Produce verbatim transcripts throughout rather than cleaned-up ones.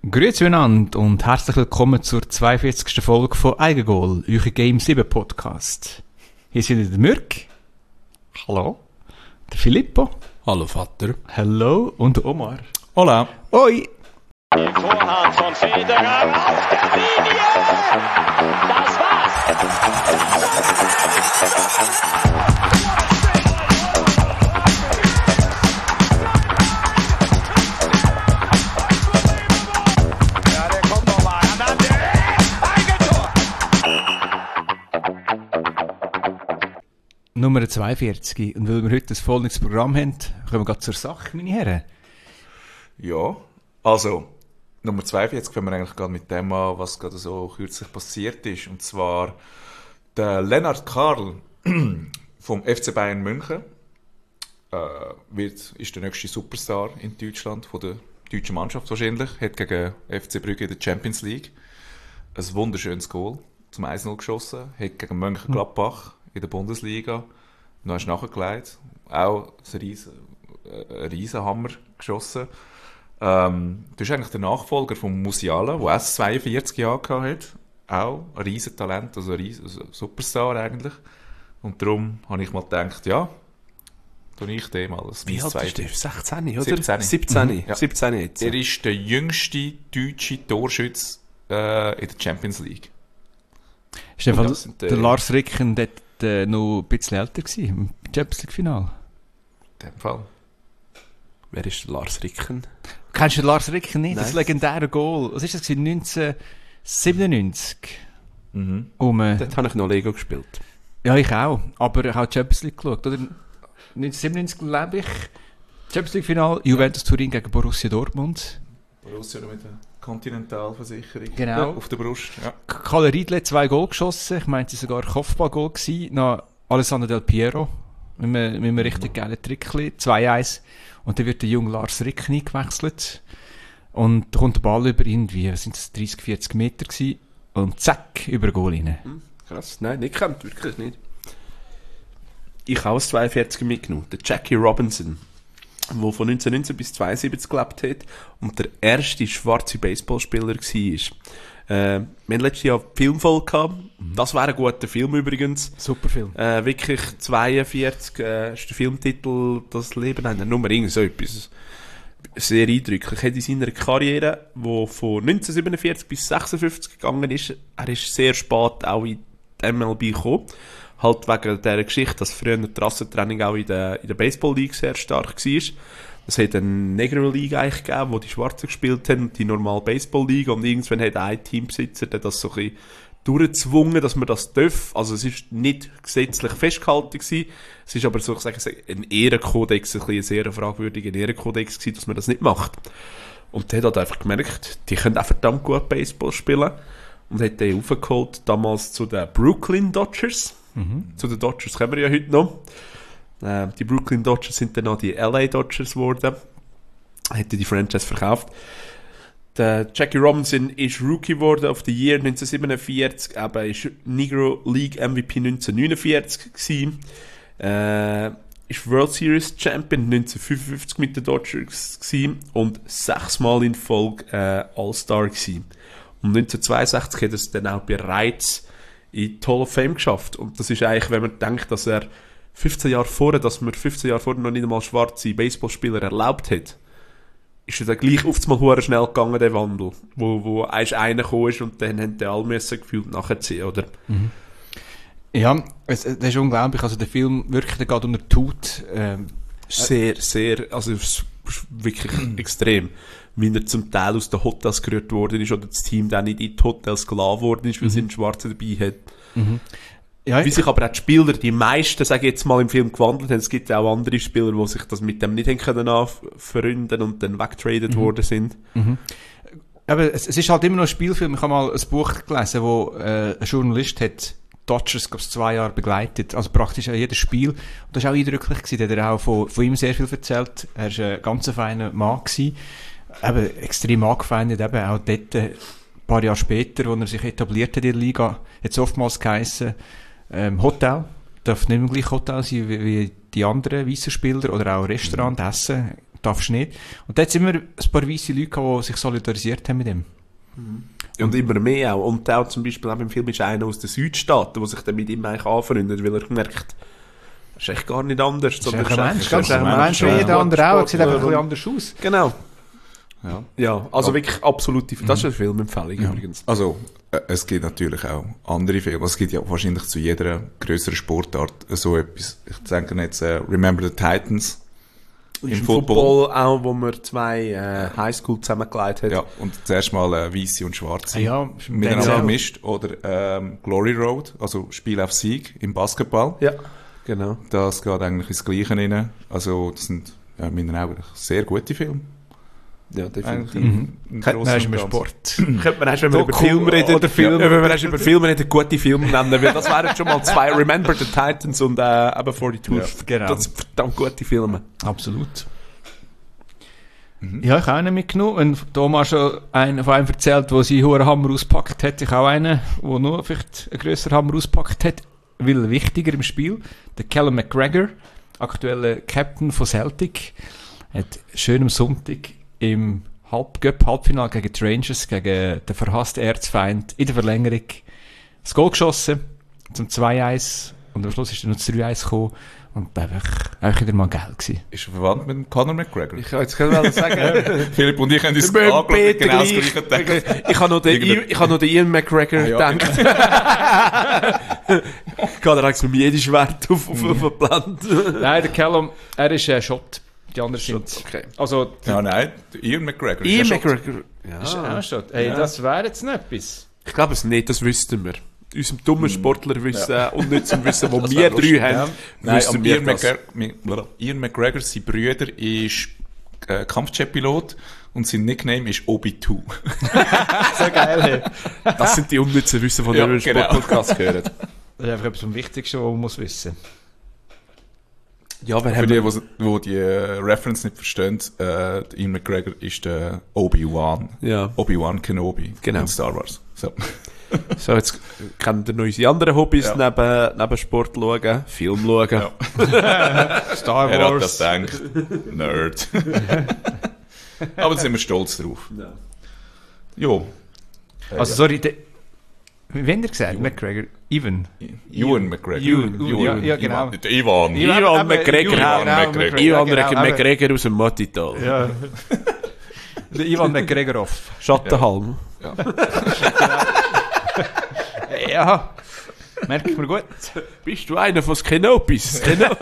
Grüezi miteinander und herzlich willkommen zur zweiundvierzigsten Folge von Eigengoal, euer Game sieben Podcast. Hier sind der Mürk. Hallo. Der Filippo. Hallo Vater. Hallo. Und der Omar. Hola. Hoi. Vorhand von Federer auf der Linie. Das war's. Ja, der kommt noch mal. Und dann Eigentor. Nummer zweiundvierzig. Und weil wir heute ein volles Programm haben, kommen wir gleich zur Sache, meine Herren. Ja, also Nummer zweiundvierzig fangen wir eigentlich gerade mit dem an, was gerade so kürzlich passiert ist. Und zwar der Lennart Karl vom F C Bayern München äh, wird, ist der nächste Superstar in Deutschland, von der deutschen Mannschaft wahrscheinlich, hat gegen F C Brügge in der Champions League ein wunderschönes Goal zum eins null geschossen, hat gegen Mönchengladbach in der Bundesliga noch hast nachgelegt, auch ein riesen, ein riesen Hammer geschossen. Ähm, du bist eigentlich der Nachfolger von Musiala, der erst zweiundvierzig Jahre hatte. Auch ein riesen Talent, also ein riesen also Superstar eigentlich. Und darum habe ich mal gedacht, ja, tue ich dem mal. Wie alt ist der? sechzehn, oder? siebzehn. siebzehn, Mhm, ja. siebzehn jetzt. Er ist der jüngste deutsche Torschütze äh, in der Champions League. Stefan, das sind, äh, der Lars Ricken der äh, noch ein bisschen älter gewesen, im Champions League Final. In dem Fall. Wer ist der Lars Ricken? Kennst du den Lars Ricken nicht? Nein. Das legendäre Goal. Was ist das gewesen? neunzehnhundertsiebenundneunzig. Mhm. Um, äh, Dort habe ich noch Lego gespielt. ja, ich auch. Aber ich habe die Champions League geschaut, oder? neunzehnhundertsiebenundneunzig, glaube ich. Champions League Final, Juventus Turin gegen Borussia Dortmund. Borussia mit der Kontinentalversicherung Genau. auf der Brust. Ja. Kalle Riedle hat zwei Goal geschossen. Ich meinte sogar Kopfballgoal gewesen. Nach Alessandro Del Piero. Mit einem, mit einem richtig geilen Trick. zwei eins. Und dann wird der junge Lars Ricken eingewechselt. Und da kommt der Ball über irgendwie, was sind das, dreißig, vierzig Meter gewesen. Und zack, über den Goal rein. Hm, krass. Nein, nicht kennt, wirklich nicht. Ich habe aus zweiundvierzig mitgenommen. Der Jackie Robinson, der von neunzehnhundertneunzehn bis zweiundsiebzig gelebt hat und der erste schwarze Baseballspieler war. Äh, wir hatten letztes Jahr Filmfolge gehabt. Das wäre ein guter Film übrigens. Super Film. Äh, wirklich zweiundvierzig äh, ist der Filmtitel «Das Leben einer Nummer», irgend so etwas. Sehr eindrücklich. Er hat in seiner Karriere, die von neunzehnhundertsiebenundvierzig bis sechsundfünfzig gegangen ist, er ist sehr spät auch in die M L B gekommen. Halt wegen dieser Geschichte, dass früher das Rassentraining auch in der, in der Baseball League sehr stark war. Es hat eine Negro League eigentlich gegeben, wo die Schwarzen gespielt haben, und die normale Baseball League. Und irgendwann hat ein Teambesitzer das so ein bisschen durchgezwungen, dass man das darf. Also es ist nicht gesetzlich festgehalten gewesen. Es ist aber so, ich sage, ein Ehrenkodex, ein, ein sehr fragwürdiger Ehrenkodex gewesen, dass man das nicht macht. Und der hat halt einfach gemerkt, die können auch verdammt gut Baseball spielen. Und hat den aufgeholt, damals zu den Brooklyn Dodgers. Mhm. Zu den Dodgers kommen wir ja heute noch. Äh, die Brooklyn Dodgers sind dann noch die L A Dodgers geworden. Hat die Franchise verkauft. Der Jackie Robinson ist Rookie geworden of the Year neunzehnhundertsiebenundvierzig, aber ist Negro League M V P neunzehnhundertneunundvierzig gewesen. Äh, ist World Series Champion neunzehnhundertfünfundfünfzig mit den Dodgers gewesen und sechsmal in Folge äh, All-Star gewesen. Und neunzehnhundertzweiundsechzig hat er es dann auch bereits in die Hall of Fame geschafft. Und das ist eigentlich, wenn man denkt, dass er fünfzehn Jahre vorher, dass man fünfzehn Jahre vorher noch nicht einmal schwarze Baseballspieler erlaubt hat, ist er dann gleich auf einmal hure schnell gegangen, der Wandel. Wo, wo erst einer gekommen ist und dann haben die alle müssen gefühlt nachziehen, oder? Mhm. Ja, es, das ist unglaublich. Also der Film wirklich, der geht unter die Haut. Ähm, sehr, sehr, also es ist wirklich extrem. Wie er zum Teil aus den Hotels gerührt worden ist oder das Team dann nicht in die Hotels geladen worden ist, weil mhm. sie einen Schwarzen dabei hat. Mhm. Ja, wie sich aber auch die Spieler, die meisten, sage ich jetzt mal, im Film gewandelt haben. Es gibt ja auch andere Spieler, die sich das mit dem nicht haben können anfreunden und dann weggetradet mhm. worden sind. Mhm. Aber es, es ist halt immer noch ein Spielfilm. Ich habe mal ein Buch gelesen, wo äh, ein Journalist hat Dodgers, glaube ich, zwei Jahre begleitet. Also praktisch an jedes Spiel. Und das war auch eindrücklich gewesen. Da hat er auch von, von ihm sehr viel erzählt. Er war ein ganz feiner Mann gewesen. Eben extrem angefeindet, eben auch dort, ein paar Jahre später, als er sich etabliert hat in der Liga, hat es oftmals geheissen, ähm, Hotel, darf nicht mehr gleich Hotel sein wie, wie die anderen weißen Spieler oder auch Restaurant, mhm. Essen, darfst nicht. Und da hat es immer ein paar weisse Leute gehabt, die sich solidarisiert haben mit ihm. Und immer mehr auch. Und auch zum Beispiel auch im Film ist einer aus den Südstaaten, der sich dann mit ihm eigentlich anfreundet, weil er merkt, das ist echt gar nicht anders. Das ist sondern ein Mensch, echt- ganz das ist ein ein Mensch wie ja. jeder andere auch, er sieht einfach ein bisschen Sportler. anders aus. Genau. Ja. Ja, also wirklich absolute, das ist eine Filmempfehlung übrigens. Also, äh, es gibt natürlich auch andere Filme. Es gibt ja wahrscheinlich zu jeder grösseren Sportart so etwas. Ich denke jetzt, äh, Remember the Titans Im im Football, Football. auch, wo wir zwei äh, Highschool zusammengelegt haben. Ja, und zuerst mal äh, Weisse und Schwarze Ah ja, miteinander Denzel. vermischt. Oder ähm, Glory Road, also Spiel auf Sieg im Basketball. Ja, genau. Das geht eigentlich ins Gleiche rein. Also, das sind ja, in meinen Augen sehr gute Filme. Ja, definitiv. Im Nein, Grossen ist und mir Ganzen. Sport. Könnte man erst, wenn wir über Doku Film reden, oder Film. ja, wenn wir erst über Film reden, gute Filme nennen, weil das wären schon mal zwei, Remember the Titans und äh, eben forty-two. Ja, genau. Das sind verdammt gute Filme. Absolut. Ja, ich habe auch einen mitgenommen. Und Thomas schon einen von einem erzählt, der seinen hohen Hammer auspackt hat. Ich auch einen, der nur vielleicht einen grösseren Hammer auspackt hat, weil wichtiger im Spiel. Der Callum McGregor, aktueller Captain von Celtic, hat schön am Sonntag im Halbcup Halbfinale gegen die Rangers, gegen den verhassten Erzfeind, in der Verlängerung das Goal geschossen, zum zwei eins. Und am Schluss ist dann noch das drei eins gekommen. Und einfach, einfach wieder mal geil gewesen. Ist er verwandt mit dem Conor McGregor? Ich kann jetzt gerade sagen, Philipp und ich haben uns Wir mögen angeschaut, beide genau das gleich. Gleiche gedacht. ich habe noch den, Irgendein- ich habe noch den Ian McGregor Ja, gedacht. Kann er eigentlich mit jedem Schwert auf, auf, auf den Plan. Nein, der Callum, er ist ein Shot. Die anderen sind... Okay. Also, Ja, nein, der Ian McGregor. Ian ist ja schon- McGregor. ist Ja. auch Shot. Hey, das wäre jetzt noch etwas. Ich glaube es nicht, das wüssten wir. Unserem dummen Sportlerwissen und nicht zum Wissen, wo Das wir wär drei lustig, haben, ja. Nein, wüssten aber wir Ian, das. McGregor, Ian McGregor, sein Bruder, ist äh, Kampfjetpilot und sein Nickname ist Obi zwei. So geil, hey. Das sind die unnützen Wissen, die Ja, wir im genau. Sportpodcast hören. Das ist einfach etwas vom Wichtigsten, was man muss wissen. Ja, wer Für haben die, wir... die die äh, Reference nicht verstehen, äh, der Ian McGregor ist der Obi-Wan. Ja. Obi-Wan Kenobi Genau. in Star Wars. So. So, jetzt kennen wir noch unsere anderen Hobbys Ja. neben, neben Sport schauen, Film schauen. Ja. Star Er hat das gedacht. Nerd. Aber da sind wir stolz drauf. Ja. Jo. Also, sorry, der... Wie haben ihr gesagt? McGregor? Ewan? Ewan McGregor. Ewan. Ja, ja, genau. Iwan. Nicht Ivan. Iwan. Iwan eben, McGregor. Ewan, Iwan genau, McGregor. Iwan Ja, genau, McGregor aus dem Mattital. Ja. Der Ivan McGregorov. Schattenhalm. Ja. Ja. Merkt man gut. Bist du einer von Skenopis? Skeno-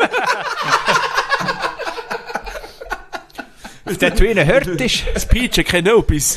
Auf der du ihn hört ist. Das Peach Kenopis.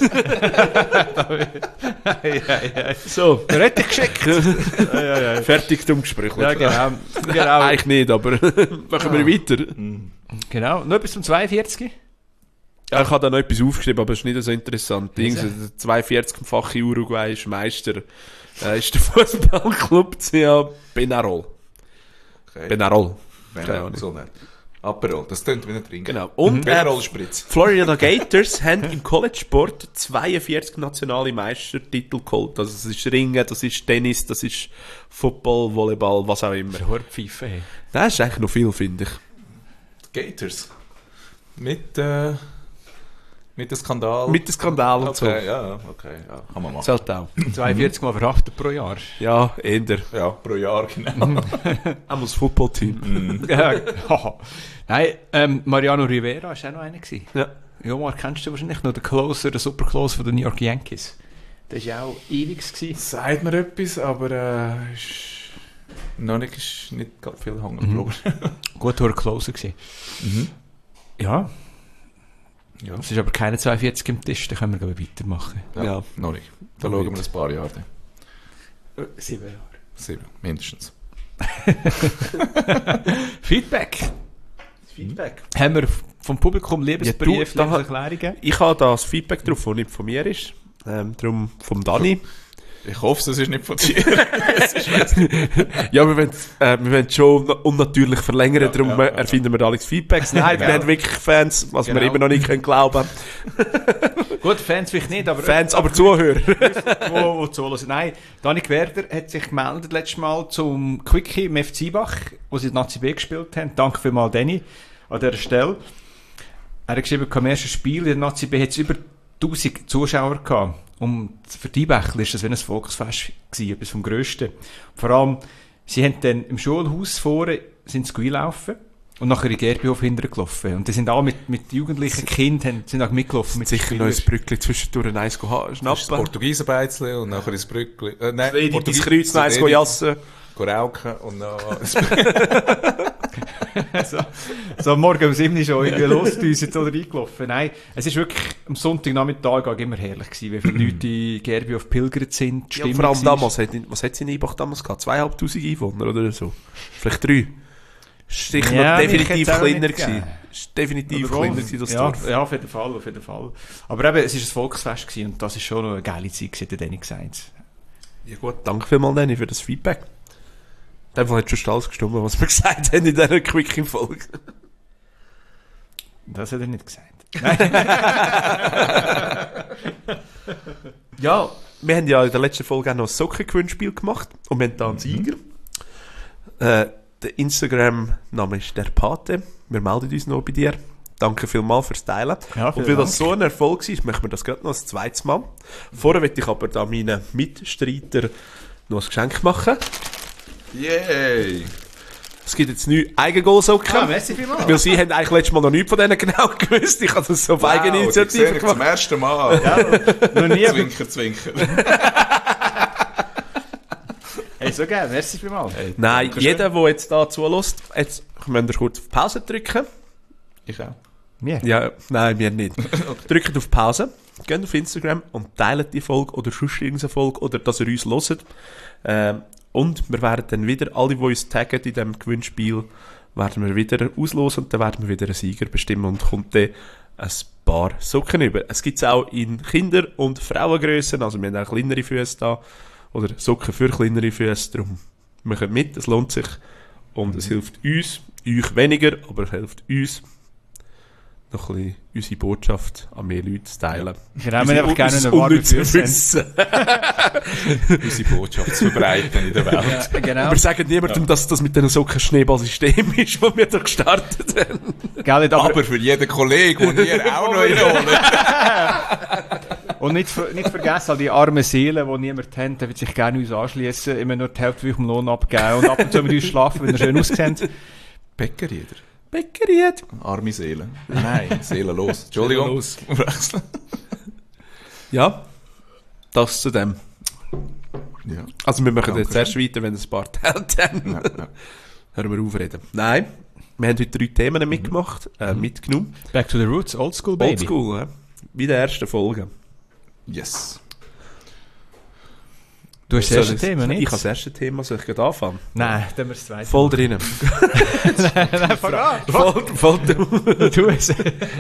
So, Der hat dich geschickt. fertig dumm Gespräch. Ja, genau. Genau. Eigentlich nicht, aber machen wir weiter. Genau. Noch bis zum zweiundvierzig. Ja, ich habe da noch etwas aufgeschrieben, aber es ist nicht so interessant. Dings, der zweiundvierzig-fache Uruguay ist Meister. Äh, ist der Fußballclub C A Benarol. Okay. Benarol. Wenn Keine er Ahnung. so nicht. Aperol, das tönt wie ein Trinken. Genau. Und äh, Benarol Spritz. Florida Gators haben im College-Sport zweiundvierzig nationale Meistertitel geholt. Also das ist Ringen, das ist Tennis, das ist Football, Volleyball, was auch immer. Horpfeife. Hey. Das ist eigentlich noch viel, finde ich. Gators. Mit, äh, mit dem Skandal. Mit dem Skandal und so. Okay, ja, okay, ja, kann man machen. Zählt auch. zweiundvierzig Mal verhaftet pro Jahr. Ja, eher. Ja, pro Jahr, genau. Auch das Footballteam. Ja. Nein, ähm, Mariano Rivera war auch noch einer gewesen. Ja. Jomar kennst du wahrscheinlich noch, der Closer, der Supercloser von den New York Yankees. Der war ja auch ewig gewesen. Sagt mir etwas, aber äh, ist noch nicht, ist nicht gerade viel hängen geblieben. Gut, hoher Closer gewesen. Ja. Ja. Es ist aber keine zweiundvierzig im Tisch, dann können wir glaube ich weitermachen. Ja, Ja. noch nicht. Da schauen wir ein paar Jahre. dann. Sieben Jahre. Sieben, mindestens. Feedback. Feedback. Haben wir vom Publikum Liebesbrief, Ja, du, da- Liebeserklärungen? Ich habe da das Feedback drauf, das nicht von mir ist. Ähm, darum vom Dani. Ich hoffe, es ist nicht von dir. Ja, wir wollen, äh, wir wollen schon unnatürlich verlängern, darum ja, ja. erfinden wir da alles Feedbacks. Nein, wir Genau. haben wirklich Fans, was wir Genau. immer noch nicht können glauben. Gut, Fans vielleicht nicht, aber... Fans, aber Zuhörer. wo, wo zuhören. Nein, Dani Werder hat sich gemeldet letztes Mal zum Quickie im F C Bach, wo sie in Nazi B gespielt haben. Danke vielmals, Danny, an dieser Stelle. er hat geschrieben, am ersten Spiel in der Nazi B hat es über tausend Zuschauer gehabt. Und für die Bächler ist das wie ein Volksfest gewesen, etwas vom Grössten. Vor allem, sie haben dann im Schulhaus vorne, sind sie gelaufen und nachher in Gerbihof hinterher gelaufen. Und die sind alle mit, mit jugendlichen Kindern, sind auch mitgelaufen. Mit Sicher noch ein Brückli zwischendurch eins schnappen. Das Portugieser Beizli und nachher ins Brückli. Äh, nein, Edi, dein Portugies- Kreuz noch eins Edi- jassen. Rauchen und noch... so, so am Morgen um sieben Uhr schon irgendwie losgedüset oder eingelaufen. Nein, es ist wirklich am Sonntagnachmittag auch immer herrlich gewesen, wie viele Leute in Gerbihof pilgert sind. Die Ja, Stimmung vor allem war- damals, hat, was hat sie in Eibach damals gehabt? Zweitausendfünfhundert Einwohner oder so? Vielleicht drei? Ist sicher Ja, noch mich definitiv hätt's auch kleiner nicht gewesen. gegeben. Ist definitiv Oder kleiner wo? gewesen, das ja, Dorf. ja, auf jeden Fall, auf jeden Fall. Aber eben, es war ein Volksfest gewesen und das ist schon noch eine geile Zeit gewesen, hat Danny gesagt. Ja gut, danke vielmals, Danny, für das Feedback. In dem Fall hat schon alles gestimmt, was wir gesagt haben in dieser Quickie-Folge. Das hat er nicht gesagt. Ja, wir haben ja in der letzten Folge auch noch ein Sockengewinnspiel gemacht und wir haben da einen Sieger. Äh, der Instagram-Name ist der Pate. Wir melden uns noch bei dir. Danke vielmals fürs Teilen. Ja, und vielen weil Dank. das so ein Erfolg ist, möchten wir das gerade noch ein zweites Mal. Vorher möchte ich aber da meinen Mitstreiter noch ein Geschenk machen. Yay! Es gibt jetzt neue Eigengoalsocken. Ah, merci vielmals. Weil sie haben eigentlich letztes Mal noch nichts von denen genau gewusst. Ich habe das so auf Wow, die Eigeninitiative sehe ich zum gemacht. ersten Mal. Ja, noch nie. Zwinker, zwinker. Hey, so geil, merci vielmals. Nein, jeder, der jetzt da zulässt, jetzt müsst ihr kurz auf Pause drücken. Ich auch. Mir? Ja, nein, wir nicht. Drückt auf Pause, geht auf Instagram und teilt die Folge oder sonst irgendeine Folge oder dass ihr uns hört. Ähm, und wir werden dann wieder, alle, die uns taggen in diesem Gewinnspiel, werden wir wieder auslosen und dann werden wir wieder einen Sieger bestimmen und kommt dann ein paar Socken über. Es gibt es auch in Kinder- und Frauengrössen, also wir haben auch kleinere Füße da oder Socken für kleinere Füße, darum macht mit, es lohnt sich und es hilft uns, euch weniger, aber es hilft uns, noch ein bisschen unsere Botschaft an mehr Leute zu teilen. Wir haben einfach gerne eine warme Füße. Wissen. Unsere Botschaft zu verbreiten in der Welt. Ja, genau. Wir sagen niemandem, dass das mit diesem Socken Schneeballsystem ist, das wir da gestartet haben. Gell, nicht, aber, Aber für jeden Kollegen, den ihr auch noch reinholt. und nicht, ver- nicht vergessen, all die armen Seelen, die niemand haben, der wird sich gerne uns anschließen, immer nur die Hälfte vom Lohn abgeben und ab und zu mit uns schlafen, wenn er schön aussieht. Bäckerjeder. Bäckeriert. Arme Seele. Nein, seelenlos. Entschuldigung. Seelenlos. Wechseln. Ja, das zu dem. Ja. Also wir machen Danke jetzt erst weiter, wenn es ein paar teilt, dann Ja, ja. hören wir auf reden. Nein, wir haben heute drei Themen mitgemacht, äh, mitgenommen. Back to the roots, old school, baby. Oldschool, ja. Wie in der ersten Folge. Yes. Du hast das Soll erste ich- Thema, nicht? Ich habe das erste Thema, soll ich gleich anfangen? Nein, dann haben wir das zweite. Voll drinnen. Nein, fang an. voll, voll du. Tu es.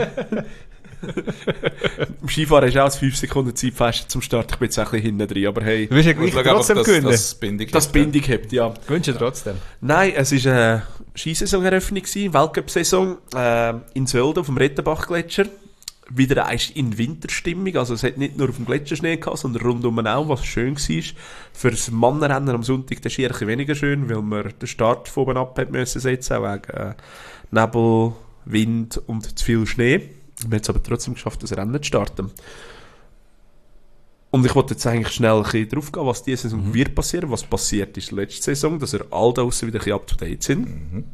Im Skifahren ist auch als fünf Sekunden Zeitfest zum Start. Ich bin jetzt ein bisschen hinten drin, aber hey, Du wirst ja Ich muss gleich schauen, trotzdem ob gewinnen. das, das Bindung das hat. Bindung hebt, ja. Gewünsche trotzdem. Nein, es war eine Skisaisoneröffnung, Weltcup-Saison äh, in Sölden auf dem Rettenbach-Gletscher. Wieder einst in Winterstimmung, also es hat nicht nur auf dem Gletscherschnee gehabt, sondern rundum auch, was schön war. Für das Mannenrennen am Sonntag das Ski ein bisschen weniger schön, weil man den Start von oben ab hat müssen setzen, auch wegen äh, Nebel, Wind und zu viel Schnee. Wir haben es aber trotzdem geschafft, das Rennen zu starten. Und ich wollte jetzt eigentlich schnell ein bisschen drauf gehen, was diese Saison Mhm. wird passieren, was passiert ist letzte Saison, dass wir alle da draussen wieder ein bisschen up to date sind. Mhm.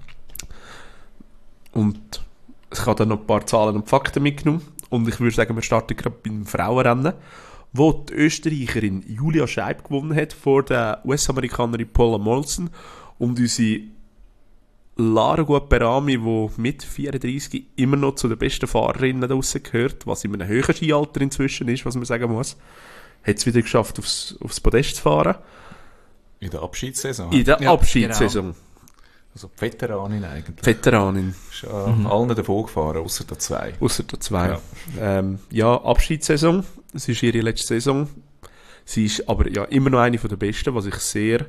Und ich habe dann noch ein paar Zahlen und Fakten mitgenommen. Und ich würde sagen, wir starten gerade beim Frauenrennen, wo die Österreicherin Julia Scheib gewonnen hat vor der U S-Amerikanerin Paula Molson und unsere Lara Guaperami, die mit vierunddreißig immer noch zu den besten Fahrerinnen draussen gehört, was in einem höheren Skialter inzwischen ist, was man sagen muss, hat es wieder geschafft, aufs, aufs Podest zu fahren. In der Abschiedssaison. In der Ja, Abschiedssaison. Also die Veteranin eigentlich. Veteranin. Ist an allen davon gefahren, außer der zwei. Ausser der zwei. Ja. Ja, ähm, ja Abschiedssaison. Es ist ihre letzte Saison. Sie ist aber ja immer noch eine der besten, was ich sehr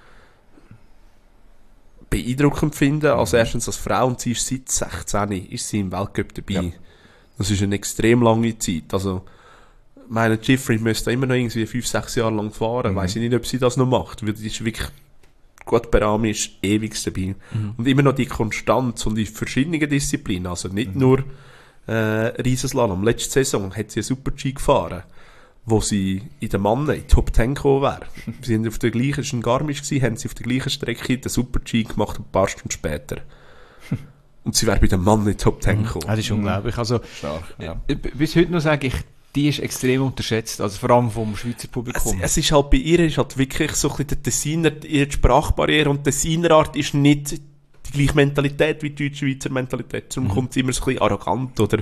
beeindruckend finde. Als erstens als Frau, und sie ist seit sechzehn ist sie im Weltcup dabei. Ja. Das ist eine extrem lange Zeit. Also, meine Jeffrey müsste immer noch irgendwie fünf, sechs Jahre lang fahren. Mhm. Weiss ich nicht, ob sie das noch macht, weil die ist wirklich gut, Berami ist ewig dabei. Und immer noch die Konstanz und die verschiedenen Disziplinen. Also nicht nur äh, Riesenslalom. Letzte Saison hat sie eine Super-G gefahren, wo sie in den Mannen in die Top zehn gekommen wäre. Sie sind auf der gleichen, es war ein Garmisch gewesen, haben sie auf der gleichen Strecke den Super-G gemacht, ein paar Stunden später. Und sie wäre bei den Mannen in die Top zehn gekommen. Das ist unglaublich. Also, Stark, ja. äh, bis heute noch sage ich, die ist extrem unterschätzt, also vor allem vom Schweizer Publikum. Es, es ist halt bei ihr ist halt wirklich so ein bisschen der Designer, ihre Sprachbarriere und die Designerart ist nicht die gleiche Mentalität wie die deutsche-Schweizer Mentalität. Darum mhm. kommt sie immer so ein bisschen arrogant oder...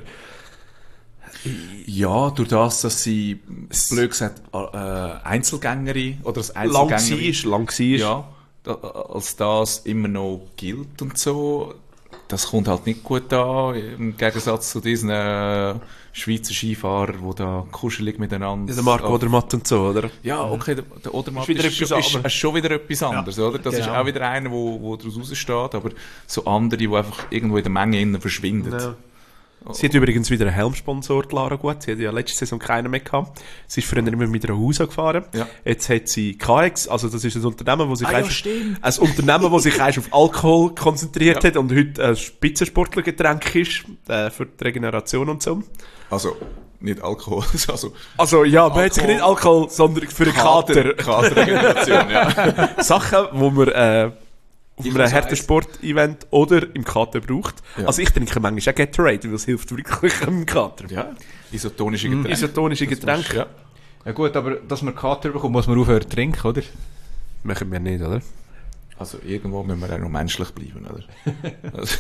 Ja, durch das, dass sie, blöd gesagt, äh, Einzelgängerin oder als lang Einzelgängerin... ist, lang ist. Ja, da, als das immer noch gilt und so, das kommt halt nicht gut an, im Gegensatz zu diesen äh, Schweizer Skifahrern, die da kuschelig miteinander... Der Marco Odermatt und so, oder? Ja, okay, der, der Odermatt Ist wieder ist, etwas schon, ist, anderes. ist schon wieder etwas anderes, Ja, oder? Das ist genau. auch wieder einer, wo, wo daraus raussteht, aber so andere, die einfach irgendwo in der Menge innen verschwinden. Ja. Sie hat übrigens wieder einen Helmsponsor, Lara Gut. Sie hat ja letzte Saison keinen mehr gehabt. Sie ist früher immer mit einer Husa gefahren. Ja. Jetzt hat sie K X, also das ist ein Unternehmen, das sich, Ah, ja, erst, stimmt. ein Unternehmen, das sich erst auf Alkohol konzentriert Ja. hat und heute ein Spitzensportlergetränk ist, äh, für die Regeneration und so. Also, nicht Alkohol, also Also ja, man Alkohol. hat sich nicht Alkohol, sondern für den Kater. Katerregeneration, ja. Sachen, wo man äh, auf Ich einem weiss. harten Sport-Event oder im Kater braucht. Ja. Also ich trinke manchmal auch Gatorade, weil es hilft wirklich im Kater. Ja, isotonische Getränke. Isotonische Getränke. Ja. Ja gut, aber dass man Kater bekommt, muss man aufhören zu trinken, oder? Machen wir nicht, oder? Also irgendwo müssen wir auch noch menschlich bleiben, oder? Also,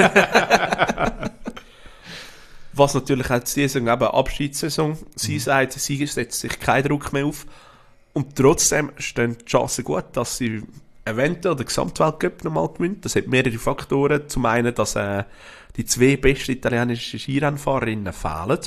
Was natürlich auch die Saison eben Abschiedssaison. Sie sagt, sie setzt sich keinen Druck mehr auf. Und trotzdem stehen die Chancen gut, dass sie eventuell den Gesamtweltcup nochmal gewinnt. Das hat mehrere Faktoren. Zum einen, dass äh, die zwei besten italienischen Skirennfahrerinnen fehlen.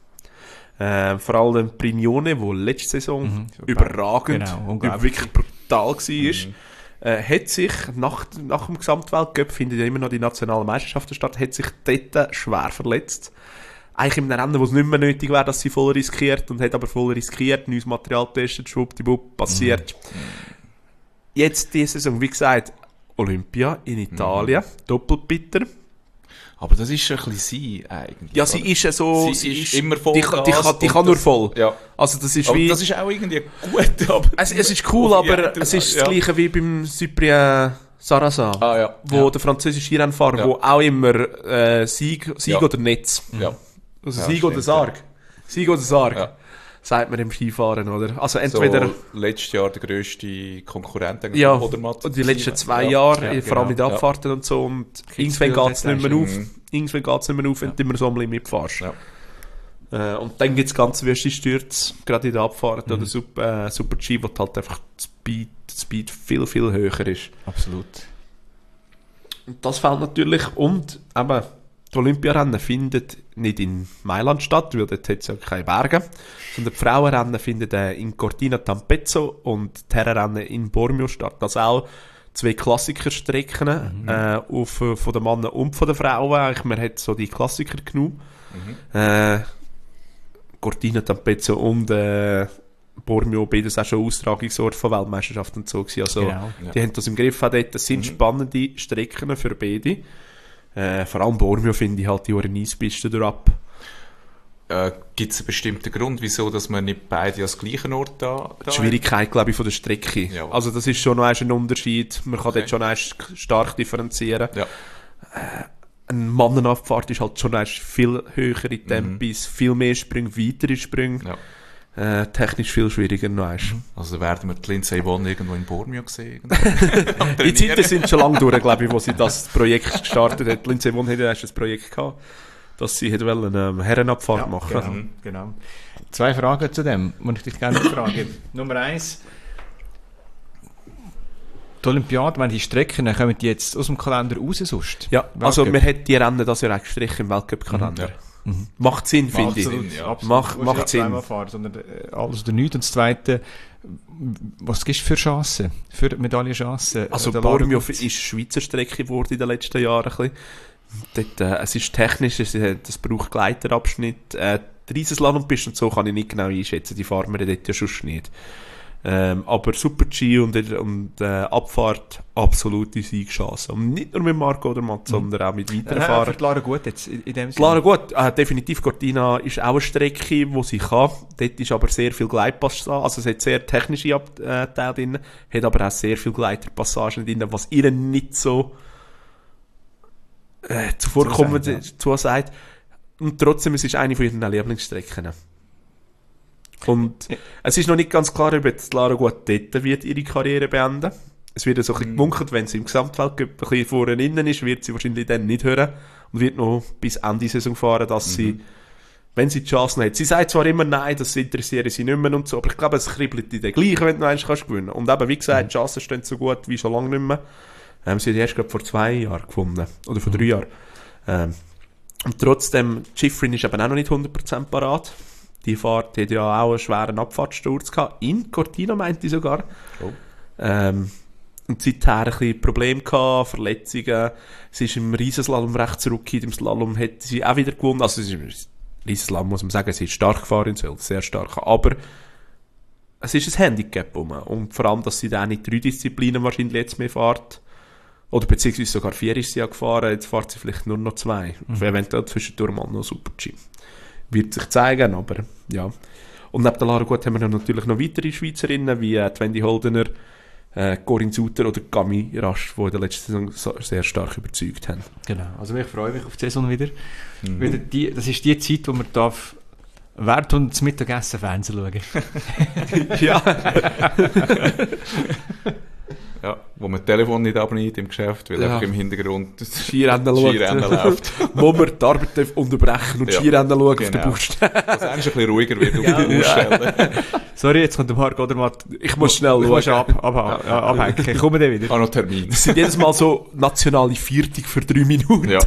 Äh, vor allem Brignone, die letzte Saison Mhm. überragend, Genau, unglaublich. wirklich brutal war. Äh, hat sich nach, nach dem Gesamtweltcup, findet ja immer noch die nationalen Meisterschaften statt, hat sich dort schwer verletzt. Eigentlich in einem Rennen, wo es nicht mehr nötig wäre, dass sie voll riskiert, und hat aber voll riskiert, neues Material getestet, schwuppdiwupp, passiert. Jetzt diese Saison, wie gesagt, Olympia in Italien, doppelt bitter. aber das ist ein bisschen sie eigentlich. Ja, sie oder? ist ja so... Sie ist immer voll Die, kann- die, Gas kann, die und kann nur das- voll. Ja. Also das ist Aber wie... das ist auch irgendwie gut, aber... es, es ist cool, Ja, aber du- es ist ja. das gleiche wie beim Cyprien Sarrazin. Ah, ja. Wo Ja. der französische Skirennfahrer, Ja. wo auch immer äh, Sieg, Sieg Ja. oder Netz. Ja. Also Ja, Sieg oder stimmt, Sarg. Sieg oder Sarg. Ja. Sagt man im Skifahren, oder? Also entweder... So letztes Jahr der grösste Konkurrent eigentlich ja, von Odermatt. und die letzten zwei Ja. Jahre, Ja, vor allem genau. mit den Abfahrten und so, und Kitzbühel irgendwann geht es nicht mehr hat auf. Mhm. Irgendwann geht es nicht mehr auf, wenn du immer so ein bisschen mitfährst. Ja. Äh, und dann gibt es ganz wüste Stürze, gerade in der Abfahrt Mhm. oder Super, äh, Super G, wo halt einfach die Speed, die Speed viel, viel höher ist. Absolut. Und das fällt natürlich. Und eben, die Olympiarennen findet nicht in Mailand statt, weil dort hat es ja keine Berge, sondern die Frauenrennen finden äh, in Cortina d'Ampezzo und die Herrenrennen in Bormio statt. Das auch zwei Klassikerstrecken Mhm. äh, auf, äh, von den Männern und von den Frauen. Eigentlich, man hat so die Klassiker genommen. Mhm. Äh, Cortina d'Ampezzo und äh, Bormio, beides auch schon Austragungsort von Weltmeisterschaften und so gewesen. Also, Genau. die haben das im Griff auch dort. Das sind spannende Strecken für beide. Äh, vor allem Bormio finde ich halt die Orenis-Piste durchab. Äh, Gibt es einen bestimmten Grund, wieso dass man nicht beide als gleichen Ort da, da Die Schwierigkeit, glaube ich, von der Strecke. Ja. Also das ist schon noch ein Unterschied. Man kann Okay. dort schon erst stark differenzieren. Ja. Eine Mannenabfahrt ist halt schon erst viel höhere Tempis, viel mehr Sprünge, weitere Sprünge. Ja. Äh, technisch viel schwieriger noch erst. Also werden wir die Lindsay Vonn irgendwo in Bormio sehen? Die Zeiten sind schon lange durch, glaube ich, wo sie das Projekt gestartet hat. Lindsay Vonn hat ja erst ein Projekt gehabt, dass sie hätte wollen, eine Herrenabfahrt machen. Genau, genau. Zwei Fragen zu dem, muss ich dich gerne fragen. Nummer eins. Die Olympiade, wenn die Strecken, dann kommen die jetzt aus dem Kalender raus sonst? Ja, also Weltcup? man hat die Rennen das Jahr auch gestrichen im Weltcup-Kalender. Ja. Macht Sinn, finde ich. Sinn, ja. Absolut. Macht- Du musst macht nicht Sinn. zweimal fahren, sondern äh, alles oder nichts. Und das Zweite, was gibt es für Chancen? Für Medaillenchancen? Also Äh, der Bormio Lara- ist Schweizer Strecke geworden in den letzten Jahren. Ein bisschen. Dort, äh, es ist technisch, es, hat- es braucht Gleiterabschnitt. Äh, die Riesenslalom-Piste und so kann ich nicht genau einschätzen, die fahren wir dort ja sonst nicht. Ähm, aber Super-G und, und äh, Abfahrt, absolute Siegchance. Und nicht nur mit Marco Odermatt, sondern auch mit weiteren Ja, Fahrern. für die Lara gut jetzt, in, in dem Sinne. Lara gut, äh, definitiv Cortina ist auch eine Strecke, wo sie kann. Dort ist aber sehr viel Gleitpass da. Also es hat sehr technische Abteile drin, hat aber auch sehr viel Gleiterpassagen drin, was ihr nicht so äh, zuvorkommen Zusagt, ja. zusagt. Und trotzdem, es ist eine von ihren Lieblingsstrecken. Und ja. Es ist noch nicht ganz klar, ob jetzt Lara gut dort wird ihre Karriere beenden. Es wird so ein bisschen gemunkelt, wenn sie im Gesamtweltcup ein bisschen vorne innen ist, wird sie wahrscheinlich dann nicht hören und wird noch bis Ende der Saison fahren, dass mhm. sie, wenn sie die Chance hat. Sie sagt zwar immer nein, das interessiert sie nicht mehr und so, aber ich glaube, es kribbelt in der gleichen, wenn du noch eins kannst gewinnen. Und eben, wie gesagt, mhm. die Chancen stehen so gut wie schon lange nicht mehr. Ähm, sie hat erst gerade vor zwei Jahren gefunden. Oder vor mhm. drei Jahren. Ähm, und trotzdem, Schifrin ist eben auch noch nicht hundert Prozent parat. Die Fahrt hat ja auch einen schweren Abfahrtssturz gehabt. In Cortina meinte ich sogar. Oh. Ähm, und seither ein bisschen Probleme gehabt, Verletzungen. Sie ist im Riesenslalom recht zurückgekehrt. Im Slalom hat sie auch wieder gewonnen. Also, sie ist im Riesenslalom muss man sagen, sie ist stark gefahren in Söld, sehr stark. Aber es ist ein Handicap rum. Und vor allem, dass sie dann nicht drei Disziplinen wahrscheinlich jetzt mehr fährt. Oder beziehungsweise sogar vier ist sie ja gefahren. Jetzt fährt sie vielleicht nur noch zwei. Mhm. Eventuell zwischendurch mal noch Super-G. Wird sich zeigen, aber ja. Und neben der Lara Gut haben wir natürlich noch weitere Schweizerinnen, wie äh, Wendy Holdener, äh, Corinne Suter oder Gami Rasch, die in der letzten Saison so, sehr stark überzeugt haben. Genau, also ich freue mich auf die Saison wieder. Mhm. wieder die, das ist die Zeit, wo man darf Wert und zum Mittagessen Fernsehen schauen. Ja. Ja, wo man das Telefon nicht abnimmt im Geschäft, weil ja. einfach im Hintergrund das Skirennen, Skirennen läuft. Wo man die Arbeit unterbrechen und ja. Skirennen schauen genau. auf der Baustelle. Dass es ein bisschen ruhiger wird auf der Baustelle. Sorry, jetzt kommt der Marc Odermatt. Ich muss schnell ich schauen. Muss ab, ab, ja. abhängen. Ich komme dann wieder. Ich habe noch Termin. Das sind jedes Mal so nationale Viertig für drei Minuten. Ja.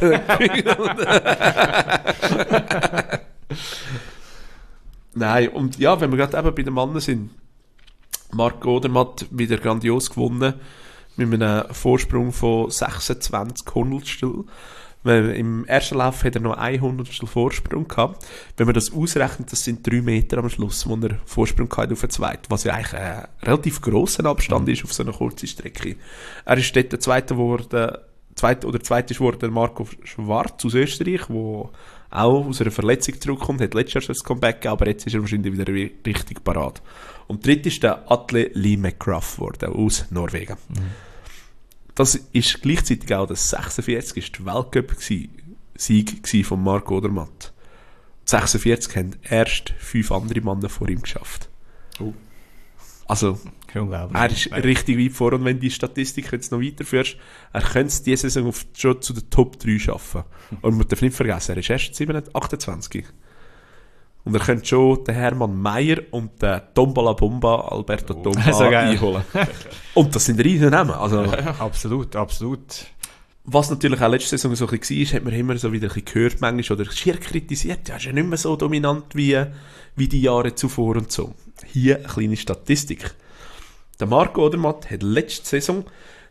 Nein, und ja, wenn wir gerade eben bei den Männern sind, Marco Odermatt wieder grandios gewonnen, mit einem Vorsprung von sechsundzwanzig Hundertstel. Im ersten Lauf hat er noch ein Hundertstel Vorsprung gehabt. Wenn man das ausrechnet, das sind drei Meter am Schluss, wo er Vorsprung hatte auf den Zweiten, was ja eigentlich ein relativ grosser Abstand mhm. ist auf so einer kurzen Strecke. Er ist dort der Zweite geworden, Zweite oder Zweite ist geworden Marco Schwarz aus Österreich, der auch aus einer Verletzung zurückkommt, hat letztes Jahr schon das Comeback gegeben, aber jetzt ist er wahrscheinlich wieder richtig parat. Und dritt ist der Atle Lee McGrath geworden, aus Norwegen. Mhm. Das ist gleichzeitig auch der sechsundvierzigste Weltcup-Sieg von Marco Odermatt. sechsundvierzig haben erst fünf andere Männer vor ihm geschafft. Oh. Also, er ist richtig weit vor, und wenn die Statistik jetzt noch weiterführst, er könnte es diese Saison auf, schon zu den Top drei schaffen. Und man darf nicht vergessen, er ist erst achtundzwanzig. Und er könnte schon den Hermann Mayer und den Tombola Bomba, Alberto oh. Tomba, so einholen. Und das sind riesen Namen. Also, ja, absolut, absolut. Was natürlich auch letzte Saison so ein bisschen war, hat man immer so wieder ein bisschen gehört, manchmal, oder schier kritisiert, ja, ist ja nicht mehr so dominant wie, wie die Jahre zuvor und so. Hier eine kleine Statistik. Der Marco Odermatt hat letzte Saison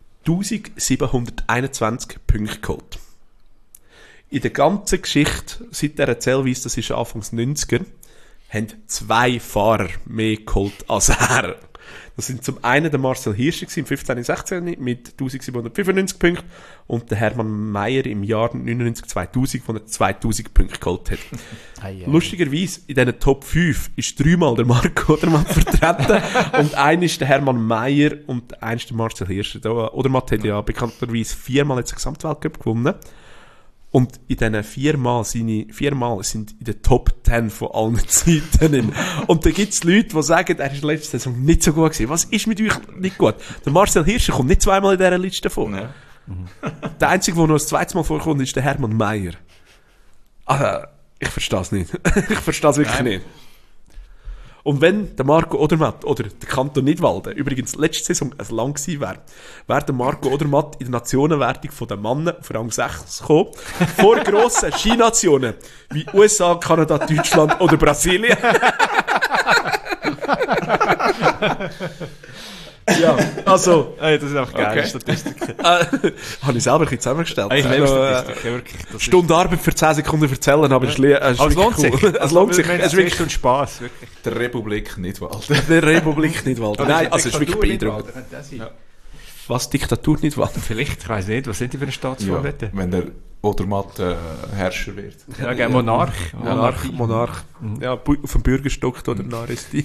eintausendsiebenhunderteinundzwanzig Punkte geholt. In der ganzen Geschichte, seit dieser Zählweise, das ist Anfangs neunziger, haben zwei Fahrer mehr geholt als er. Das sind zum einen der Marcel Hirscher im fünfzehn sechzehn mit eintausendsiebenhundertfünfundneunzig Punkten und der Hermann Mayer im Jahr neunundneunzig zweitausend, wo er zweitausend Punkte geholt hat. Ei, ei. Lustigerweise, in diesen Top fünf ist dreimal der Marco Odermatt vertreten und einer ist der Hermann Mayer und einer ist der Marcel Hirscher. Der Odermatt hat ja bekannterweise viermal jetzt den Gesamtweltcup gewonnen. Und in diesen viermal, seine viermal sind in den Top Ten von allen Zeiten. Und da gibt es Leute, die sagen, er ist letzte Saison nicht so gut gewesen. Was ist mit euch nicht gut? Der Marcel Hirscher kommt nicht zweimal in dieser Liste vor. Ja. Mhm. Der Einzige, der noch das zweite Mal vorkommt, ist der Hermann Mayer. Also, ich verstehe es nicht. Ich verstehe es wirklich Nein. nicht. Und wenn der Marco Odermatt oder der Kanton Nidwalden übrigens letzte Saison ein lang gewesen wäre, wäre der Marco Odermatt in der Nationenwertung der Männer auf Rang sechs gekommen, vor grossen Skinationen wie U S A, Kanada, Deutschland oder Brasilien. Ja, Also, Ey, das ist einfach geile Okay. Statistiken. äh, habe ich selber ein bisschen zusammengestellt. Ey, Also, Statistik, ja, wirklich. Das äh, Stunde Arbeit für zehn Sekunden erzählen, aber es ist, le- es ist Aber es lohnt wirklich sich. cool. Es lohnt sich. Es ist wirklich und Spaß, wirklich. Der Republik nicht walten. der Republik nicht walten. Nein, also es ist wirklich beeindruckend. Ja. Was, Diktatur nicht walten? Vielleicht, ich weiss nicht, was sind die für eine Staatsform Ja, dort? wenn der Odermatt äh, Herrscher wird. Ja, gerne Monarch. Monarch, Monarch. Ja, bu- auf dem Bürgerstock oder Naristie.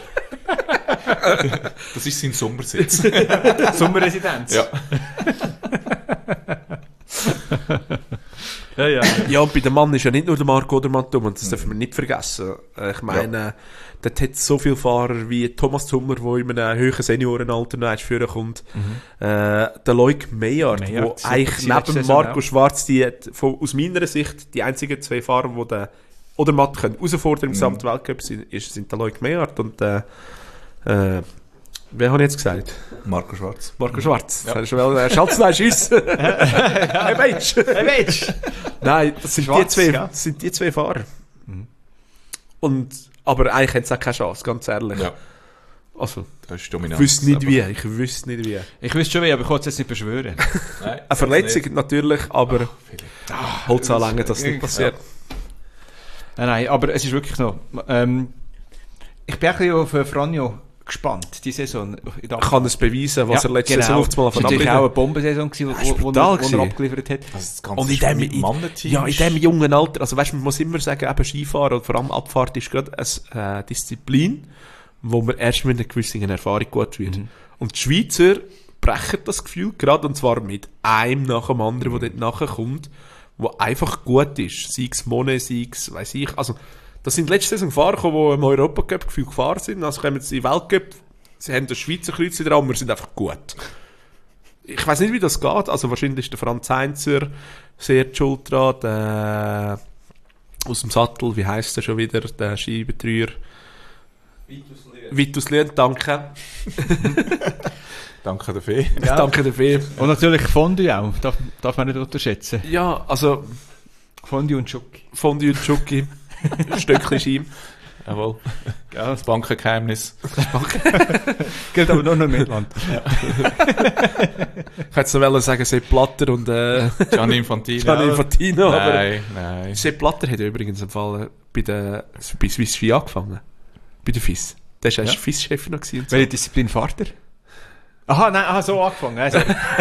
Das ist sein Sommersitz. Sommerresidenz. Ja. ja, ja. Ja, und bei dem Mann ist ja nicht nur der Marco Odermatt dumm, und das dürfen wir nicht vergessen. Äh, Ich meine, dort hat es so viele Fahrer wie Thomas Zummer, der in einem höheren Seniorenalter noch eins führen kommt. Äh, der Loic Meillard, der Meillard, super eigentlich gewesen neben letzte Saison Marco auch. Schwarz die, von, aus meiner Sicht die einzigen zwei Fahrer, die den Odermatt können herausfordern im gesamten Weltcup sind, ist, sind der Loic Meillard und äh, äh, wer habe ich jetzt gesagt? Marco Schwarz. Marco Schwarz. Ja. Äh, Schatz, nein, Schiss. Hey, Mensch. Hey, Mensch! Nein, das sind, Schwarz, die zwei, ja. das sind die zwei Fahrer. Und, aber eigentlich hat es auch keine Chance, ganz ehrlich. Ja, Also, das ist ich dominant. wüsste nicht Aber- wie, ich wüsste nicht wie. Ich wüsste schon wie, aber ich kann es jetzt nicht beschwören. Nein, Eine Verletzung natürlich, aber Holz anlängen, dass das nicht Ja. passiert. Nein, nein, aber es ist wirklich noch... Ähm, ich bin ein bisschen auf äh, Franjo gespannt, die Saison. Ich kann es beweisen, was er letzte Saison oft mal Das war natürlich auch eine Bombensaison, gewesen, Das ist wo, wo, brutal wo, er, wo er gewesen. abgeliefert hat. das ganze Und in dem, in, Mannenteam ja, in ist- dem jungen Alter, also weißt, man muss immer sagen, eben Skifahren und vor allem Abfahrt ist gerade eine äh, Disziplin, wo man erst mit einer gewissen Erfahrung gut wird. Mhm. Und die Schweizer brechen das Gefühl gerade, und zwar mit einem nach dem anderen, der dort nachher kommt, wo einfach gut ist. Sei es Monet, sei es, weiss ich, also das sind letzte Saison Fahrer gekommen, die im Europacup gefühlt gefahren sind, also kommen sie in den Weltcup, sie haben das Schweizer Kreuz dran, wir sind einfach gut. Ich weiss nicht, wie das geht. Also wahrscheinlich ist der Franz Heinzer sehr die Schuld dran. Der, aus dem Sattel, wie heisst er schon wieder? Der Skibetreuer. Vitus Lühn, danke. Danke der Fee. Danke dafür. Und natürlich Fondue auch, darf, darf man nicht unterschätzen. Ja, also Fondue und Schoki. Fondue und Schoki, Stöckchen Ski. Jawohl. Ja, das Bankengeheimnis. Gilt aber nur noch im Mittelland. Ich hätte noch wollen sagen, Sepp Blatter und äh, Gianni Infantino. Gianni Infantino. Aber Nein, nein. Sepp Blatter hat ja übrigens im Fall äh, bei, der, bei Swiss Ski angefangen. Bei der F I S. Der war erst Ja. F I S-Chef noch gewesen. und so. Welche Disziplin fahrt er? Aha, nein, aha, so angefangen. Also.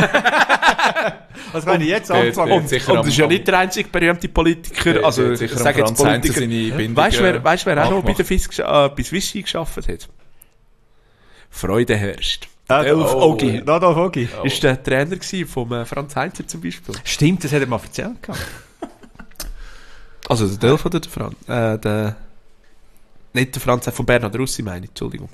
Was meine ich jetzt der- der- angefangen? Und, sicher und am- das ist ja am- nicht der einzige berühmte Politiker. Der- Also, der ich sicher am sage jetzt Franz Heinzer Politiker. seine Bindungen Weißt du, wer, weißt, wer auch noch bei nachmacht. der F I S, gesch- äh, bei Swiss Ski gearbeitet hat? Freudenhörst. Ah, Elf oh, Ogi. Adolf Ogi. Ist der Trainer gewesen vom äh, Franz Heinzer zum Beispiel. Stimmt, das hat er mal erzählt. gehabt. Also der Delf oder der Franz? Äh, der... Nicht der Franz, von Bernhard Russi meine ich, Entschuldigung.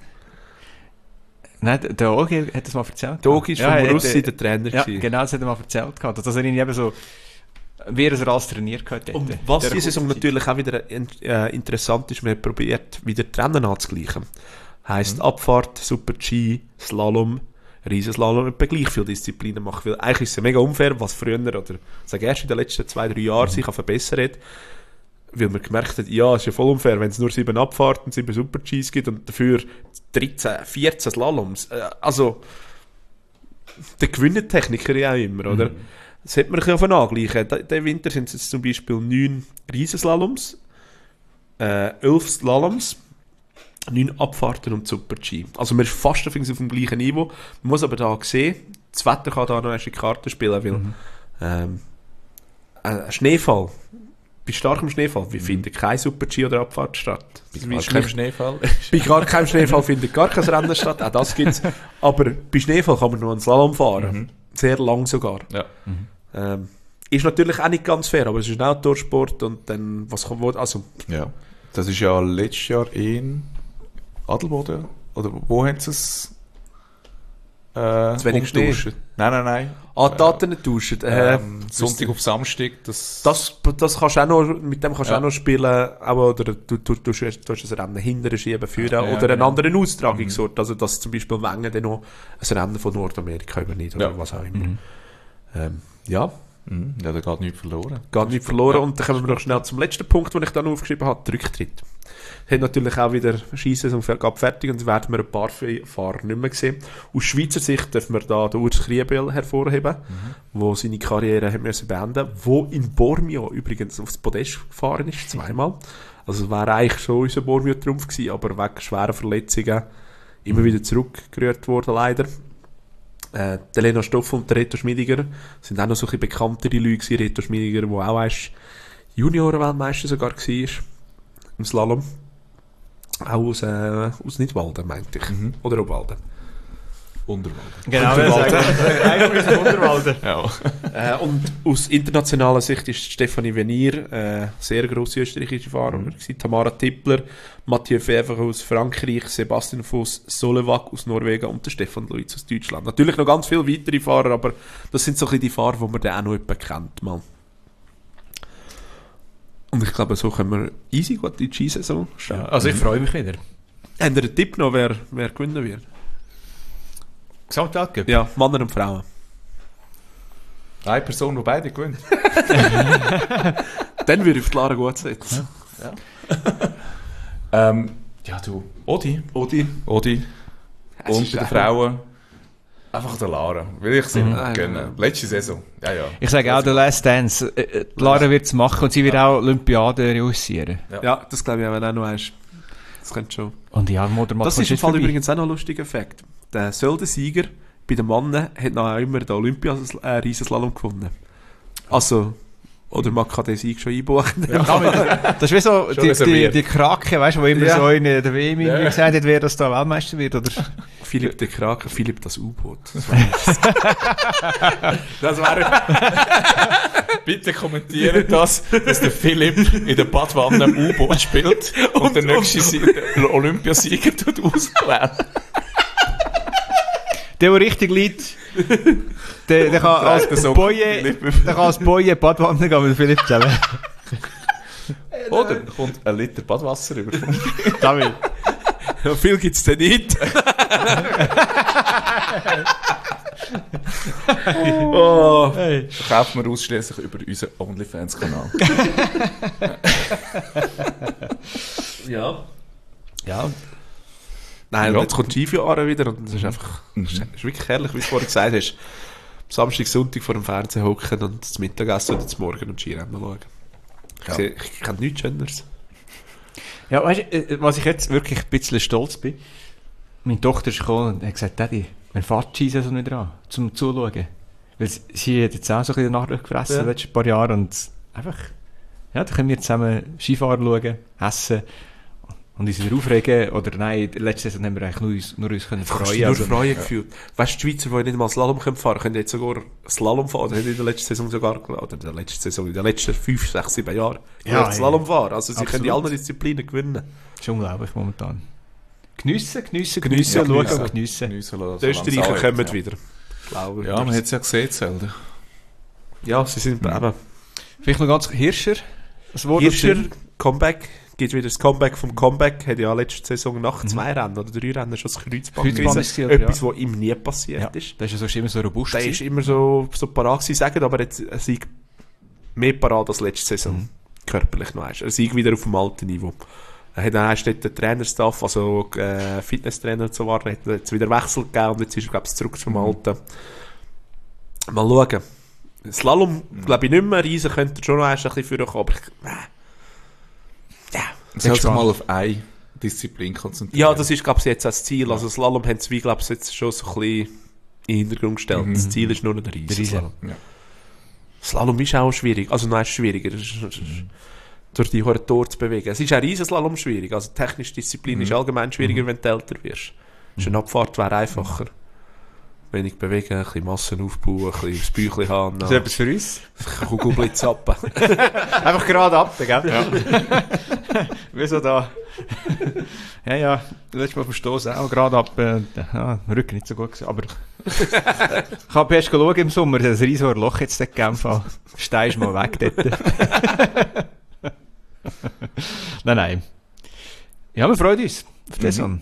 Nein, der- der Ogi hat das mal erzählt. Der Ogi ist Ja, vom er hat, Russi äh, der Trainer Ja, gewesen. genau, das hat er mal erzählt. gehabt, Dass er ihn eben so, wie er es als trainiert hat. Und dort. was Der diese Saison kurzen natürlich auch wieder äh, interessant ist, man hat probiert, wieder die Rennen anzugleichen. Heisst Abfahrt, Super-G, Slalom, Riesenslalom, etwa gleich viele Disziplinen machen. Weil eigentlich ist es ja mega unfair, was früher, oder sage erst in den letzten zwei, drei Jahren sich verbessert hat. Weil man gemerkt hat, ja, es ist ja voll unfair, wenn es nur sieben Abfahrten, sieben Super-Gs gibt und dafür dreizehn, vierzehn Slaloms. Äh, also, der gewinnen die Techniker ja auch immer, oder? Das hätte man ein bisschen angleichen. Diesen Winter sind es jetzt zum Beispiel neun Riesenslaloms, äh, elf Slaloms, neun Abfahrten und Super-G. Also man ist fast auf dem gleichen Niveau. Man muss aber da sehen, das Wetter kann da noch erst in die Karte spielen, weil ähm, ein Schneefall, bei starkem Schneefall, wir finden kein Super-G oder Abfahrt statt. Bei keinem Schneefall. Bei gar keinem Schneefall findet gar kein Rennen statt, auch das gibt's. Aber bei Schneefall kann man nur einen Slalom fahren. Sehr lang sogar. Ja. Ähm, ist natürlich auch nicht ganz fair, aber es ist ein Outdoor-Sport und dann, was kann man, also, Ja. Das ist ja letztes Jahr in Adelboden. Oder wo haben sie es äh, Zu wenig umgetauscht? Nein, nein, nein. ah, die Daten nicht tauschen. Äh, Ähm, Sonntag auf Samstag. Das, das, das kannst du auch noch, mit dem kannst du Ja. auch noch spielen, aber, oder du, du, du, du hast ein Rennen hinterher schieben, führen, Ja, oder einen genau. anderen Austragungsort, also dass zum Beispiel Wengen dann noch ein Rennen von Nordamerika übernimmt, oder Ja. was auch immer. Ähm, ja, Mhm. Ja, da geht nichts verloren. gar nicht verloren. Und dann kommen wir noch schnell zum letzten Punkt, den ich dann aufgeschrieben habe, der Rücktritt. Hat natürlich auch wieder Skisaison fertig und werden wir ein paar Fahrer nicht mehr sehen. Aus Schweizer Sicht dürfen wir da den Urs Kriebel hervorheben, mhm. der seine Karriere hat müssen beenden musste, der in Bormio übrigens aufs Podest gefahren ist, zweimal. Also wäre eigentlich schon unser Bormio-Trumpf gewesen, aber wegen schwerer Verletzungen immer wieder zurückgerührt worden, leider. Äh, der Lena Stoffel und der Reto Schmidiger sind auch noch so ein bisschen bekanntere Leute gewesen. Reto Schmidiger, der auch erst Junioren-Weltmeister sogar war im Slalom. Auch aus, äh, aus Nidwalden, meinte ich. Mhm. Oder Obwalden. Unterwalden. Genau, Unterwalden. Unterwalden. Ja. äh, und aus internationaler Sicht ist Stefanie Venier äh, sehr grosse österreichische Fahrer. Mhm. Tamara Tippler, Mathieu Fevre aus Frankreich, Sebastian Voss Solewak aus Norwegen und der Stefan Luiz aus Deutschland. Natürlich noch ganz viele weitere Fahrer, aber das sind so ein bisschen die Fahrer, die man dann auch noch jemanden kennt. Mal. Und ich glaube, so können wir easy gut in die Skisaison stellen. Ja, also ich freue mich wieder. Habt ihr einen Tipp noch, wer, wer gewinnen wird? Gesamtweltcup? Ja, Männer und Frauen. Eine Person, die beide gewinnt. Dann würde ich auf die Lara gut setzen. Ja, ja. ähm, ja du, Odi. Odi. Odi. Es Und bei den Frauen einfach der Lara. Will ich sie mhm. gönnen. Letzte Saison. Ja, ja. Ich sage auch, der Last Dance. Äh, die Lara wird es machen und sie wird ja. auch Olympiade reüssieren. Ja. ja, das glaube ich auch, wenn auch noch eins. Das könnte schon. Und ja, Motormann das ist im Fall vorbei. Übrigens auch noch ein lustiger Effekt. Der Söldensieger bei den Männern hat noch immer den Olympia-Riesenslalom gewonnen. Also, oder man kann den Sieg schon einbuchen. Ja. Das ist wie so die, die, die Krake, weißt du, wo immer ja. so in der W M ja. gesagt hat, wer das da Weltmeister wird, oder? Philipp der Krake, Philipp das U-Boot. Das wäre... Bitte kommentieren das, dass der Philipp in der Badwanne im U-Boot spielt und, und der nächste und, Olympiasieger tut auswählen. Der, der richtig liegt, der, der kann als Boje, der kann als Boje Badwanne gehen mit Philipp zusammen. Oder kommt ein Liter Badwasser über. Damit. Ja, viel gibt es denn nicht. Oh, hey. Kaufen wir ausschließlich über unseren OnlyFans-Kanal. Ja. Ja. Nein, ja. Jetzt kommt Skifahren wieder und es ist einfach mhm. ist wirklich herrlich, wie du vorhin gesagt hast. Samstag, Sonntag vor dem Fernsehen hocken und das Mittagessen oder das Morgen und Skirennen schauen. Ich, ja. sehe, ich kenne nichts Schöneres. Ja, weißt du, was ich jetzt wirklich ein bisschen stolz bin? Meine Tochter ist gekommen und hat gesagt, Daddy, wir fahren die Skisaison nicht an, zum Zuschauen. Weil sie hat jetzt auch so ein bisschen Nachricht gefressen ja. in den letzten paar Jahren und einfach, ja, da können wir zusammen Skifahren schauen, essen und uns wieder aufregen. Oder nein, letzte Saison haben wir eigentlich nur uns, nur uns können freuen. Nur also, freuen gefühlt. Ja. Weißt du, die Schweizer, die nicht mal Slalom fahren können, können jetzt sogar Slalom fahren. Oder haben in der letzten Saison sogar, oder in der letzten Saison, in den letzten fünf, sechs, sieben Jahren, ja, Slalom fahren. Also sie Absolut. können die anderen Disziplinen gewinnen. Das ist unglaublich momentan. Geniessen, geniessen, geniessen, ja, schauen und geniessen. geniessen die Österreicher kommen ja. wieder. Glaube, ja, man hat es ja gesehen, Zelda. Ja, sie sind eben. Vielleicht noch ganz Hirscher. Das Wort Hirscher, Comeback. Gibt wieder das Comeback vom Comeback. Hat ja letzte Saison nach mhm. zwei Rennen oder drei Rennen schon das Kreuzband gerissen. Etwas, was ihm nie passiert ja. ist. Der ist ja so immer so robust. Der ist immer so, so parat gewesen, sagen, aber jetzt ein Sieg mehr parat als letzte Saison. Mhm. Körperlich noch einmal. Ein Sieg wieder auf dem alten Niveau. Er hat dann erst den Trainerstaff, also äh, Fitnesstrainer und so weiter, hat jetzt wieder Wechsel gegeben und jetzt ist er, glaube ich, zurück zum Alten. Mal schauen. Slalom, glaube ich, nicht mehr. Riesen könnte schon noch erst ein bisschen vorkommen, aber ich, äh, ja. Sie hat sich mal auf eine Disziplin konzentriert. Ja, das ist, glaube ich, jetzt das Ziel. Also Slalom haben sie, glaube ich, jetzt schon so ein bisschen in den Hintergrund gestellt. Mhm. Das Ziel ist nur noch der Riesen. Ja. Slalom ist auch schwierig, also noch schwieriger. Das ist, das ist, mhm. durch die hohen Tore zu bewegen. Es ist auch Riesenslalom schwierig. Also technische Disziplin mhm. ist allgemein schwieriger, mhm. wenn du älter wirst. Mhm. Eine Abfahrt wäre einfacher. Mhm. Wenig bewegen, ein bisschen Massen aufbauen, ein bisschen das Bäuchchen haben. Das ist etwas für uns. Kugelblitz ab. Einfach gerade ab, gell? Ja. Wieso da? Ja, ja, letztes Mal vom Stoss auch gerade ab. Äh, ja, Rücken nicht so gut gewesen, aber ich habe erst geschaut im Sommer, das riesige Loch jetzt dort gegeben. Stein ist mal weg dort. Nein, nein. Ja, wir freuen uns auf das an.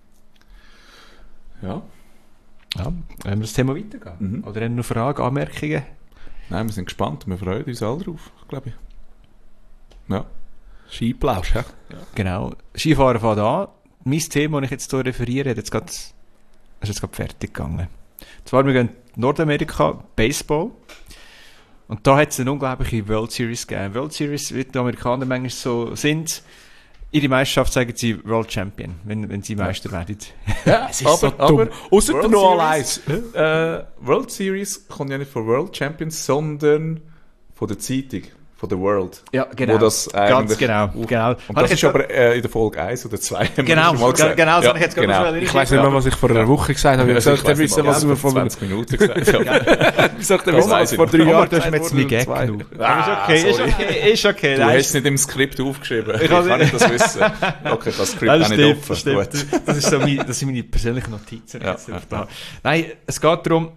Ja. Ja, wollen wir das Thema weitergehen? Mhm. Oder haben wir noch Fragen, Anmerkungen? Nein, wir sind gespannt. Wir freuen uns alle drauf, glaube ich. Ja. Skiplausch, ja. Genau. Skifahren fängt an. Mein Thema, das ich jetzt hier referiere, hat jetzt grad, ist jetzt gerade fertig gegangen. Zwar, wir gehen in Nordamerika, Baseball. Und da hat es eine unglaubliche World Series gegeben. World Series, wie die Amerikaner manchmal so sind, ihre Meisterschaft sagen sie World Champion, wenn, wenn sie Meister werden. Ja, Es ist so dumm. Ausser World der noch Series, äh, World Series kommt ja nicht von World Champions, sondern von der Zeitung, von der World. Ja, genau. Wo das Ganz eigentlich- genau. genau. Und Habe das ich ist jetzt- aber äh, in der Folge eins oder zwei. haben wir Genau, schon mal gesagt. genau, das Ja, habe ich jetzt gerade genau. noch schnell Ich weiss nicht mehr, was ich vor einer Woche gesagt habe. Ich Also, habe gesagt, ich ihr weiss wisst, nicht was mal, wir vor zwanzig Minuten gesagt haben. Ich sagte, Das was weiss wir ich vor noch. drei Omar, Jahren du hast mir jetzt meinen Gag zwei. genug. Ah, okay, ist sorry. okay, ist okay. Du Nein, hast es nicht im Skript aufgeschrieben. Ich Ich habe- kann nicht das wissen. Okay, das Skript Nein, auch das nicht stimmt, offen. das stimmt. Gut. Das, ist so meine, das sind meine persönlichen Notizen. Ja, Jetzt ja, da. ja. Nein, es geht darum,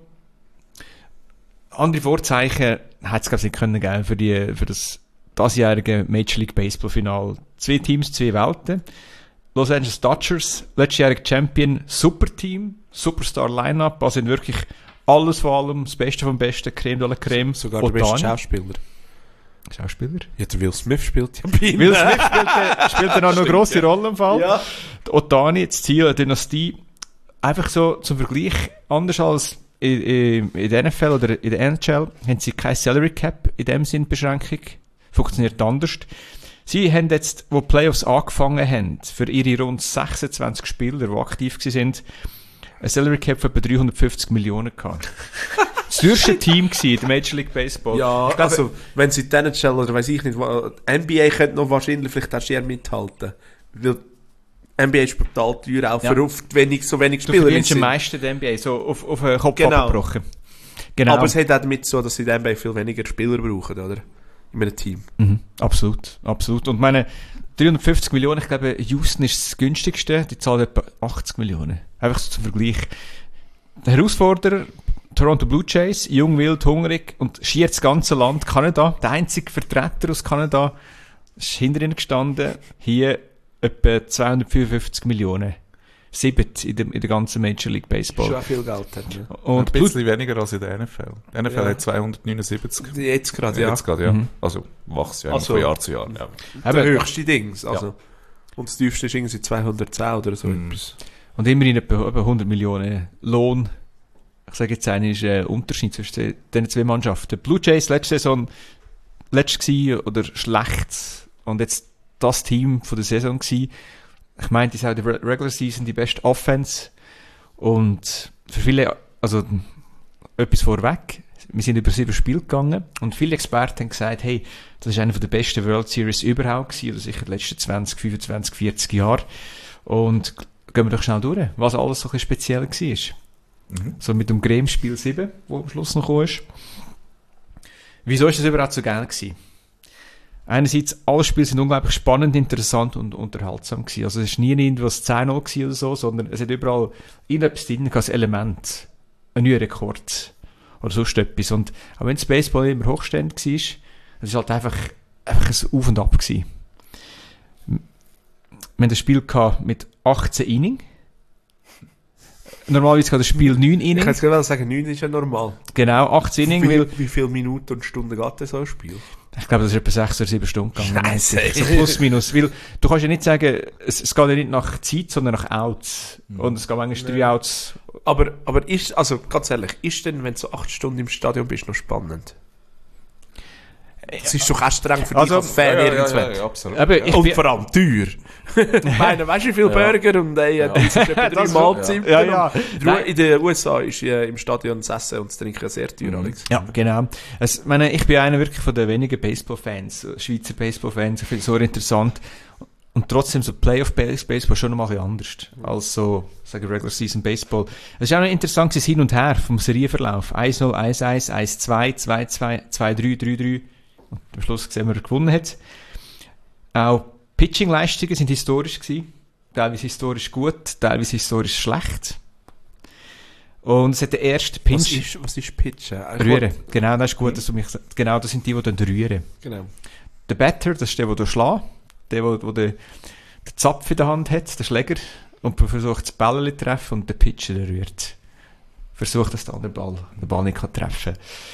andere Vorzeichen hat es, glaube ich, nicht können geben für, die, für das diesjährige Major League Baseball Final. Zwei Teams, zwei Welten. Los Angeles Dodgers, letztjähriger Champion, super Team, Superstar Lineup, also wirklich alles von allem, das Beste vom Besten, Creme de la Creme. Sogar der beste Schauspieler. Schauspieler. Ja, der Will Smith spielt ja bei Will Smith spielt, äh, spielt dann auch noch eine grosse Rolle im Fall. Ja. Die Otani, das Ziel der Dynastie, einfach so zum Vergleich, anders als in, in, in der N F L oder in der N H L, haben sie keine Salary Cap in dem Sinn Beschränkung. Funktioniert anders. Sie haben jetzt, wo die Playoffs angefangen haben, für ihre rund sechsundzwanzig Spieler, die aktiv waren, eine Salary Cap von etwa dreihundertfünfzig Millionen gehabt. Das teuerste Team gewesen in der Major League Baseball. Ja, Ich glaube, also, wenn sie die N H L oder weiss ich nicht, wa- N B A könnte noch wahrscheinlich vielleicht auch schwer mithalten. Weil N B A ist brutal teuer, auch Ja. für oft wenig, so wenig du Spieler. verdienst am sind. meisten in der N B A, so auf, auf den Kopf Genau. abgebrochen. Genau. Aber es hat auch damit so, dass sie in der N B A viel weniger Spieler brauchen, oder? In einem Team. Mhm, absolut, absolut. Und meine, dreihundertfünfzig Millionen, ich glaube, Houston ist das günstigste, die zahlen etwa achtzig Millionen. Einfach so zum Vergleich. Der Herausforderer, Toronto Blue Jays, jung, wild, hungrig und schier das ganze Land, Kanada, der einzige Vertreter aus Kanada, ist hinter ihnen gestanden, hier etwa zweihundertfünfundfünfzig Millionen. Sieben in der, in der ganzen Major League Baseball. Schon auch viel Geld hat, ne? Und Ein Blue, bisschen weniger als in der N F L. Die N F L Ja. hat zweihundertneunundsiebzig. Jetzt gerade, ja. Jetzt gerade, ja. Mhm. Also, wächst ja Also- von Jahr zu Jahr. Ja. Der eben, höchste Dings, also. Und das tiefste ist irgendwie zweihundertzehn oder so Mhm. etwas. und immerhin etwa, etwa hundert Millionen Lohn. Ich sage jetzt einen ist ein Unterschied zwischen den zwei Mannschaften. Blue Jays letzte Saison letzt gsi oder schlecht und jetzt das Team von der Saison gsi. Ich meine, die sind auch in der Regular Season die beste Offense und für viele, also etwas vorweg, wir sind über sieben Spiele gegangen und viele Experten haben gesagt, hey, das ist eine der besten World Series überhaupt gewesen, oder sicher die letzten zwanzig, fünfundzwanzig, vierzig Jahre. Und gehen wir doch schnell durch, was alles so ein bisschen speziell war. Mhm. So mit dem Grem-Spiel sieben, wo am Schluss noch gekommen ist. Wieso ist das überhaupt so geil gewesen? Einerseits, alle Spiele sind unglaublich spannend, interessant und unterhaltsam gewesen. Also es war nie irgendwas zehn null gewesen oder so, sondern es hat überall irgendetwas drin gehabt, ein Element, ein neuer Rekord oder sonst etwas. Und auch wenn das Baseball immer hochstehend war, es war halt einfach, einfach ein Auf und Ab gewesen. Wir haben das Spiel gehabt mit achtzehn Innings. Normalerweise hat das Spiel neun Ich kann Innings. jetzt gerade sagen, neun ist ja normal. Genau, achtzehn Innings, weil Wie, wie viele Minuten und Stunden geht denn so ein Spiel? ich glaube, das ist etwa sechs oder sieben Stunden gegangen. Scheisse. So plus minus. Weil du kannst ja nicht sagen, es, es geht ja nicht nach Zeit, sondern nach Outs. Und es geht manchmal drei Outs. Aber, aber ist, also ganz ehrlich, ist denn, wenn du so acht Stunden im Stadion bist, noch spannend? Es ist doch auch streng für dich Also, als Fan ja, ja, ja, irgendwann. ja, absolut. Aber ja. ich Und bin- vor allem teuer. Ich meine, weißt du, wie viele Ja. Burger und ey, ja. Das ist etwa drei Das- Mahlzeiten. ja, ja. Und Nein. In den U S A ist äh, im Stadion das Essen und das Trinken sehr teuer, Mhm. Alex. Ja, genau. Es, meine, ich bin einer wirklich von den wenigen Baseball-Fans, Schweizer Baseball-Fans, ich finde es so interessant. Und trotzdem so Playoff-Baseball schon noch mal ein bisschen anders als so, sagen wir, Regular Season Baseball. Es ist auch noch interessant, das Hin und Her vom Serienverlauf. eins null, eins eins, eins zwei, zwei zwei, zwei drei, drei drei. Und am Schluss sehen wir, wer gewonnen hat. Auch Pitching-Leistungen sind historisch gewesen. Teilweise historisch gut, teilweise historisch schlecht. Und es hat der erste Was Pinch. ist, was ist Pitchen? Äh, Rühren. Genau, das ist gut, dass du mich, genau, das sind die, die dann rühren. Genau. Der Batter, das ist der, der schlägt. Der, der, der den den Zapf in der Hand hat, der Schläger, und versucht das Bälle zu treffen und der Pitcher, der rührt. Versucht, dass der andere Ball, den Ball nicht kann treffen kann.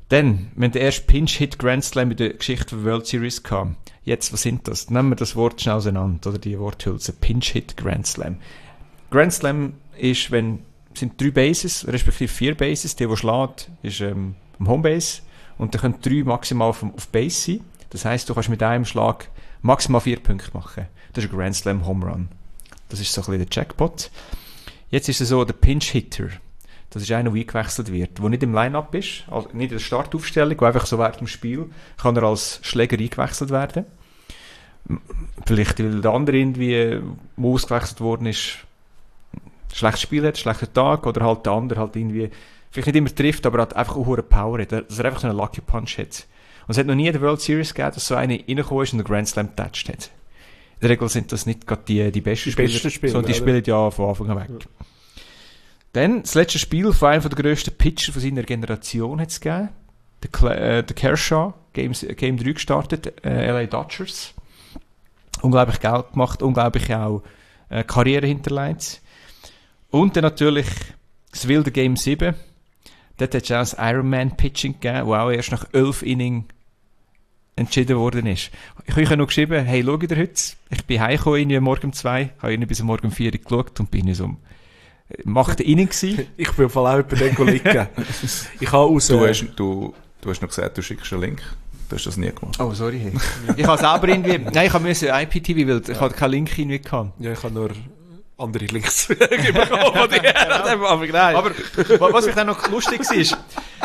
Dann, wir haben den ersten Pinch-Hit Grand Slam in der Geschichte der World Series gehabt. Jetzt, was sind das? Nehmen wir das Wort schnell auseinander, oder die Worthülse. Pinch-Hit Grand Slam. Grand Slam ist, wenn, sind drei Bases, respektive vier Bases. Der, der schlägt, ist ähm, am Homebase. Und dann können drei maximal auf, auf Base sein. Das heisst, du kannst mit einem Schlag maximal vier Punkte machen. Das ist ein Grand Slam Home Run. Das ist so ein bisschen der Jackpot. Jetzt ist es so, der Pinch-Hitter. Das ist einer, der eingewechselt wird, der nicht im Line-Up ist, also nicht in der Startaufstellung, der einfach so während dem Spiel kann er als Schläger eingewechselt werden. Vielleicht, weil der andere irgendwie, der ausgewechselt worden ist, ein schlechtes Spiel hat, einen schlechten Tag, oder halt der andere halt irgendwie, vielleicht nicht immer trifft, aber hat einfach auch hohe Power hat, dass er einfach so einen Lucky Punch hat. Und es hat noch nie in der World Series gegeben, dass so einer reingekommen ist und einen Grand Slam getatscht hat. In der Regel sind das nicht gerade die, die besten die Spieler, besten Spieler, sondern die spielen ja von Anfang an weg. Ja. Dann, das letzte Spiel von einem der grössten Pitcher von seiner Generation hat es gegeben. Der, Cla- äh, der Kershaw, Game, Game drei gestartet, äh, L A Dodgers. Unglaublich Geld gemacht, unglaublich auch äh, Karriere hinterlegt. Und dann natürlich das wilde Game sieben. Dort hat es auch das Ironman-Pitching gegeben, wo auch erst nach elf Innings entschieden worden ist. Ich habe euch noch geschrieben, hey, schau dir heute, ich bin heimgekommen, irgendwie morgen um zwei, habe irgendwie bis morgen um vier geschaut und bin so um macht der Inning gsi. Ich bin voll auch über den liegen. Ich habe aus... Du äh, hast, du, du hast noch gesagt, du schickst einen Link. Du hast das nie gemacht. Oh, sorry. Hey. Ich habe selber irgendwie... Nein, ich habe müssen I P T V, weil ich hatte keinen Link irgendwie gehabt. Ja, ich habe nur andere Links bekommen von dir. Aber nein. Aber was mich dann noch lustig war...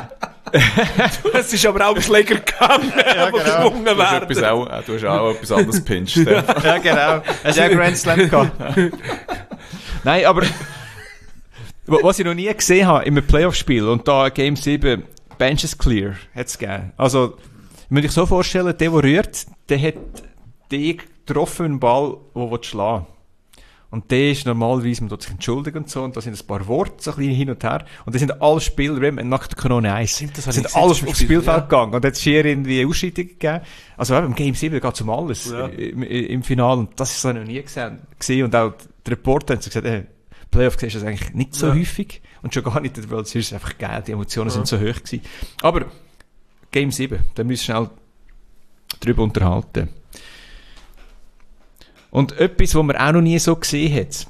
Es ist aber auch um Schläger gegangen, ja, die genau. geschwungen Du hast, werden. etwas auch, du hast auch etwas anderes gepincht. Ja. Ja, genau. Hast du auch Grand Slam gehabt? Nein, aber... Was ich noch nie gesehen habe in einem Playoff-Spiel, und da Game sieben, Benches Clear, hat es gegeben. Also, wenn ich so vorstellen, der, der rührt, der hat den getroffen mit dem Ball, der schlagen will. Und der ist normalerweise, man tut sich entschuldigen und so, und da sind ein paar Worte, so ein bisschen hin und her, und das sind alle Spieler, nach der Kanone eins, das sind gesehen, alle das aufs Spiel, Spielfeld ja. gegangen, und jetzt ist hier irgendwie Ausschreitungen gegeben. Also eben, im Game sieben geht es um alles, Ja. im, im Finale, und das ist so noch nie gesehen, gesehen, und auch die Reporter haben so gesagt, äh, Playoff siehst du das eigentlich nicht so ja. häufig. Und schon gar nicht in der World Series. Einfach geil, die Emotionen ja. sind so hoch gewesen. Aber Game sieben, da müssen wir schnell drüber unterhalten. Und etwas, was man auch noch nie so gesehen hat.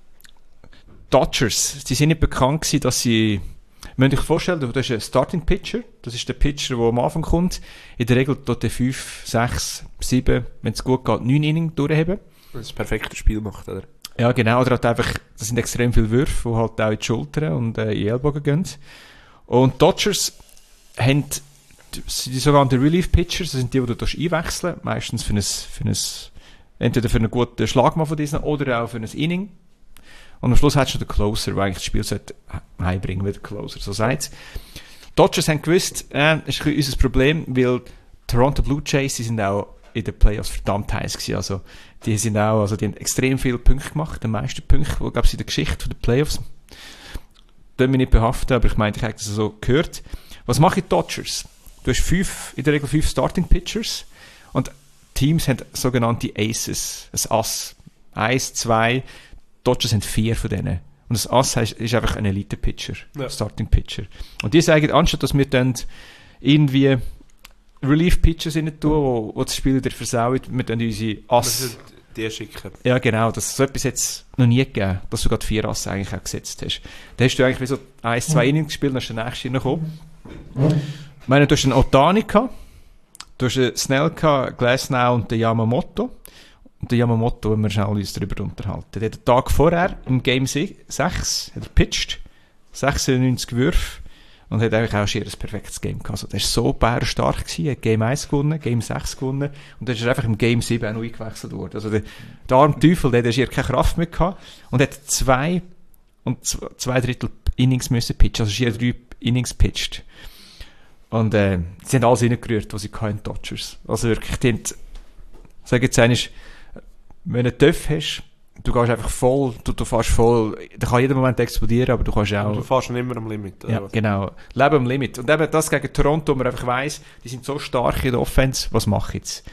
Dodgers, die sind nicht bekannt gewesen, dass sie... Man muss sich vorstellen, du hast einen Starting Pitcher. Das ist der Pitcher, der am Anfang kommt. In der Regel tut er fünf, sechs, sieben, wenn es gut geht, neun Innings durchheben. Das das perfekte Spiel macht, oder? Ja, genau. Oder halt einfach, das sind extrem viele Würfe, die halt auch in die Schultern und äh, in die Ellbogen gehen. Und Dodgers haben die, die sogenannten Relief-Pitchers, das sind die, die du einwechseln kannst, meistens für ein, für ein, entweder für einen guten Schlag von diesen oder auch für ein Inning. Und am Schluss hast du den Closer, der eigentlich das Spiel sollte heimbringen wie der Closer, so sagt's. Dodgers haben gewusst, äh, das ist unser Problem, weil Toronto Blue Jays, die sind auch in den Playoffs verdammt heiß gewesen. Also, die sind auch, also, die haben extrem viele Punkte gemacht, die meisten Punkte, die, glaube ich, in der Geschichte der Playoffs. Das mich nicht behaften, aber ich meine, ich habe das so gehört. Was machen die Dodgers? Du hast fünf, in der Regel fünf Starting Pitchers und Teams haben sogenannte Aces, ein Ass. Eins, zwei, Dodgers haben vier von denen. Und das Ass heißt, ist einfach ein Elite-Pitcher, ja. Starting Pitcher. Und die sagen, anstatt dass wir dann irgendwie Relief-Pitchers rein tun, wo, wo das Spiel wieder versauen, wir dann unsere Ass... Die schicken. Ja, genau. Das, so etwas hat es noch nie gegeben, dass du gerade vier Ass eigentlich auch gesetzt hast. Da hast du eigentlich wie so eins, zwei Innings gespielt, dann ist der nächste reingekommen. Ich meine, du hast einen Ohtani gehabt, du hast einen Snell gehabt, Glasnow und den Yamamoto. Und der Yamamoto, wenn wir schnell uns darüber unterhalten. Der hat den Tag vorher, im Game sechs, hat er pitcht, sechsundneunzig Würfe, und hat eigentlich auch schon ein perfektes Game gehabt. Also, der war so bärenstark gewesen, hat Game eins gewonnen, Game sechs gewonnen, und dann ist er einfach im Game sieben auch noch eingewechselt worden. Also, der, der arme Teufel, der hat hier keine Kraft mehr gehabt, und hat zwei, und zwei Drittel Innings müssen pitchen, also hier drei Innings pitcht. Und, äh, sie haben alles reingerührt, was sie hatten, in Dodgers. Also wirklich, die haben, sag jetzt einmal, wenn du einen Töff hast, du gehst einfach voll, du, du fährst voll, der kann jeden Moment explodieren, aber du kannst auch... Du fährst schon immer am Limit. Ja, was? Genau. Leben am Limit. Und eben das gegen Toronto, wo man einfach weiss, die sind so stark in der Offense, was mache ich jetzt?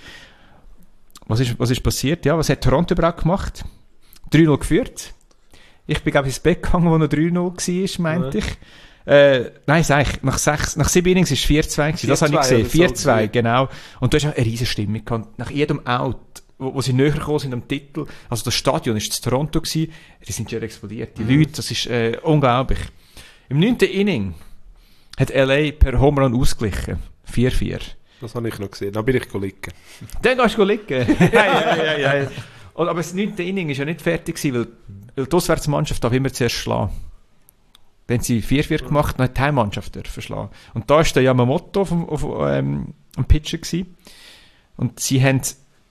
Was ist, was ist passiert? Ja, was hat Toronto überhaupt gemacht? drei null geführt. Ich bin, glaube ich, ins Bett gegangen, wo noch drei null war, meinte ja. ich. Äh, nein, sag ich, nach, sechs, nach sieben Innings war es vier zwei gewesen, das habe ich gesehen. vier zwei, so genau. Und du hast auch eine riesen Stimmung gehabt. Nach jedem Out, wo, wo sie näher gekommen sind am Titel, also das Stadion war in Toronto gewesen, die sind ja explodiert. Die mhm. Leute, das ist äh, unglaublich. Im neunten Inning hat L A per Home Run ausgeglichen. vier vier. Das habe ich noch gesehen. Dann bin ich liegen. Dann gehst du liegen. ja, ja, ja, ja. Aber das neunte Inning war ja nicht fertig gewesen, weil, weil die Auswärtsmannschaft darf immer zuerst schlagen. Dann haben sie vier vier gemacht, dann hat die Heimmannschaft verschlagen. Und da war der Yamamoto auf, auf, ähm, am Pitcher gewesen. Und sie haben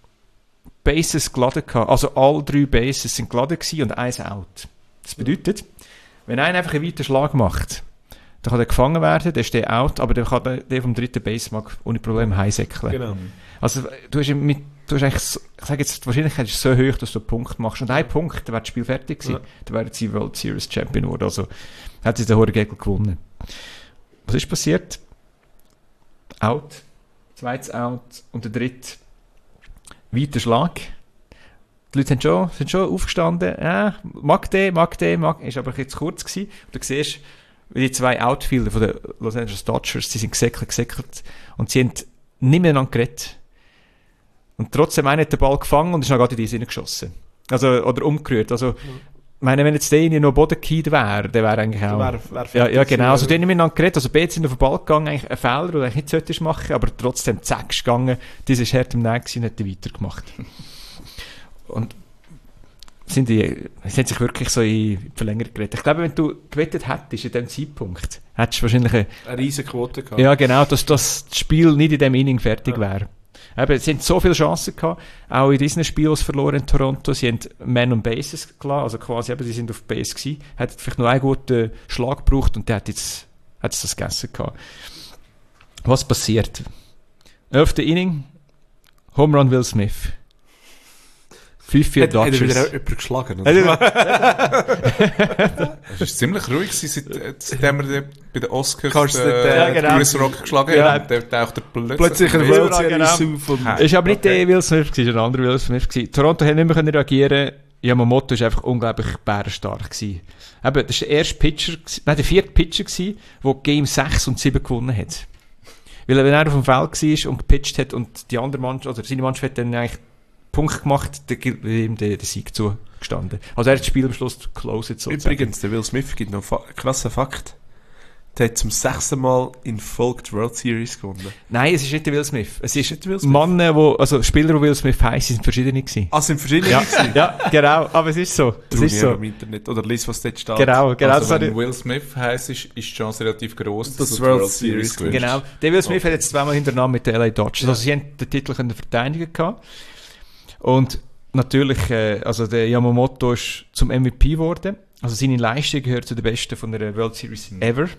Bases geladen gehabt. Also alle drei Bases sind geladen gewesen und eins out. Das bedeutet, wenn einer einfach einen weiten Schlag macht, dann kann er gefangen werden, dann ist der out, aber dann kann der, der vom dritten Basemark ohne Probleme heimsäckeln. Genau. Also du hast, mit, du hast eigentlich, so, ich sage jetzt, die Wahrscheinlichkeit ist so hoch, dass du einen Punkt machst. Und ein Punkt, dann wäre das Spiel fertig gewesen. Ja. Dann wären sie World Series Champion geworden. Also hat sie den Horror-Gegel gewonnen. Was ist passiert? Out, zweites Out und der dritte weiter Schlag. Die Leute sind schon, sind schon aufgestanden, ja, mag der, mag der, mag, ist aber ein bisschen zu kurz gewesen. Und du siehst, wie die zwei Outfielder von den Los Angeles Dodgers, die sind gesäckelt, gesäckelt und sie haben nicht miteinander geredet. Und trotzdem einer hat den Ball gefangen und ist noch gerade in die Sinne geschossen. Also, oder umgerührt. Also, ich meine, wenn jetzt der in noch Boden gehabt wäre, der wäre eigentlich auch... Wär, wär ja, ja, genau. Also, die haben nicht miteinander geredet. Also, beide sind auf den Ball gegangen, eigentlich ein Fehler, den du eigentlich nicht solltest machen, aber trotzdem zack, ist gegangen. Das ist hart im Nähen und hat die weitergemacht. Und sind die, es hat sich wirklich so in die Verlängerung geredet. Ich glaube, wenn du gewettet hättest in diesem Zeitpunkt, hättest du wahrscheinlich eine, eine riesige Quote gehabt. Ja, genau, dass das Spiel nicht in diesem Inning fertig ja. wäre. Eben, es haben so viele Chancen gehabt, auch in diesen Spielen, die sie verloren in Toronto. Sie haben Man on Bases gelassen, also quasi eben, sie sind auf Base gewesen, hätten vielleicht noch einen guten Schlag gebraucht und der hat jetzt, hat jetzt das gegessen gehabt. Was passiert? Elfte Inning, Home Run Will Smith. fünf vier Dodgers. Hat er wieder jemanden geschlagen? Es war ziemlich ruhig, seit, seitdem wir bei den Oscars Kannst äh, ja, genau. Chris Rock geschlagen ja. haben. Der taucht plötzlich... Plötzlich ein World Series auf. Es war aber nicht okay. Der Will Smith, es war ein anderer Will Smith. Toronto hat nicht mehr reagieren. Yamamoto war einfach unglaublich bärenstark. Eben, das war der erste Pitcher, nein, der vierte Pitcher, der Game sechs und sieben gewonnen hat. Weil er, wenn er auf dem Feld war und gepitcht hat und die andere Mannschaft, oder seine Mannschaft hat dann eigentlich Punkt gemacht, da gilt ihm der, der Sieg zugestanden. Also er hat das Spiel am Schluss closed sozusagen. Übrigens, der Will Smith gibt noch einen krassen Fakt. Der hat zum sechsten Mal in Folge die World Series gewonnen. Nein, es ist nicht der Will Smith. Es ist nicht Will Smith. Männer, wo, also Spieler, die Will Smith heissen, sind verschiedene gewesen. Ah, sind verschiedene ja, gewesen? Ja, genau. Aber es ist so. Es ist so. Im Internet. Oder lies, was dort steht. Genau, genau. Also wenn Will Smith heisst, ist, ist die Chance relativ gross, dass das du World, World Series Series gewinnst. Genau. Der Will Smith okay. hat jetzt zweimal hintereinander mit den L A Dodgers. Ja. Also sie haben den Titel können verteidigen gehabt. Und natürlich, äh, also der Yamamoto ist zum M V P geworden. Also seine Leistung gehört zu den besten von der World Series mhm. ever.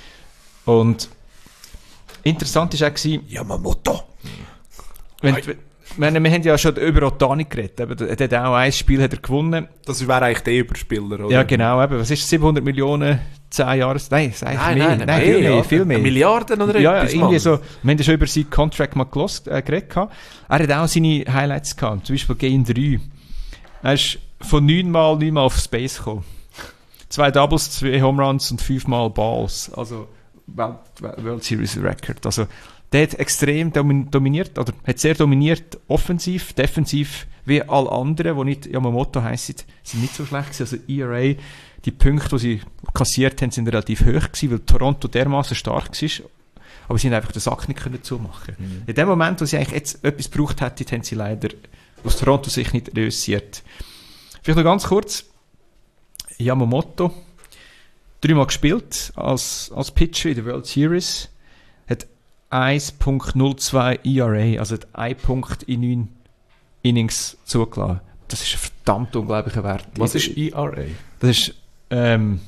Und interessant war auch gewesen, Yamamoto. Wenn, wenn, wir haben ja schon über Ohtani geredet. Eben, er hat auch ein Spiel hat er gewonnen. Das wäre eigentlich der Überspieler, oder? Ja, genau. Eben. Was ist das? siebenhundert Millionen, zehn Jahre? Nein, das nein, mehr. nein, nein, viel mehr. Ja. Viel mehr. Milliarden oder ja, etwas? Ja, irgendwie so. Wir haben ja schon über seinen Contract mal gelost, äh, geredet. Er hat auch seine Highlights gehabt. Zum Beispiel Game drei. Er ist von neunmal, neunmal auf Space gekommen. Zwei Doubles, zwei Home Runs und fünfmal Balls. Also World, World Series Record. Also der hat extrem dominiert, oder hat sehr dominiert, offensiv, defensiv, wie alle anderen, die nicht Yamamoto heissen, sind nicht so schlecht gewesen. Also E R A, die Punkte, die sie kassiert haben, sind relativ hoch gewesen, weil Toronto dermaßen stark war. Aber sie haben einfach den Sack nicht können zumachen. Mhm. In dem Moment, wo sie eigentlich jetzt etwas gebraucht hätten, haben sie leider aus Toronto sich nicht reüssiert. Vielleicht noch ganz kurz. Yamamoto, dreimal gespielt als, als Pitcher in der World Series, hat eins Komma null zwei E R A, also hat ein Punkt in neun Innings zugelassen. Das ist ein verdammt unglaublicher Wert. Was ist E R A? Das ist, ähm,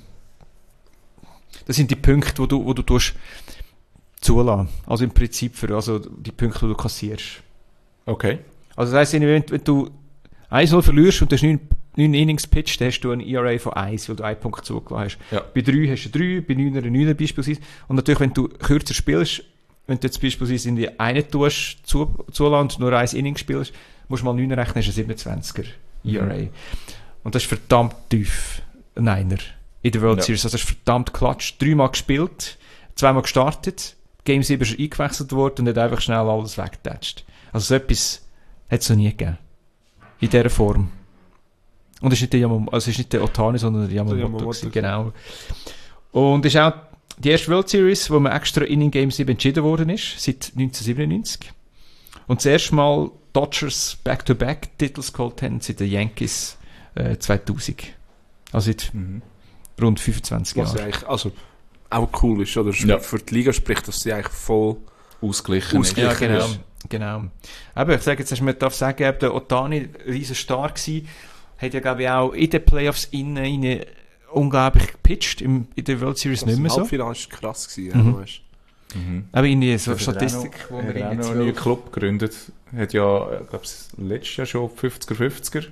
das sind die Punkte, die du, wo du tust zulassen. Also im Prinzip für, also die Punkte, die du kassierst. Okay. Also das heisst, wenn, wenn du eins null verlierst und du hast neun Innings pitcht, dann hast du ein E R A von eins, weil du einen Punkt zugelassen hast. Ja. Bei drei hast du drei, bei neun einen neun beispielsweise. Und natürlich, wenn du kürzer spielst, wenn du jetzt beispielsweise in die eine tust, zu, zulassen und nur ein Inning spielst, musst du mal neun rechnen, hast du einen siebenundzwanziger E R A. Mhm. Und das ist verdammt tief, ein Einer. in der World Ja. Series. Also das ist verdammt klatsch. Dreimal gespielt, zweimal gestartet, Game sieben ist eingewechselt worden und hat einfach schnell alles weggetatscht. Also so etwas hat es noch nie gegeben. In dieser Form. Und es ist nicht der, Yamam- also es ist nicht der Otani, sondern der Yamamoto. Yamamoto, gewesen, genau. Und es ist auch die erste World Series, wo man extra in den Game sieben entschieden worden ist, seit neunzehnhundertsiebenundneunzig. Und das erste Mal Dodgers Back-to-Back-Titles geholt haben, seit den Yankees äh, zweitausend. Also seit Mhm. rund fünfundzwanzig Was ja Jahren. eigentlich, also, auch cool ist, oder? Ja. Für die Liga spricht, dass sie eigentlich voll Ausgeglichen ist. Ja, genau. ist. genau. Aber ich sage jetzt, dass man darf sagen, eben, der Otani riesen Star gsi, hat ja glaube ich auch in den Playoffs innen, innen unglaublich gepitcht, im, in der World Series nicht mehr so. Halbfinale war krass gewesen, Mhm. ja, weißt. Mhm. Aber irgendwie so Das hat Statistik, er wo auch noch, man er hat auch irgendwie noch einen neuen zwölf... Club gegründet. Hat ja, ich glaube, letztes Jahr schon fünfziger fünfziger.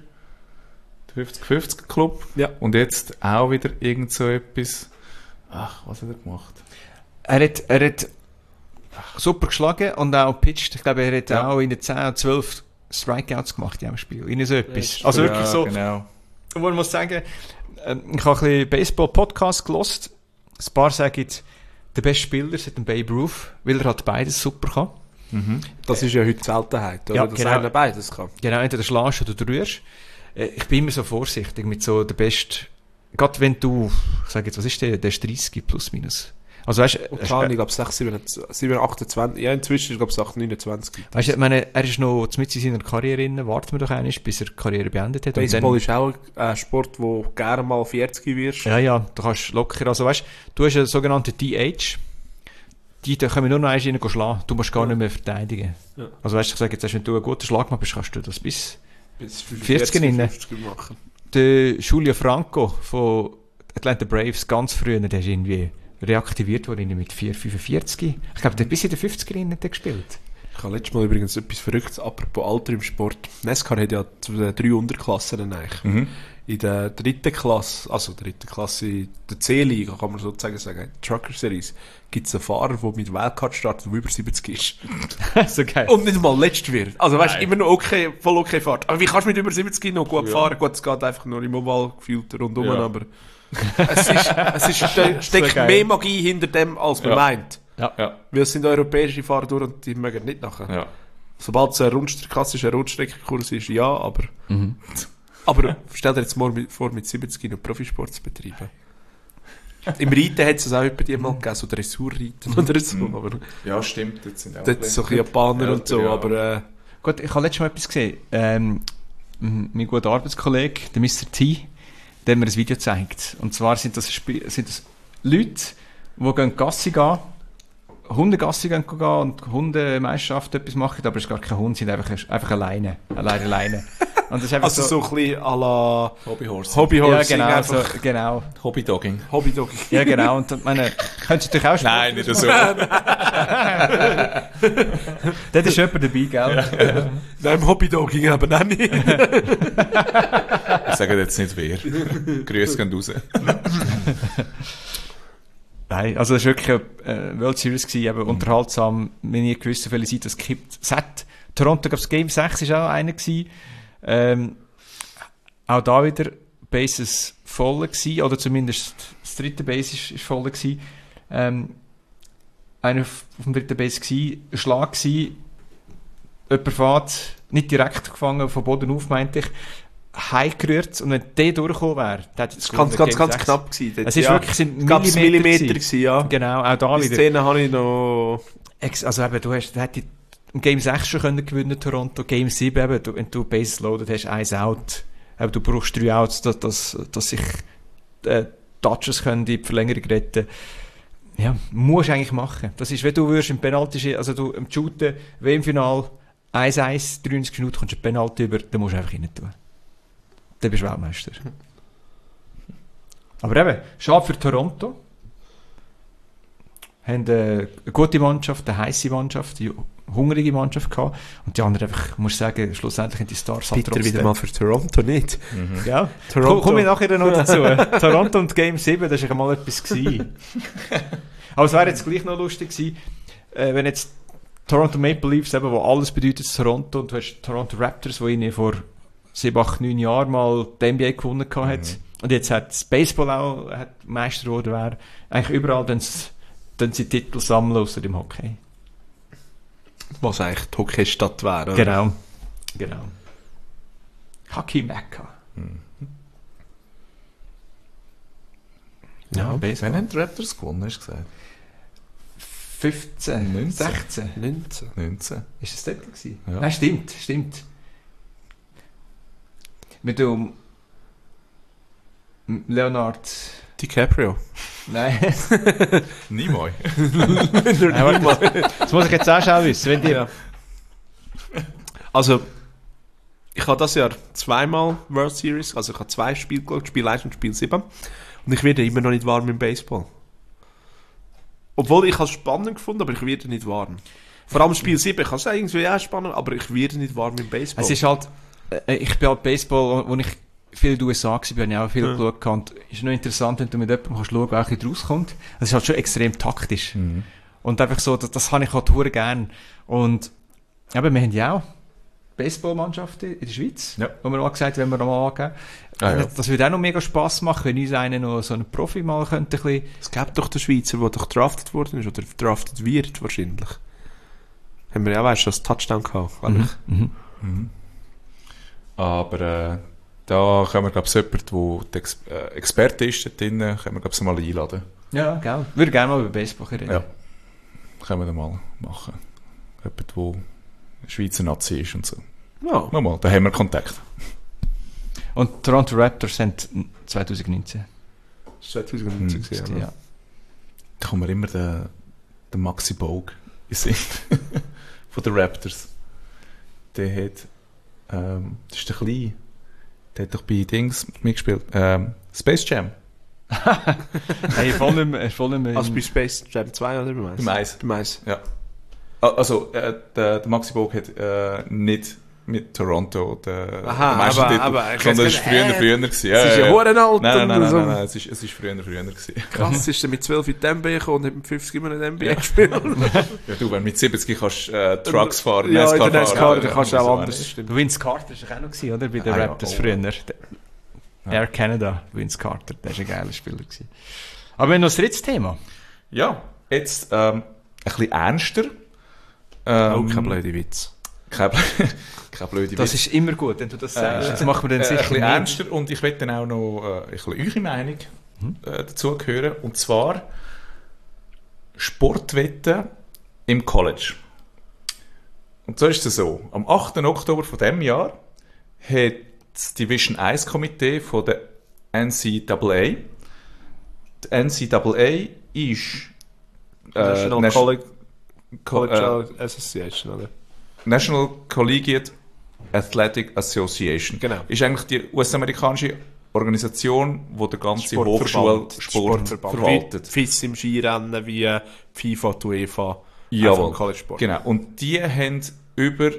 Der fünfzig fünfziger Club. Ja. Und jetzt auch wieder irgend so etwas. Ach, was hat er gemacht? Er hat, er hat super geschlagen und auch gepitcht. Ich glaube, er hat Ja. auch in den zehn, zwölf Strikeouts gemacht in diesem Spiel. In so etwas. Also wirklich Ja, so, Genau. wo man muss sagen, ähm, ich habe ein bisschen Baseball-Podcast gelost. Ein paar sagen, der beste Spieler seit dem Babe Ruth, weil er halt beides super kann. Mhm. Das ist ja heute Seltenheit, oder? Ja, dass genau. einer beides kann. Genau, entweder schlägst oder du rührst. Äh, Ich bin immer so vorsichtig mit so der beste, gerade wenn du, ich sage jetzt, was ist der, der ist dreißig plus minus. Also weißt du, Otani, ich glaube, sechs, sieben, sieben, achtundzwanzig, ja, inzwischen, ich glaube, es acht, neunundzwanzig. weißt du, ich meine, er ist noch mit in seiner Karriere drin, warten wir doch einmal, bis er die Karriere beendet hat. Und Baseball dann- ist auch ein Sport, wo du gerne mal vierzig wirst. Ja, ja, du kannst locker, also weißt du, hast einen sogenannten D H, die da können wir nur noch einmal rein schlagen, du musst gar nicht mehr verteidigen. Ja. Also weißt du, ich sage jetzt, wenn du einen guten Schlag machst, kannst du das bis... Bis vierzig rein. fünfzig machen. Der Julio Franco von Atlanta Braves, ganz früher, der ist irgendwie reaktiviert worden mit vier fünfundvierzig. Ich glaube, der hat bis in den fünfziger hat er gespielt. Ich habe letztes Mal übrigens etwas Verrücktes, apropos Alter im Sport. NASCAR hat ja zwei- drei Unterklassen eigentlich. Mhm. In der dritten Klasse, also dritte Klasse, der C-Liga, kann man sozusagen sagen, Trucker Series, gibt es einen Fahrer, der mit Wildcard startet, der über siebzig ist. So geil. Und nicht mal letzt wird. Also weißt du, immer noch okay, voll okay Fahrt. Aber wie kannst du mit über siebzig noch gut Ja. fahren? Gut, es geht einfach nur im Oval gefühlt rundum, Ja. aber es, ist, es ist, ste- steckt geil. mehr Magie hinter dem, als man Ja. meint. Ja. Ja. Weil es sind europäische Fahrer durch und die mögen nicht nachher. Ja. Sobald es ein Rundstreck, klassischer Rundstreckenkurs ist, ja, aber... Mhm. Aber stell dir jetzt mal mit, vor, mit siebzig noch Profisport zu betreiben. Im Reiten hat es auch etwa die mal gegeben, so Dressurreiten oder so. Aber Ja, stimmt. Jetzt sind auch dort so ein bisschen Japaner und so, Ja. aber... Äh, Gut, ich habe letztes Mal etwas gesehen. Ähm, m- mein guter Arbeitskollege, der Mister T, der hat mir ein Video gezeigt. Und zwar sind das, Sp- sind das Leute, die gehen Gassi gehen, Hundegassi gehen gehen und Hundemeisterschaft etwas machen, aber es ist gar kein Hund, sie sind einfach, einfach alleine. Alleine, alleine. Und das ist einfach also so ein bisschen à la Hobbyhorse. ja, Hobbyhorsing, genau, einfach so, genau. Hobbydogging. Hobbydog. Ja, genau. Und ich meine, könnt ihr natürlich auch Nein, nicht so. Dort ist jemand dabei, gell? Nein, im Hobbydogging aber auch nicht. Ich sage jetzt nicht wer. Grüße gehen raus. Nein, also es war wirklich eine äh, World Series, gewesen, eben unterhaltsam, wenn ihr gewusst, auf welche Seite es kippt. Es hat, Toronto, glaube ich, Game sechs war auch einer gewesen. Ähm, auch da wieder Bases voll gewesen, oder zumindest das dritte Base ist, ist voll gewesen. Ähm, einer auf auf dem dritten Base gewesen, ein Schlag gewesen, jemand fährt, nicht direkt gefangen, von Boden auf, meinte ich, heimgerührt, und wenn der durchgekommen wäre, dann hätte Das war ganz, ganz, ganz knapp gewesen. dort. Es ist Ja. wirklich, sind Ganz Millimeter, Millimeter gewesen. gewesen, ja. Genau, auch da Die wieder. Szene habe ich noch... Ex- Also eben, du hast, du hättest im Game sechs schon können gewinnen, Toronto, Game sieben eben, du, wenn du Bases loaded hast, eins out, eben, du brauchst drei Outs, dass, dass, dass sich äh, Dodgers können in die Verlängerung retten. Ja, musst du eigentlich machen. Das ist, wenn du würdest im Penalty, also du im Shooten, W M-Final, eins eins, dreiundneunzig Minuten, kommst du ein Penalty über, dann musst du einfach rein tun. Dann bist du Weltmeister. Aber eben, schade für Toronto. Haben äh, eine gute Mannschaft, eine heisse Mannschaft, eine hungrige Mannschaft gehabt. Und die anderen einfach, ich muss sagen, schlussendlich haben die Stars halt Bitte wieder mal für Toronto nicht. Ja, Toronto. Komm, komm ich nachher noch dazu. Toronto und Game sieben, das war mal etwas gewesen. Aber es wäre jetzt gleich noch lustig gewesen, äh, wenn jetzt Toronto Maple Leafs, eben, wo alles bedeutet, Toronto, und du hast Toronto Raptors, die ihnen vor sieben, acht, neun Jahren mal die N B A gewonnen hat, Und jetzt hat das Baseball auch hat Meister geworden. Wäre eigentlich überall dann dann sie Titel sammeln, außer dem Hockey. Was eigentlich die Hockeystadt wäre. oder? Genau. Genau. Hockey Mecca. Ja, Wann Baseball. haben die Raptors gewonnen, hast du gesagt? fünfzehn, neunzehn. sechzehn. neunzehn. neunzehn. Ist das dort gewesen? Ja. Nein, stimmt, stimmt. Mit dem Leonard... DiCaprio. Nein. Niemals. Nein, warte mal. Das muss ich jetzt auch schon wissen. Wenn die... Ja. Also, ich habe das Jahr zweimal World Series, also ich habe zwei Spiele geschaut, Spiel eins und Spiel sieben. Und ich werde immer noch nicht warm im Baseball. Obwohl ich es spannend gefunden, aber ich werde nicht warm. Vor allem Spiel sieben, ich habe es irgendwie auch spannend, aber ich werde nicht warm im Baseball. Es ist halt... Äh, ich bin halt Baseball, wo ich viel in den U S A war, bin ich auch viel Ja. geschaut. Und es ist noch interessant, wenn du mit jemandem kannst schauen, wer rauskommt. Es ist halt schon extrem taktisch. Mhm. Und einfach so, das, das habe ich halt verdammt gern. Und aber wir haben ja auch Baseballmannschaften in der Schweiz, Ja. wo wir mal gesagt haben, wenn wir mal angeben. Ah, ja. Das würde auch noch mega Spass machen, wenn uns einer noch so einen Profi mal könnte ein bisschen... Es gibt doch den Schweizer, der doch draftet worden ist, oder draftet wird wahrscheinlich. Haben wir ja, weißt du, das Touchdown gehabt. glaube ich. Mhm. Aber äh, da können wir, glaube ich, so jemanden, der Ex äh, Experte ist dort drin, können wir, glaube ich, mal einladen. Ja, gell. Würde gerne mal über Baseball reden. Ja. Können wir dann mal machen. Jemand, der Schweizer Nazi ist und so. Ja. Nochmal, da haben wir Kontakt. Und Toronto Raptors sind zwanzig neunzehn. Das war zwanzig neunzehn. Hm, gewesen, ja. Ja. Da kommt mir immer der, der Maxi Bogue in den Sinn. Von den Raptors. Der hat, ähm, das ist der Kleine, der hat doch bei Dings mitgespielt, ähm, Space Jam. Hey, voll nicht mehr, voll nicht mehr Also im- bei Space Jam zwei oder bei Beim Eis. Beim Eis. Ja. Ah, Also, äh, der, der Maxi Bogue hat äh, nicht mit Toronto den, Aha, den Meistertitel, aber- aber ich sondern weiss es war gar früher, nicht, früher gewesen. Es ist ja verdammt alt. Nein, nein, nein, und nein, so. nein, nein, es ist, es ist früher, früher gewesen. Krass ist er mit zwölf in die N B A gekommen und hat mit fünfzig immer in der N B A gespielt. Ja, du, wenn du mit siebzig kannst äh, Trucks fahren, Ja, in NASCAR der NASCAR, fahren, dann kannst du auch so anders. nicht. Stimmt. Vince Carter war auch noch, gewesen, oder? Bei den Ah, ja, Raptors oh. früher. Der Air Canada, Vince Carter, der war ein geiler Spieler. Gewesen. Aber wir haben noch das dritte Thema. Ja, jetzt ähm, ein bisschen ernster. Oh, Ähm, kein blöder Witz. Kein, kein blöde Das Witz. ist immer gut, wenn du das sagst. Äh, Jetzt machen wir dann Äh, sicher ein bisschen mehr. ernster und ich möchte dann auch noch äh, ein bisschen eure Meinung äh, dazu hören. Und zwar Sportwetten im College. Und so ist es so. Am achten Oktober von diesem Jahr hat das Division eins Komitee von der N C A A. Die N C A A ist äh, National Nation- College, Co- äh, College Association, oder? National Collegiate Athletic Association. Genau. Ist eigentlich die U S-amerikanische Organisation, die der ganze Sportverband. Hochschulsport verwaltet. Wie F I S im Skirennen, wie äh, FIFA, die UEFA. Jawohl. Einfach im College-Sport. Genau. Und die haben über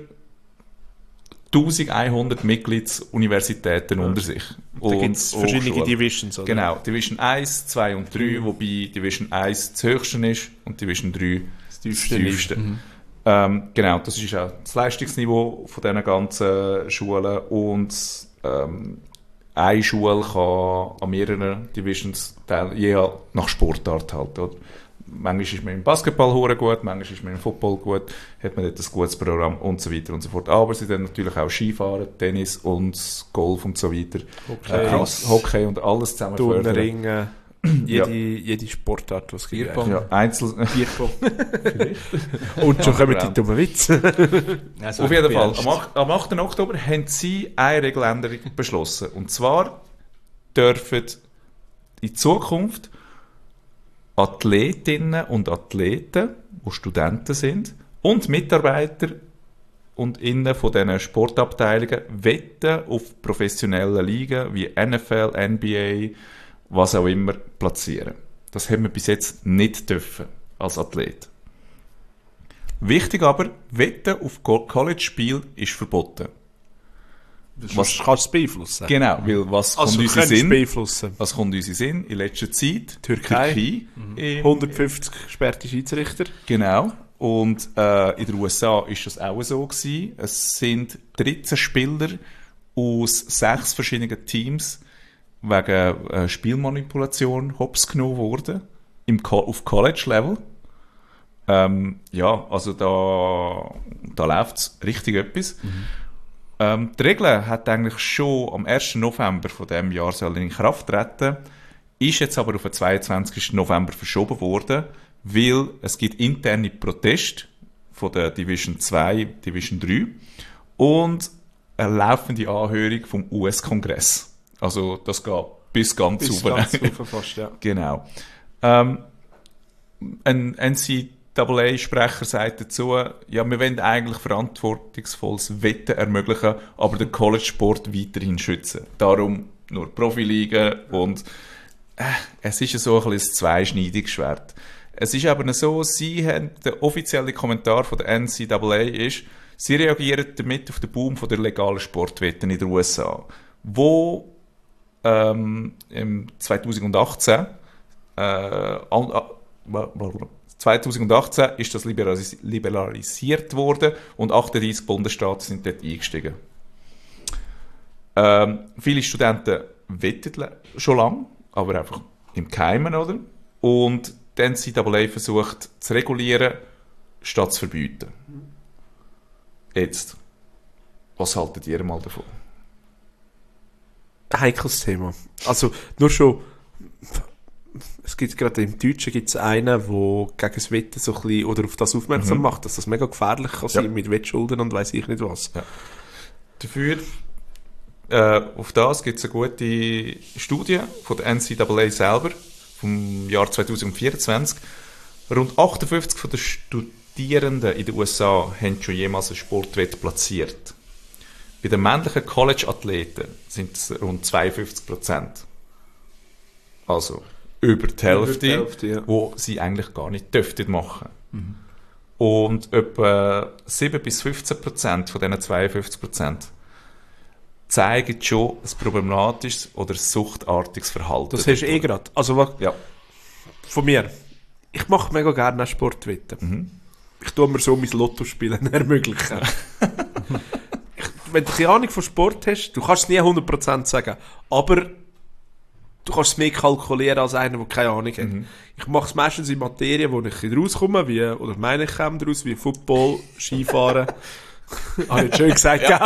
elfhundert Mitgliedsuniversitäten unter sich. Da gibt es verschiedene Hochschulen. Divisions, oder? Genau. Division eins, zwei und drei, wobei Division eins das höchste ist und Division drei das tiefste tiefste. Ähm, genau, das ist auch das Leistungsniveau von diesen ganzen Schulen und ähm, eine Schule kann an mehreren Divisions teil, je nach Sportart halt. Oder? Manchmal ist man im Basketball hure gut, manchmal ist man im Football gut, hat man dort ein gutes Programm und so weiter und so fort. Aber sie dann natürlich auch Skifahren, Tennis und Golf und so weiter. Hockey, Äh, alles- Hockey und alles zusammen Turnen, fördern. Ringen, jede, jede Sportart, die es gibt. Bierpong. Ja, Einzel Bierpong. Und schon kommen die dummen Witze. Also, Auf jeden ich bin Fall, ernst. am, ach- am achten Oktober haben sie eine Regeländerung beschlossen. Und zwar dürfen in Zukunft Athletinnen und Athleten, die Studenten sind, und Mitarbeiter und innen von diesen Sportabteilungen wetten auf professionelle Ligen wie N F L, N B A, was auch immer, platzieren. Das haben wir bis jetzt nicht dürfen als Athlet. Wichtig aber, Wetten auf Co- College-Spiel ist verboten. Was kannst du es beeinflussen? Genau, weil was Also, kommt du uns in kannst den es Sinn? beeinflussen. Was kommt uns in den Sinn? In letzter Zeit Türkei. Türkei im- hundertfünfzig gesperrte Schiedsrichter. Genau. Und äh, in den U S A ist das auch so gewesen. Es sind dreizehn Spieler aus sechs verschiedenen Teams wegen äh, Spielmanipulation hops genommen worden, im Co- auf College-Level. Ähm, ja, also da, da läuft es richtig etwas. Mhm. Ähm, die Regel hat eigentlich schon am ersten November von diesem Jahr soll in Kraft treten, ist jetzt aber auf den zweiundzwanzigsten November verschoben worden, weil es gibt interne Proteste von der Division zwei, Division drei und eine laufende Anhörung vom U S-Kongress. Also das geht bis ganz Bis oben. ganz oben fast, ja. Genau. Ähm, ein N C A A-Sprecher sagt dazu, ja, wir wollen eigentlich verantwortungsvolles Wetten ermöglichen, aber den College-Sport weiterhin schützen. Darum nur Profiligen und äh, es ist ja so ein bisschen ein zweischneidiges Schwert. Es ist aber so, sie haben, der offizielle Kommentar von der N C A A ist, sie reagieren damit auf den Boom von der legalen Sportwetten in den U S A, wo ähm, im zweitausendachtzehn äh, an, äh, zweitausendachtzehn ist das liberalis- liberalisiert worden und achtunddreißig Bundesstaaten sind dort eingestiegen. Ähm, viele Studenten wetten schon lange, aber einfach im Geheimen, oder? Und die N C A A versucht zu regulieren, statt zu verbieten. Jetzt, was haltet ihr mal davon? Ein heikles Thema. Also, nur schon, es gibt gerade im Deutschen gibt's einen, der gegen das Wetten so ein bisschen, oder auf das aufmerksam Mhm. macht, dass das mega gefährlich kann sein Ja. mit Wettschulden und weiss ich nicht was. Ja. Dafür, äh, auf das gibt es eine gute Studie von der N C A A selber, vom Jahr zweitausendvierundzwanzig. Rund achtundfünfzig von den Studierenden in den U S A haben schon jemals eine Sportwette platziert. Bei den männlichen College-Athleten sind es rund zweiundfünfzig Prozent. Also über die Hälfte, die Hälfte, ja. wo sie eigentlich gar nicht dürften machen. Mhm. Und etwa sieben bis fünfzehn Prozent von diesen zweiundfünfzig Prozent zeigen schon ein problematisches oder suchtartiges Verhalten. Das hast du eh gerade. Also, was, Ja. von mir. Ich mache mega gerne Sportwetten. Mhm. Ich tue mir so mein Lottospielen ermöglichen. ich, wenn du keine Ahnung von Sport hast, du kannst es nie hundert Prozent sagen, aber du kannst es mehr kalkulieren als einer, der keine Ahnung hat. Mhm. Ich mache es meistens in Materien, wo ich ein bisschen rauskomme, wie, oder meine ich komme daraus, wie Football, Skifahren. Habe ich schön gesagt, gell?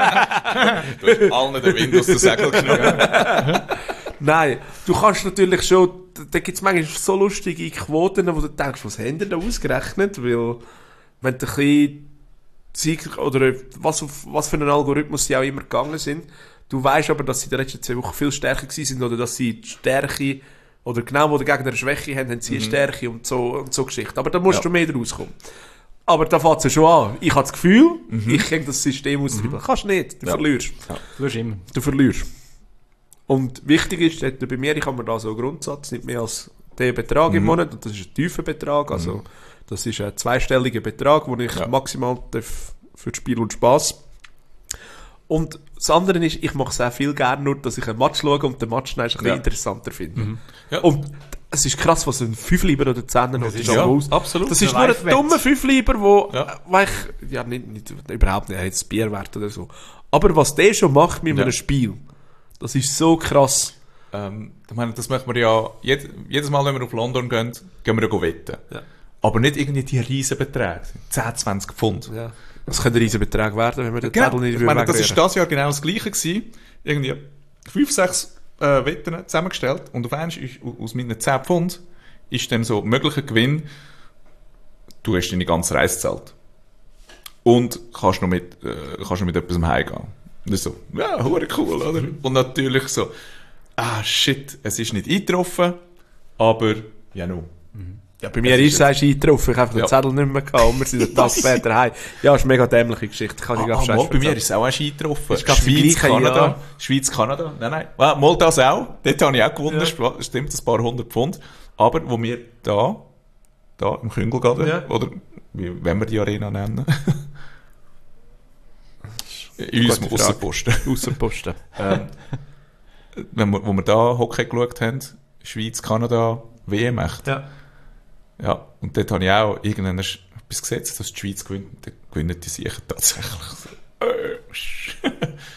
Du hast allen den Wind aus den Segel genommen. Nein, du kannst natürlich schon, da gibt es manchmal so lustige Quoten, wo du denkst, was haben die da ausgerechnet? Weil, wenn du ein bisschen, oder was, auf, was für einen Algorithmus sie auch immer gegangen sind, du weißt aber, dass sie in den letzten zwei Wochen viel stärker gewesen sind, oder dass sie die Stärke, oder genau wo der Gegner eine Schwäche haben, haben sie eine Mhm. Stärke und so, und so Geschichten. Aber da musst Ja. du mehr draus kommen. Aber da fängt es ja schon an. Ich habe das Gefühl, ich kann das System austreiben. Kannst nicht, du Ja. verlierst. Du hast immer. Du verlierst. Und wichtig ist, dort bei mir, ich habe mir da so einen Grundsatz, nicht mehr als den Betrag im Monat, und das ist ein tiefer Betrag, also das ist ein zweistelliger Betrag, den ich Ja. maximal darf für Spiel und Spass. Und das andere ist, ich mache sehr viel gerne nur, dass ich einen Match schaue und den Match dann ein bisschen Ja. interessanter finde. Ja. Und es ist krass, was ein Fünfliber oder Zehner noch ist da ja, aus. absolut. Das ist Ein nur ein Live-Wett. dummer Fünfliber, wo, Ja. wo ich, ja, nicht, nicht, überhaupt nicht, jetzt Bierwert oder so. Aber was der schon macht mit Ja. einem Spiel, das ist so krass. Ähm, ich meine, das machen wir ja, jed, jedes Mal, wenn wir auf London gehen, gehen wir ja wetten. Ja. Aber nicht irgendwie die riesen Beträge. zehn, zwanzig Pfund. Ja. Das könnte ein riesen Betrag werden, wenn wir den Genau. Zettel nicht Ich meine, das wegwehren. ist das Jahr genau das Gleiche gewesen. Irgendwie fünf, sechs äh, Wetten zusammengestellt und auf einmal ist aus meinen zehn Pfund ist dann so möglicher Gewinn, du hast deine ganze Reise gezahlt. Und kannst noch mit, äh, kannst noch mit etwas heimgehen. Und das ist so, ja, hure cool, oder? Und natürlich so, ah, shit, es ist nicht eingetroffen, aber, ja, no. Ja, bei mir ist es erst eingetroffen, ich habe den Ja. Zettel nicht mehr gehabt und wir sind einen Tag später heim. Ja, das ist eine mega dämliche Geschichte, kann ich Ah, ganz ah, schnell mal, bei mir erzählen. ist es auch erst eingetroffen. Ist, glaub ich, Schweiz, im gleichen Kanada. Jahr. Schweiz, Kanada. Nein, nein. Ah, mal das auch. Dort habe ich auch gewonnen. Ja. Sp- Stimmt, ein paar hundert Pfund. Aber wo wir da, da im Küngelgarten, Ja. oder wie wenn wir die Arena nennen, in unserem Gute Frage. Aussenposten. Ausserposten. ähm, wenn wir, wo wir da Hockey geschaut haben, Schweiz, Kanada, W M echt. Ja. Ja, und dort habe ich auch irgendwann erst etwas gesetzt, dass die Schweiz gewinnt. Dann gewinnen die sicher tatsächlich.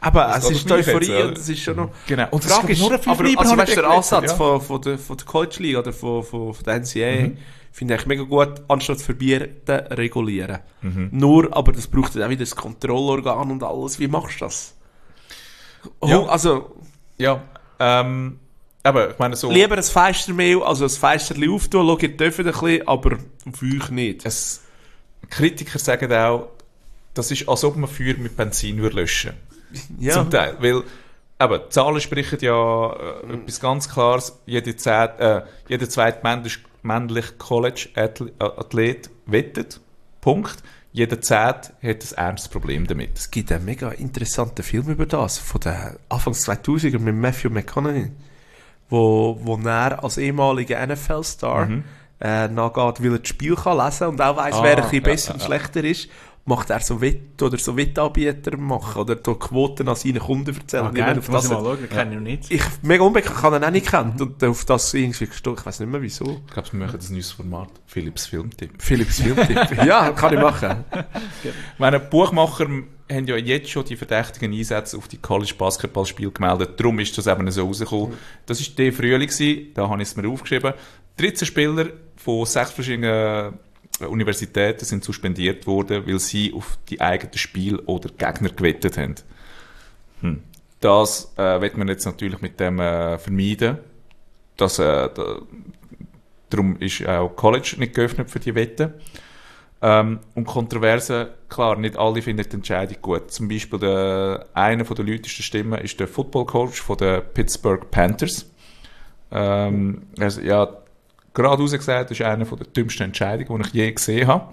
Aber es geht ist die auf mich Euphorie jetzt, oder? und es ist schon noch... Genau. Und die Frage ist, nur ein aber Fünfer, also habe weißt ich du, der gewettet, Ansatz ja. von, von, der, von der College League oder von, von, von der N C A A mhm. finde ich mega gut, anstatt zu verbieten, regulieren. Mhm. Nur, aber das braucht dann auch wieder das Kontrollorgan und alles. Wie machst du das? Oh, Ja. Also, Ja, ähm, aber ich meine so... lieber ein Feistermehl, also ein Feisterli auftun, schau, ihr dürft ein bisschen, aber auf euch nicht. Es, Kritiker sagen auch, das ist, als ob man Feuer mit Benzin würde löschen. Ja. Zum Teil. Weil, eben, die Zahlen sprechen ja äh, etwas ganz Klares. Jeder, zehn, äh, jeder zweite männliche, männliche College-Athlet wettet. Punkt. Jeder Zehnte hat ein ernstes Problem damit. Es gibt einen mega interessanten Film über das, von den Anfangs zweitausender mit Matthew McConaughey, wo, wo er als ehemaliger N F L-Star Mhm. äh, nachgeht, weil er das Spiel kann lesen und auch weiss, Ah, wer ein bisschen ja, besser ja, und ja. schlechter ist, macht er so Wett oder so Wettanbieter machen oder da Quoten an seine Kunden erzählen. Ah, Und geil, wenn auf muss das ich mal schauen, kenne ich noch nicht. ich mega unbekannt, kann ihn auch nicht kennen und auf das irgendwie gestochen, ich weiss nicht mehr wieso. Ich glaube, wir machen das neues Format. Philips Filmtipp. Philips Filmtipp. Ja, kann ich machen. Ich meine, die Buchmacher haben ja jetzt schon die verdächtigen Einsätze auf die College-Basketballspiele gemeldet. Darum ist das eben so rausgekommen. Das war der Frühling, gewesen, da habe ich es mir aufgeschrieben. dreizehn Spieler von sechs verschiedenen Universitäten sind suspendiert worden, weil sie auf die eigenen Spiele oder Gegner gewettet haben. Hm. Das äh, wird man jetzt natürlich mit dem äh, vermeiden. Das, äh, da, darum ist auch College nicht geöffnet für die Wetten. Ähm, und Kontroversen, klar, nicht alle finden die Entscheidung gut. Zum Beispiel der, einer der lautesten Stimmen ist der Football-Coach von den Pittsburgh Panthers. Ähm, also, ja, geradeaus gesagt, das ist eine der dümmsten Entscheidungen, die ich je gesehen habe.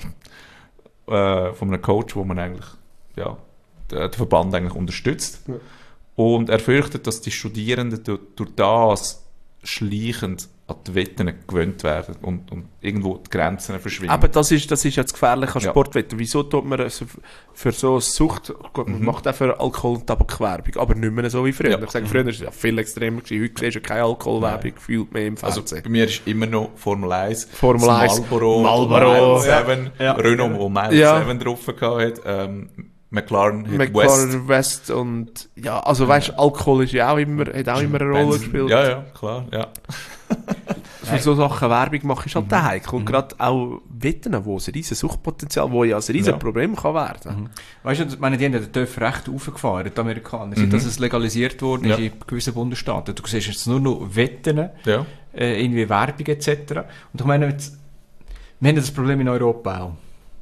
Äh, von einem Coach, wo man eigentlich, ja, den, den Verband eigentlich unterstützt. Ja. Und er fürchtet, dass die Studierenden durch, durch das schleichend an die Wetten gewöhnt werden und, und irgendwo die Grenzen verschwinden. Aber das ist, das ist ja das Gefährliche an Ja. Sportwetten. Wieso tut man so für so eine Sucht, gut, man Mhm. macht auch für Alkohol- und Tabakwerbung, aber nicht mehr so wie früher. Ja. Ich sage, früher war es ja viel extremer gewesen. Heute siehst du keine Alkoholwerbung gefühlt mehr im Also Fernsehen. bei mir ist immer noch Formel eins, Formel das eins, Marlboro, Marlboro, Mile sieben, ja. Renault, wo Mile Ja. sieben drauf gehabt hat, ähm, McLaren hat West. McLaren West und, ja, also weißt du, Alkohol ist ja auch immer, hat auch immer eine Rolle Benzin. gespielt. Ja, ja, klar, ja. Für so Sachen Werbung machen ist halt mhm. heikel. Und gerade auch Wetten, wo es ein riesen Suchtpotenzial, wo ja ein riesen Ja. Problem kann werden. Mhm. Weißt du, ich meine, die haben ja den TÜV recht aufgefahren, die Amerikaner, seit dass es legalisiert worden ist Ja. in gewissen Bundesstaaten. Du siehst jetzt nur noch Wetten, Ja. äh, irgendwie Werbung et cetera. Und ich meine, jetzt, wir haben das Problem in Europa auch.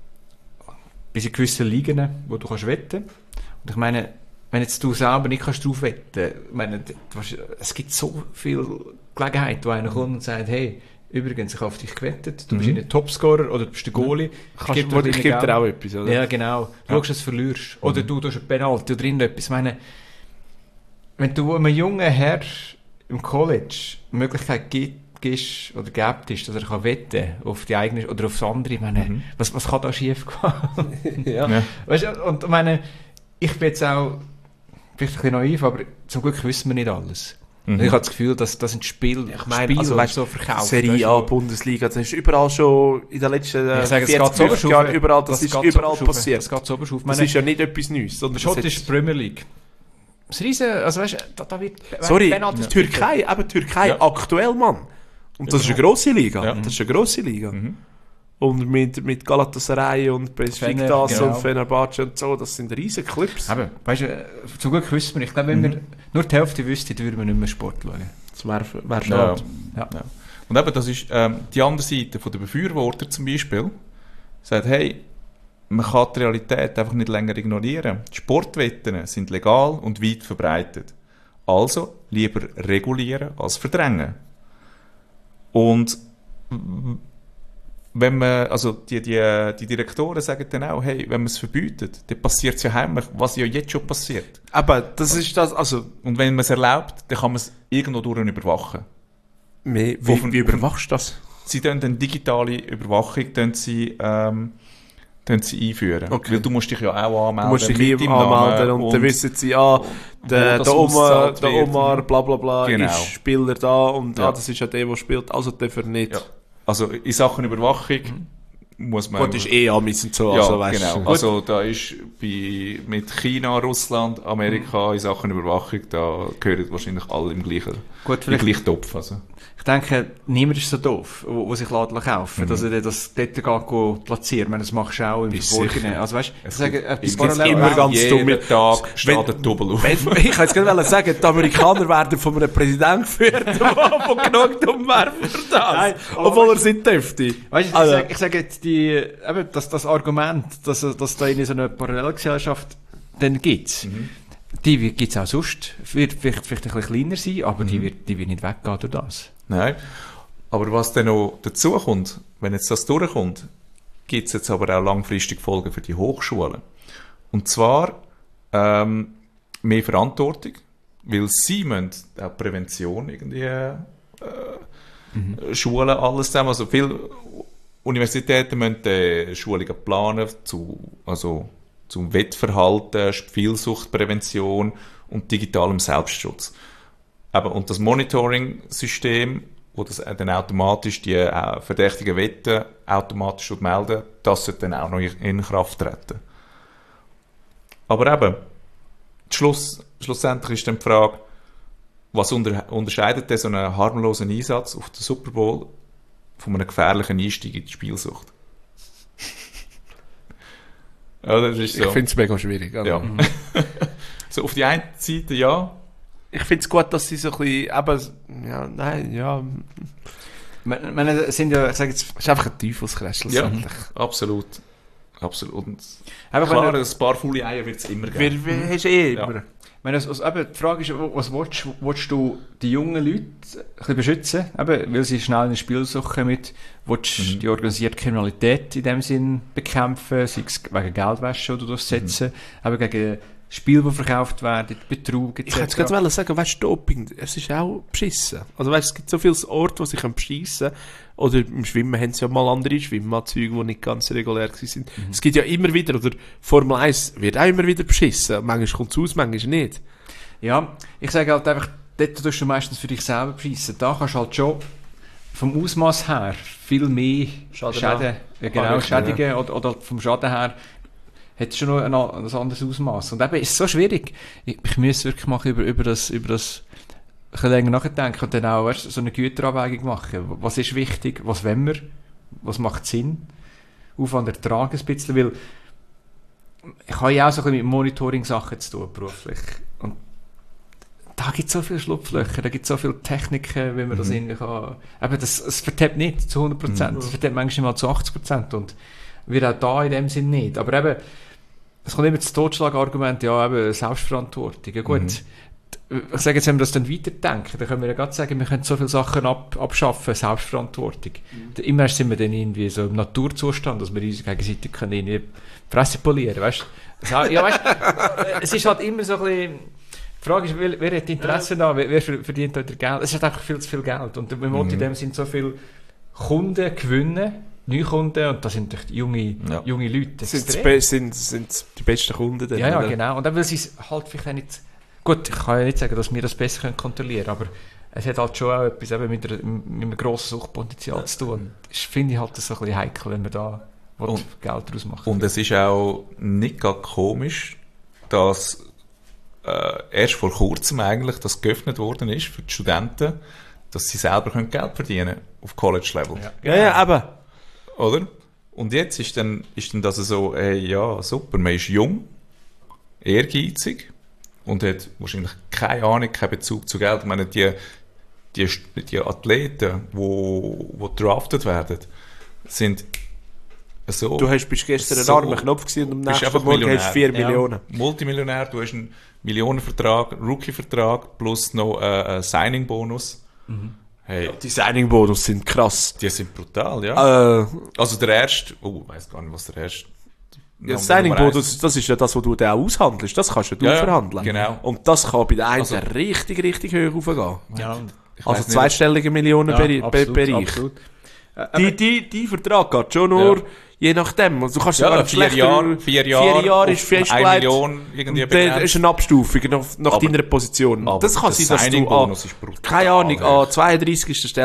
Bis in gewissen Ligen, wo du kannst wetten. Und ich meine, wenn jetzt du selber nicht kannst drauf wetten, ich meine, du hast- es gibt so viel Gelegenheit, wo einer kommt und sagt, hey, übrigens, ich habe auf dich gewettet, du bist Mhm. ein Topscorer oder du bist der Goalie. Kannst, gebe wo- dir ich ein gebe dir Geld. auch etwas, oder? Ja, genau. Du schaust, dass du verlierst. Oder du tust ein Penalty oder irgendetwas. Ich meine, wenn du einem jungen Herr im College die Möglichkeit gibt, gibst oder gibt, ist, dass er kann wetten auf die eigene oder aufs andere, ich meine, Mhm. was, was kann da schief gehen? Ja. Ja. Weißt du, und ich meine, ich bin jetzt auch vielleicht ein bisschen naiv, aber zum Glück wissen wir nicht alles. Mhm. Ich habe das Gefühl, dass das ein Spiel, Ich meine, Spiel also, weißt, so verkauft. Serie weißt du, A, wo- Bundesliga, das ist überall schon in den letzten äh, Ich sage, es vierzig, geht so fünfzig Jahren überall, das, ist geht überall so passiert. Das geht so auf. Das ist ja nicht etwas Neues, sondern das Schottische hat- Premier League. Das Riesen, also weißt du, da, da wird... Sorry, Penalty- Türkei, eben Türkei, Ja. aktuell, Mann. Und das ist eine grosse Liga. Ja. Das ist eine grosse Liga. Mhm. Und mit, mit Galatasaray und Besiktas genau. und Fenerbahce und so, das sind riesige Clips. Eben, weißt du, äh, zum Glück wissen wir, ich glaube, wenn wir nur die Hälfte wüssten, würden wir nicht mehr Sport schauen. Das wäre wär Ja. schade. Ja. Ja. Und eben, das ist ähm, die andere Seite von der Befürworter zum Beispiel, sagt, hey, man kann die Realität einfach nicht länger ignorieren. Die Sportwetten sind legal und weit verbreitet. Also lieber regulieren als verdrängen. Und w- wenn man, also die, die, die Direktoren sagen dann auch, hey, wenn man es verbietet, dann passiert es ja heimlich, was ja jetzt schon passiert. Aber das ist das, also, Und wenn man es erlaubt, dann kann man es irgendwo durch überwachen. wie, Wo wie, von- wie überwachst du das? Sie tun dann digitale Überwachung tun sie, ähm, tun sie einführen. Okay. Weil du musst dich ja auch anmelden. Du musst dich mit hier deinem anmelden Namen und, dann wissen sie, ah, der, das der, Omar, ausgezahlt der wird. Omar, bla bla bla, Genau. ist Spieler da und Ja. ah, das ist ja der, der spielt, also darf er nicht. Ja. Also in Sachen Überwachung muss man... Gut, ist eh Amis und so, Ja, also weißt genau. du. Also da ist bei, mit China, Russland, Amerika in Sachen Überwachung, da gehören wahrscheinlich alle im gleichen, Gut, im vielleicht, gleichen Topf. Also. ich denke, niemand ist so doof, wo, wo sich lässt kaufen, mhm. dass er das dort geht go platzieren. Ich meine, das machst du auch im Verborgenen. Also weißt du, ich sage, etwas parallel... immer ganz jeden dumm. Tag steht ein Double auf. Wenn, ich kann jetzt gerade sagen, die Amerikaner werden von einem Präsidenten geführt, der von genug dumm wäre für das. Nein, obwohl er sind dürfte. Weißt du, Also. ich sage, ich sage jetzt die, eben, das, das Argument, dass, dass da in so einer Parallelgesellschaft dann gibt, mhm. die gibt es auch sonst, wird vielleicht, vielleicht ein bisschen kleiner sein, aber mhm. die, wird, die wird nicht weggehen durch das. Nein. Aber was dann noch dazu kommt, wenn jetzt das durchkommt, gibt es jetzt aber auch langfristig Folgen für die Hochschulen. Und zwar ähm, mehr Verantwortung, weil sie müssen auch Prävention irgendwie äh, mhm. Schulen, alles zusammen. Also viele Universitäten müssen äh, Schulungen planen zu, also zum Wettverhalten, Spielsuchtprävention und digitalem Selbstschutz. Aber, und das Monitoring-System, wo das dann automatisch die äh, verdächtigen Wetten automatisch melden, das sollte dann auch noch in Kraft treten. Aber eben, Schluss, schlussendlich ist dann die Frage, was unter, unterscheidet denn so einen harmlosen Einsatz auf den Super Bowl von einem gefährlichen Einstieg in die Spielsucht? Ja, das ist so. Ich finde es mega schwierig. Also. Ja. So auf die eine Seite ja. Ich finde es gut, dass sie so ein bisschen, aber, ja, nein, ja. Ich meine, es sind ja, ich sage jetzt, es ist einfach ein Teufelskreisel. Ja, absolut. Absolut. Und aber klar, ein paar faule Eier wird es immer geben. Wir, wir hast eh immer. Ja. Ich meine, also, also, die Frage ist, was willst, willst du die jungen Leute ein bisschen beschützen, eben, weil sie schnell in eine Spielsucht kommen mit, willst du mhm. die organisierte Kriminalität in dem Sinn bekämpfen, sei es wegen Geldwäsche oder durchsetzen, mhm. eben gegen Spiele, die verkauft werden, Betrug et cetera. Ich hätte gerade sagen, weißt du, Doping, es ist auch beschissen. Also weißt, es gibt so viele Orte, wo sie beschissen können. Oder im Schwimmen haben sie ja mal andere Schwimmanzüge, die nicht ganz regulär sind. Mhm. Es gibt ja immer wieder, oder Formel eins wird auch immer wieder beschissen. Manchmal kommt es aus, manchmal nicht. Ja, ich sage halt einfach, dort tust du meistens für dich selber beschissen. Da kannst du halt schon vom Ausmaß her viel mehr Schaden, Schäden, ja, genau, Schädigen ja. oder, oder vom Schaden her hat schon noch ein, ein anderes Ausmaß. Und eben ist es so schwierig. Ich, ich muss wirklich mal über, über das, über das ein bisschen länger nachdenken und dann auch weißt, so eine Güterabwägung machen. Was ist wichtig? Was wollen wir? Was macht Sinn? Aufwand Ertrag ein bisschen, weil ich habe ja auch so ein bisschen mit Monitoring-Sachen zu tun, beruflich. Und da gibt es so viele Schlupflöcher, da gibt es so viele Techniken, wie man mhm. das irgendwie kann. Eben, das, es vertappt nicht zu hundert Prozent, es mhm. vertappt manchmal mal zu achtzig Prozent und wir auch da in dem Sinn nicht. Aber eben, es kommt immer das Totschlagargument, ja, eben Selbstverantwortung. Ja gut, mhm. ich sage jetzt, wenn wir das dann weiterdenken, dann können wir ja gerade sagen, wir können so viele Sachen ab, abschaffen, Selbstverantwortung. Mhm. Immer sind wir dann irgendwie so im Naturzustand, dass wir uns gegenseitig können in die Fresse polieren, weißt du? Ja, weißt du, es ist halt immer so ein bisschen, die Frage ist, wer, wer hat Interesse da, wer, wer verdient heute Geld? Es ist halt einfach viel zu viel Geld und wir wollen mhm. in dem Sinn so viele Kunden gewinnen, Neukunden, und das sind junge, ja. junge Leute. Das sind, das Be- sind, sind die besten Kunden. Dann, ja, ja, oder? genau. Und dann will sie es halt vielleicht auch nicht... Gut, ich kann ja nicht sagen, dass wir das besser können kontrollieren können, aber es hat halt schon auch etwas eben mit, einer, mit einem grossen Suchtpotenzial ja. zu tun. Das finde ich halt so ein bisschen heikel, wenn man da und, Geld daraus macht. Und es ist auch nicht gerade komisch, dass äh, erst vor kurzem eigentlich das geöffnet worden ist für die Studenten, dass sie selber können Geld verdienen können auf College-Level. Ja, ja, ja, aber... Oder? Und jetzt ist dann, ist dann das so, ey, ja, super, man ist jung, ehrgeizig und hat wahrscheinlich keine Ahnung, keinen Bezug zu Geld. Ich meine, die, die, die Athleten, die wo, wo draftet werden, sind so... Du hast, bist gestern so, einen armen Knopf gesehen und am nächsten Morgen Millionär. hast du vier Millionen. Ja, Multimillionär, du hast einen Millionenvertrag, Rookie-Vertrag plus noch äh, einen Signing-Bonus. Mhm. Hey. Ja, die Signing-Bonus sind krass. Die sind brutal, ja. Äh, also der erste, oh, ich weiss gar nicht, was der erste... Ja, Signing-Bonus, das ist ja das, was du dann auch aushandelst. Das kannst du ja, ja verhandeln. Genau. Und das kann bei den einen also, richtig, richtig hoch raufgehen. Ja, also zweistellige Millionenbereich. Ja, absolut, absolut. Die, die, die Vertrag geht schon nur... Ja. Je nachdem. Also du kannst ja, vier Jahre, vier Jahre, vier Jahre ist festgelegt. Irgendwie dann ist eine Abstufung nach, nach deiner Position. Das kann sein, dass du an, keine Ahnung, an zweiunddreißigsten Stelle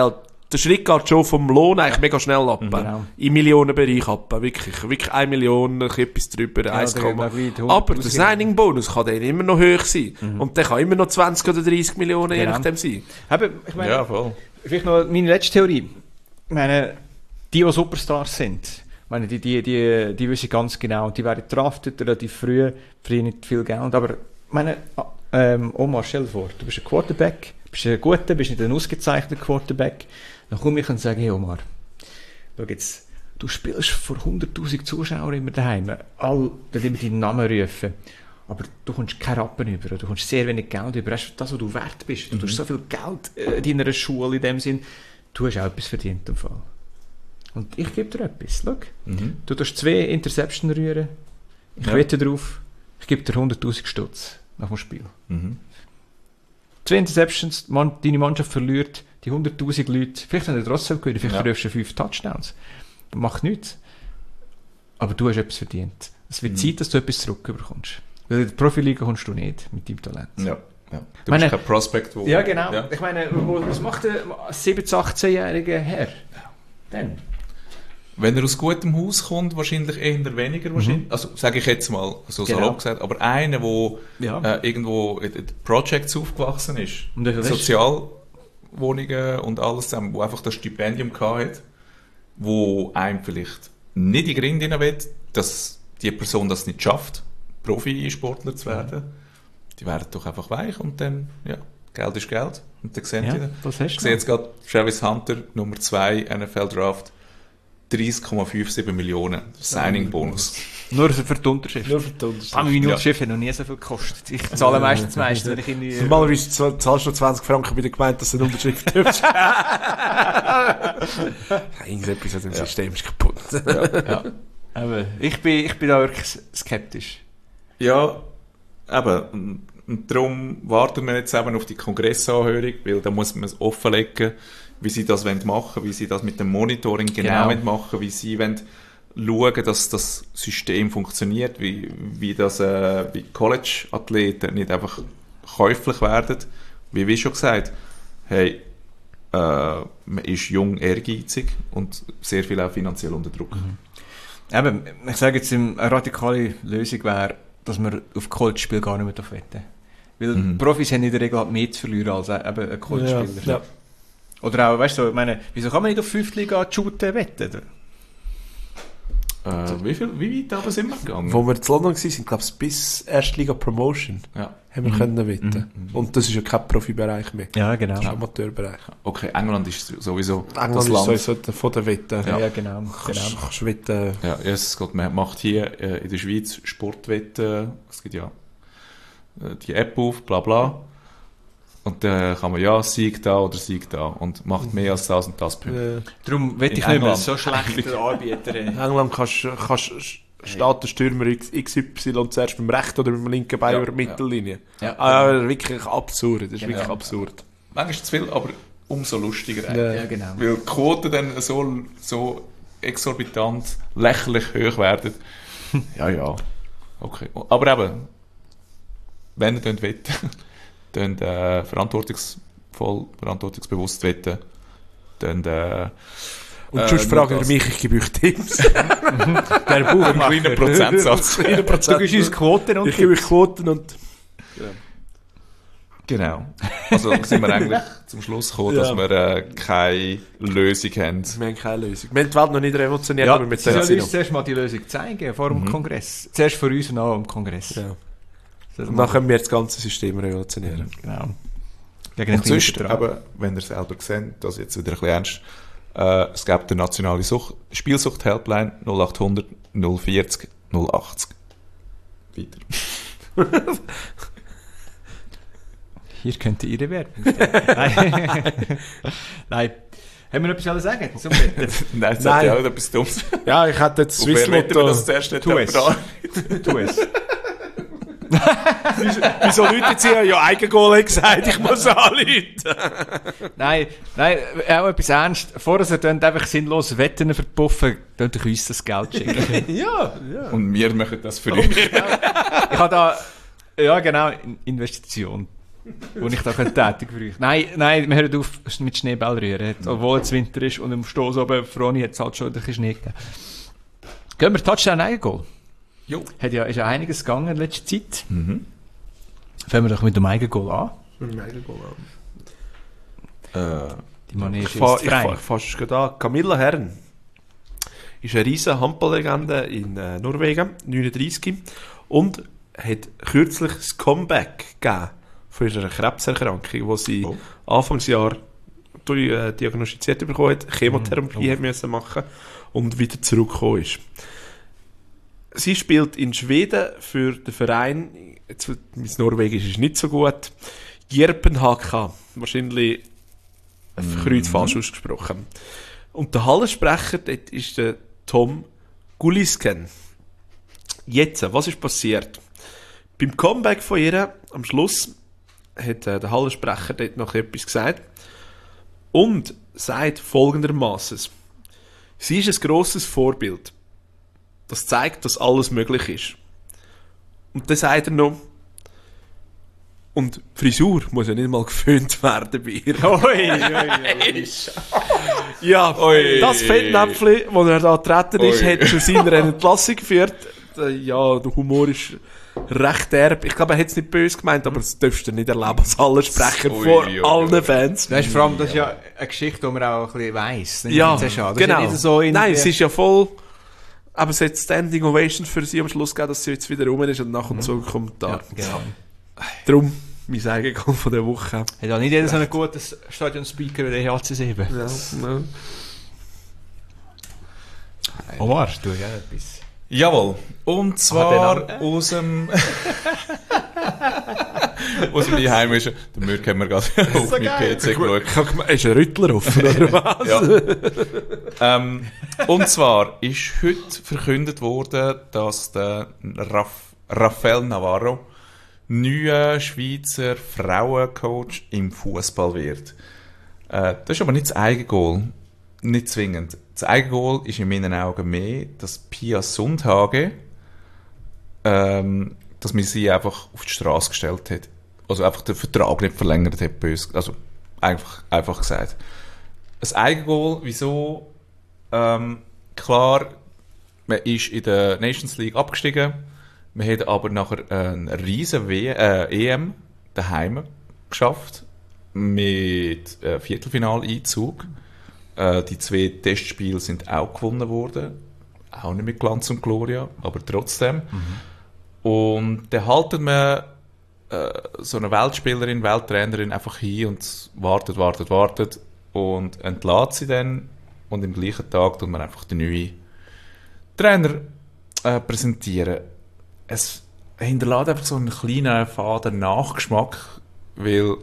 der Schritt geht schon vom Lohn eigentlich mega schnell ab. Genau. Im Millionenbereich ab. Wirklich, wirklich eine Million, etwas drüber, eins Komma. Aber der Signing-Bonus kann dann immer noch hoch sein. Mhm. Und der kann immer noch zwanzig oder dreißig Millionen je genau. nachdem sein. Aber, ich meine, Ja, voll. vielleicht noch meine letzte Theorie. Ich meine, die, die Superstars sind, ich meine, die, die, die, die wissen ganz genau, die werden draftet relativ früh, verdienen nicht viel Geld. Aber, ich meine, ähm, Omar, stell dir vor, du bist ein Quarterback, bist ein guter, bist nicht ein ausgezeichneter Quarterback. Dann komme ich und sage, hey Omar, schau jetzt, du spielst vor hunderttausend Zuschauern immer daheim, all, die immer deinen Namen rufen, aber du kommst keine Rappen über, du kommst sehr wenig Geld über, das ist das, was du wert bist. Du mhm. hast so viel Geld in deiner Schule in dem Sinn, du hast auch etwas verdient im Fall. Und ich gebe dir etwas, schau. Mhm. Du tust zwei Interception rühren, ich ja. wette drauf, ich gebe dir hunderttausend Stutz nach dem Spiel. Mhm. Zwei Interceptions, man, deine Mannschaft verliert, die hunderttausend Leute, vielleicht haben die trotzdem gewonnen, vielleicht ja. rufst du fünf Touchdowns. Das macht nichts. Aber du hast etwas verdient. Es wird mhm. Zeit, dass du etwas zurückbekommst. Weil in der Profiliga kommst du nicht mit deinem Talent. Ja, ja. Du meine, bist kein Prospect. Wo, ja, genau. Ja. Ich meine, was macht ein siebzehn-, achtzehnjähriger Herr? Dann? Wenn er aus gutem Haus kommt, wahrscheinlich eher weniger. Wahrscheinlich. Mhm. Also, sage ich jetzt mal, so genau. salopp gesagt. Aber einer, der ja. äh, irgendwo in den Projects aufgewachsen ist, Sozialwohnungen und alles zusammen, wo einfach das Stipendium hatte, wo einem vielleicht nicht in den Grind hinein will, dass die Person das nicht schafft, Profisportler zu werden, mhm. die werden doch einfach weich und dann, ja, Geld ist Geld. Und dann sehen ja, die das hast ich sehe jetzt gerade Travis Hunter, Nummer zwei, N F L Draft, dreißig Komma fünfundsiebzig Millionen Signing-Bonus. Nur für die Unterschrift. Nur für die Unterschrift. Meine Unterschrift hat noch nie so viel gekostet. Ich zahle meistens das meiste, wenn ich in die... Normalerweise zahlst du zwanzig Franken bei der Gemeinde, dass du eine Unterschrift darfst. Irgendetwas an dem System ist kaputt. Ja, ja. Aber ich bin, ich bin da wirklich skeptisch. Ja, eben. Und darum warten wir jetzt eben auf die Kongressanhörung, weil da muss man es offenlegen, wie sie das machen wollen, wie sie das mit dem Monitoring genau, genau. machen, wie sie wollen schauen, dass das System funktioniert, wie, wie das äh, wie College-Athleten nicht einfach käuflich werden. Wie wie schon gesagt, hey, äh, man ist jung, ehrgeizig und sehr viel auch finanziell unter Druck. Mhm. Eben, ich sage jetzt, eine radikale Lösung wäre, dass man auf College-Spiel gar nicht mehr wetten. Weil mhm. Profis haben in der Regel mehr zu verlieren als eben ein College-Spieler. Ja, ja. Oder auch, weißt du, ich meine, wieso kann man nicht auf fünfte Liga shooten wetten? Äh, wie, viel, wie weit aber sind wir gegangen? Wo wir in London waren, sind, glaube ich, bis erste Liga Promotion ja. haben wir mhm. können wetten. Mhm. Und das ist ja kein Profibereich mehr. Ja, genau. Das ist ein Amateurbereich. Okay, England ist sowieso England das ist Land. Sowieso von der Wette. Ja, ja genau. Kannst, genau. kannst wetten. Ja, yes, Gott, man macht hier äh, in der Schweiz Sportwetten. Es gibt ja äh, die App auf, bla bla. Und dann äh, kann man ja Sieg da oder Sieg da und macht mehr als das und das Punkte. Ja. Darum wette ich nicht mehr so schlechte Anbieter. In England kannst kannst steht der Stürmer X Y zuerst beim rechten oder beim linken Bein ja, über die Mittellinie. Ja. Ja. Ah, wirklich absurd. Das ist genau. wirklich absurd. Manchmal zu viel, aber umso lustiger. Ja, ja, genau. Weil die Quoten dann so, so exorbitant lächerlich hoch werden. Ja, ja. Okay. Aber eben, wenn ihr wetten, dann äh, verantwortungsvoll, verantwortungsbewusst wetten, dann äh, und äh, sonst fragen ihr mich, ich gebe euch Tipps. Der Buchmacher. Einen kleinen Prozentsatz. Du gibst uns Quoten und ich gebe euch Quoten und... Ja. Genau. Also sind wir eigentlich zum Schluss gekommen, ja. dass wir äh, keine Lösung haben. Wir haben keine Lösung. Wir haben die Welt noch nicht revolutioniert, ja, aber wir sollen uns zuerst mal die Lösung zeigen, vor dem mhm. Kongress. Zuerst vor uns und auch am Kongress. Ja. Und dann können wir das ganze System revolutionieren. Genau. Gegen und sonst, aber, wenn ihr selber seht, das jetzt wieder ein bisschen ernst, äh, es gibt die nationale Sucht, Spielsucht-Helpline null acht hundert null vierzig null achtzig. Weiter. Hier könnte Ihre Werbung Nein. Nein. Haben wir noch etwas zu sagen? Zum Nein, das hat ja auch etwas Dummes. Ja, ich hätte jetzt Swisslotto... das zuerst nicht tu es. Tu es. Wieso Leute sie ja Eigengol gesagt, ich muss anrufen. Nein, nein, auch etwas ernst. Vorher sie einfach sinnlos Wetten verpuffen, dann euch uns das Geld schicken. ja, ja. Und wir machen das für euch. Ich habe da, ja genau, Investition. wo ich da tätig für euch. Nein, nein, wir hören auf mit Schneeball rühren. Obwohl es Winter ist und im Stoss oben Froni hat es halt schon ein bisschen Schnee gegeben. Gehen wir Touchdown Eigengoal. Jo. Hat ja, ist ja einiges gegangen in letzter Zeit. Mhm. Fangen wir doch mit dem Eigengoal an. Mit dem Eigengoal an. Äh, Die Mané Ich ist fa- jetzt ich frei. fa- fast gerade an. Camilla Herren ist eine riesen Handballlegende in äh, Norwegen, neununddreißig, und hat kürzlich das Comeback gegeben von ihrer Krebserkrankung, die sie Oh. Anfangsjahr durch, äh, diagnostiziert bekommen hat, Chemotherapie Mhm. hat müssen machen und wieder zurückgekommen ist. Sie spielt in Schweden für den Verein, jetzt, mein Norwegisch ist nicht so gut, Jerpen H K. Wahrscheinlich Kreuz falsch ausgesprochen. Und der Hallensprecher, dort ist der Tom Gulisken. Jetzt, was ist passiert? Beim Comeback von ihr, am Schluss, hat äh, der Hallensprecher dort noch etwas gesagt und sagt folgendermaßen: Sie ist ein grosses Vorbild. Das zeigt, dass alles möglich ist. Und dann sagt er noch, und die Frisur muss ja nicht mal geföhnt werden bei ihr. Oi, oi, oi. Ja, Ui. das Fettnäpfchen, das er da getreten ist, Ui. hat zu seiner Entlassung geführt. Äh, Ja, der Humor ist recht derb. Ich glaube, er hat es nicht böse gemeint, aber das dürfst du nicht erleben als Hallensprecher Ui, vor ui, ui. allen Fans. Das ist vor allem das ist ja eine Geschichte, die man auch ein bisschen weiss. Ja, Das ist ja genau. nicht so in Nein, es ist ja voll... Aber es hat Standing Ovation für sie am Schluss gegeben, dass sie jetzt wieder rum ist und nach und so kommt da. ja, genau. Darum mein Eigengoal von der Woche. Hat ja nicht jeder so einen guten Stadionspeaker wie der H C sieben. Ja, ja. Omar, du ja etwas. Jawohl. Und Ah, zwar den aus dem... aus dem Einheimischen. Den Mürk haben wir gerade auf meinem P C geschaut. Ich habe gemeint, ist ein Rüttler offen, oder was? Ja. ähm, und zwar ist heute verkündet worden, dass der Raff, Rafael Navarro neuer Schweizer Frauencoach im Fußball wird. Äh, das ist aber nicht das Eigengoal. Nicht zwingend. Das Eigengoal ist in meinen Augen mehr, dass Pia Sundhage, ähm, dass man sie einfach auf die Straße gestellt hat. Also einfach den Vertrag nicht verlängert hat, böse. Also einfach, einfach gesagt. Das Eigengoal, wieso? Ähm, klar, man ist in der Nations League abgestiegen, man hat aber nachher einen riesen w- äh, E M daheim geschafft, mit äh, Viertelfinaleinzug. Äh, die zwei Testspiele sind auch gewonnen worden, auch nicht mit Glanz und Gloria, aber trotzdem. Und dann halten wir äh, so eine Weltspielerin, Welttrainerin einfach hin und wartet, wartet, wartet und entlädt sie dann. Und im gleichen Tag tut man einfach den neuen Trainer äh, präsentieren. Es hinterlässt einfach so einen kleinen faden Nachgeschmack, weil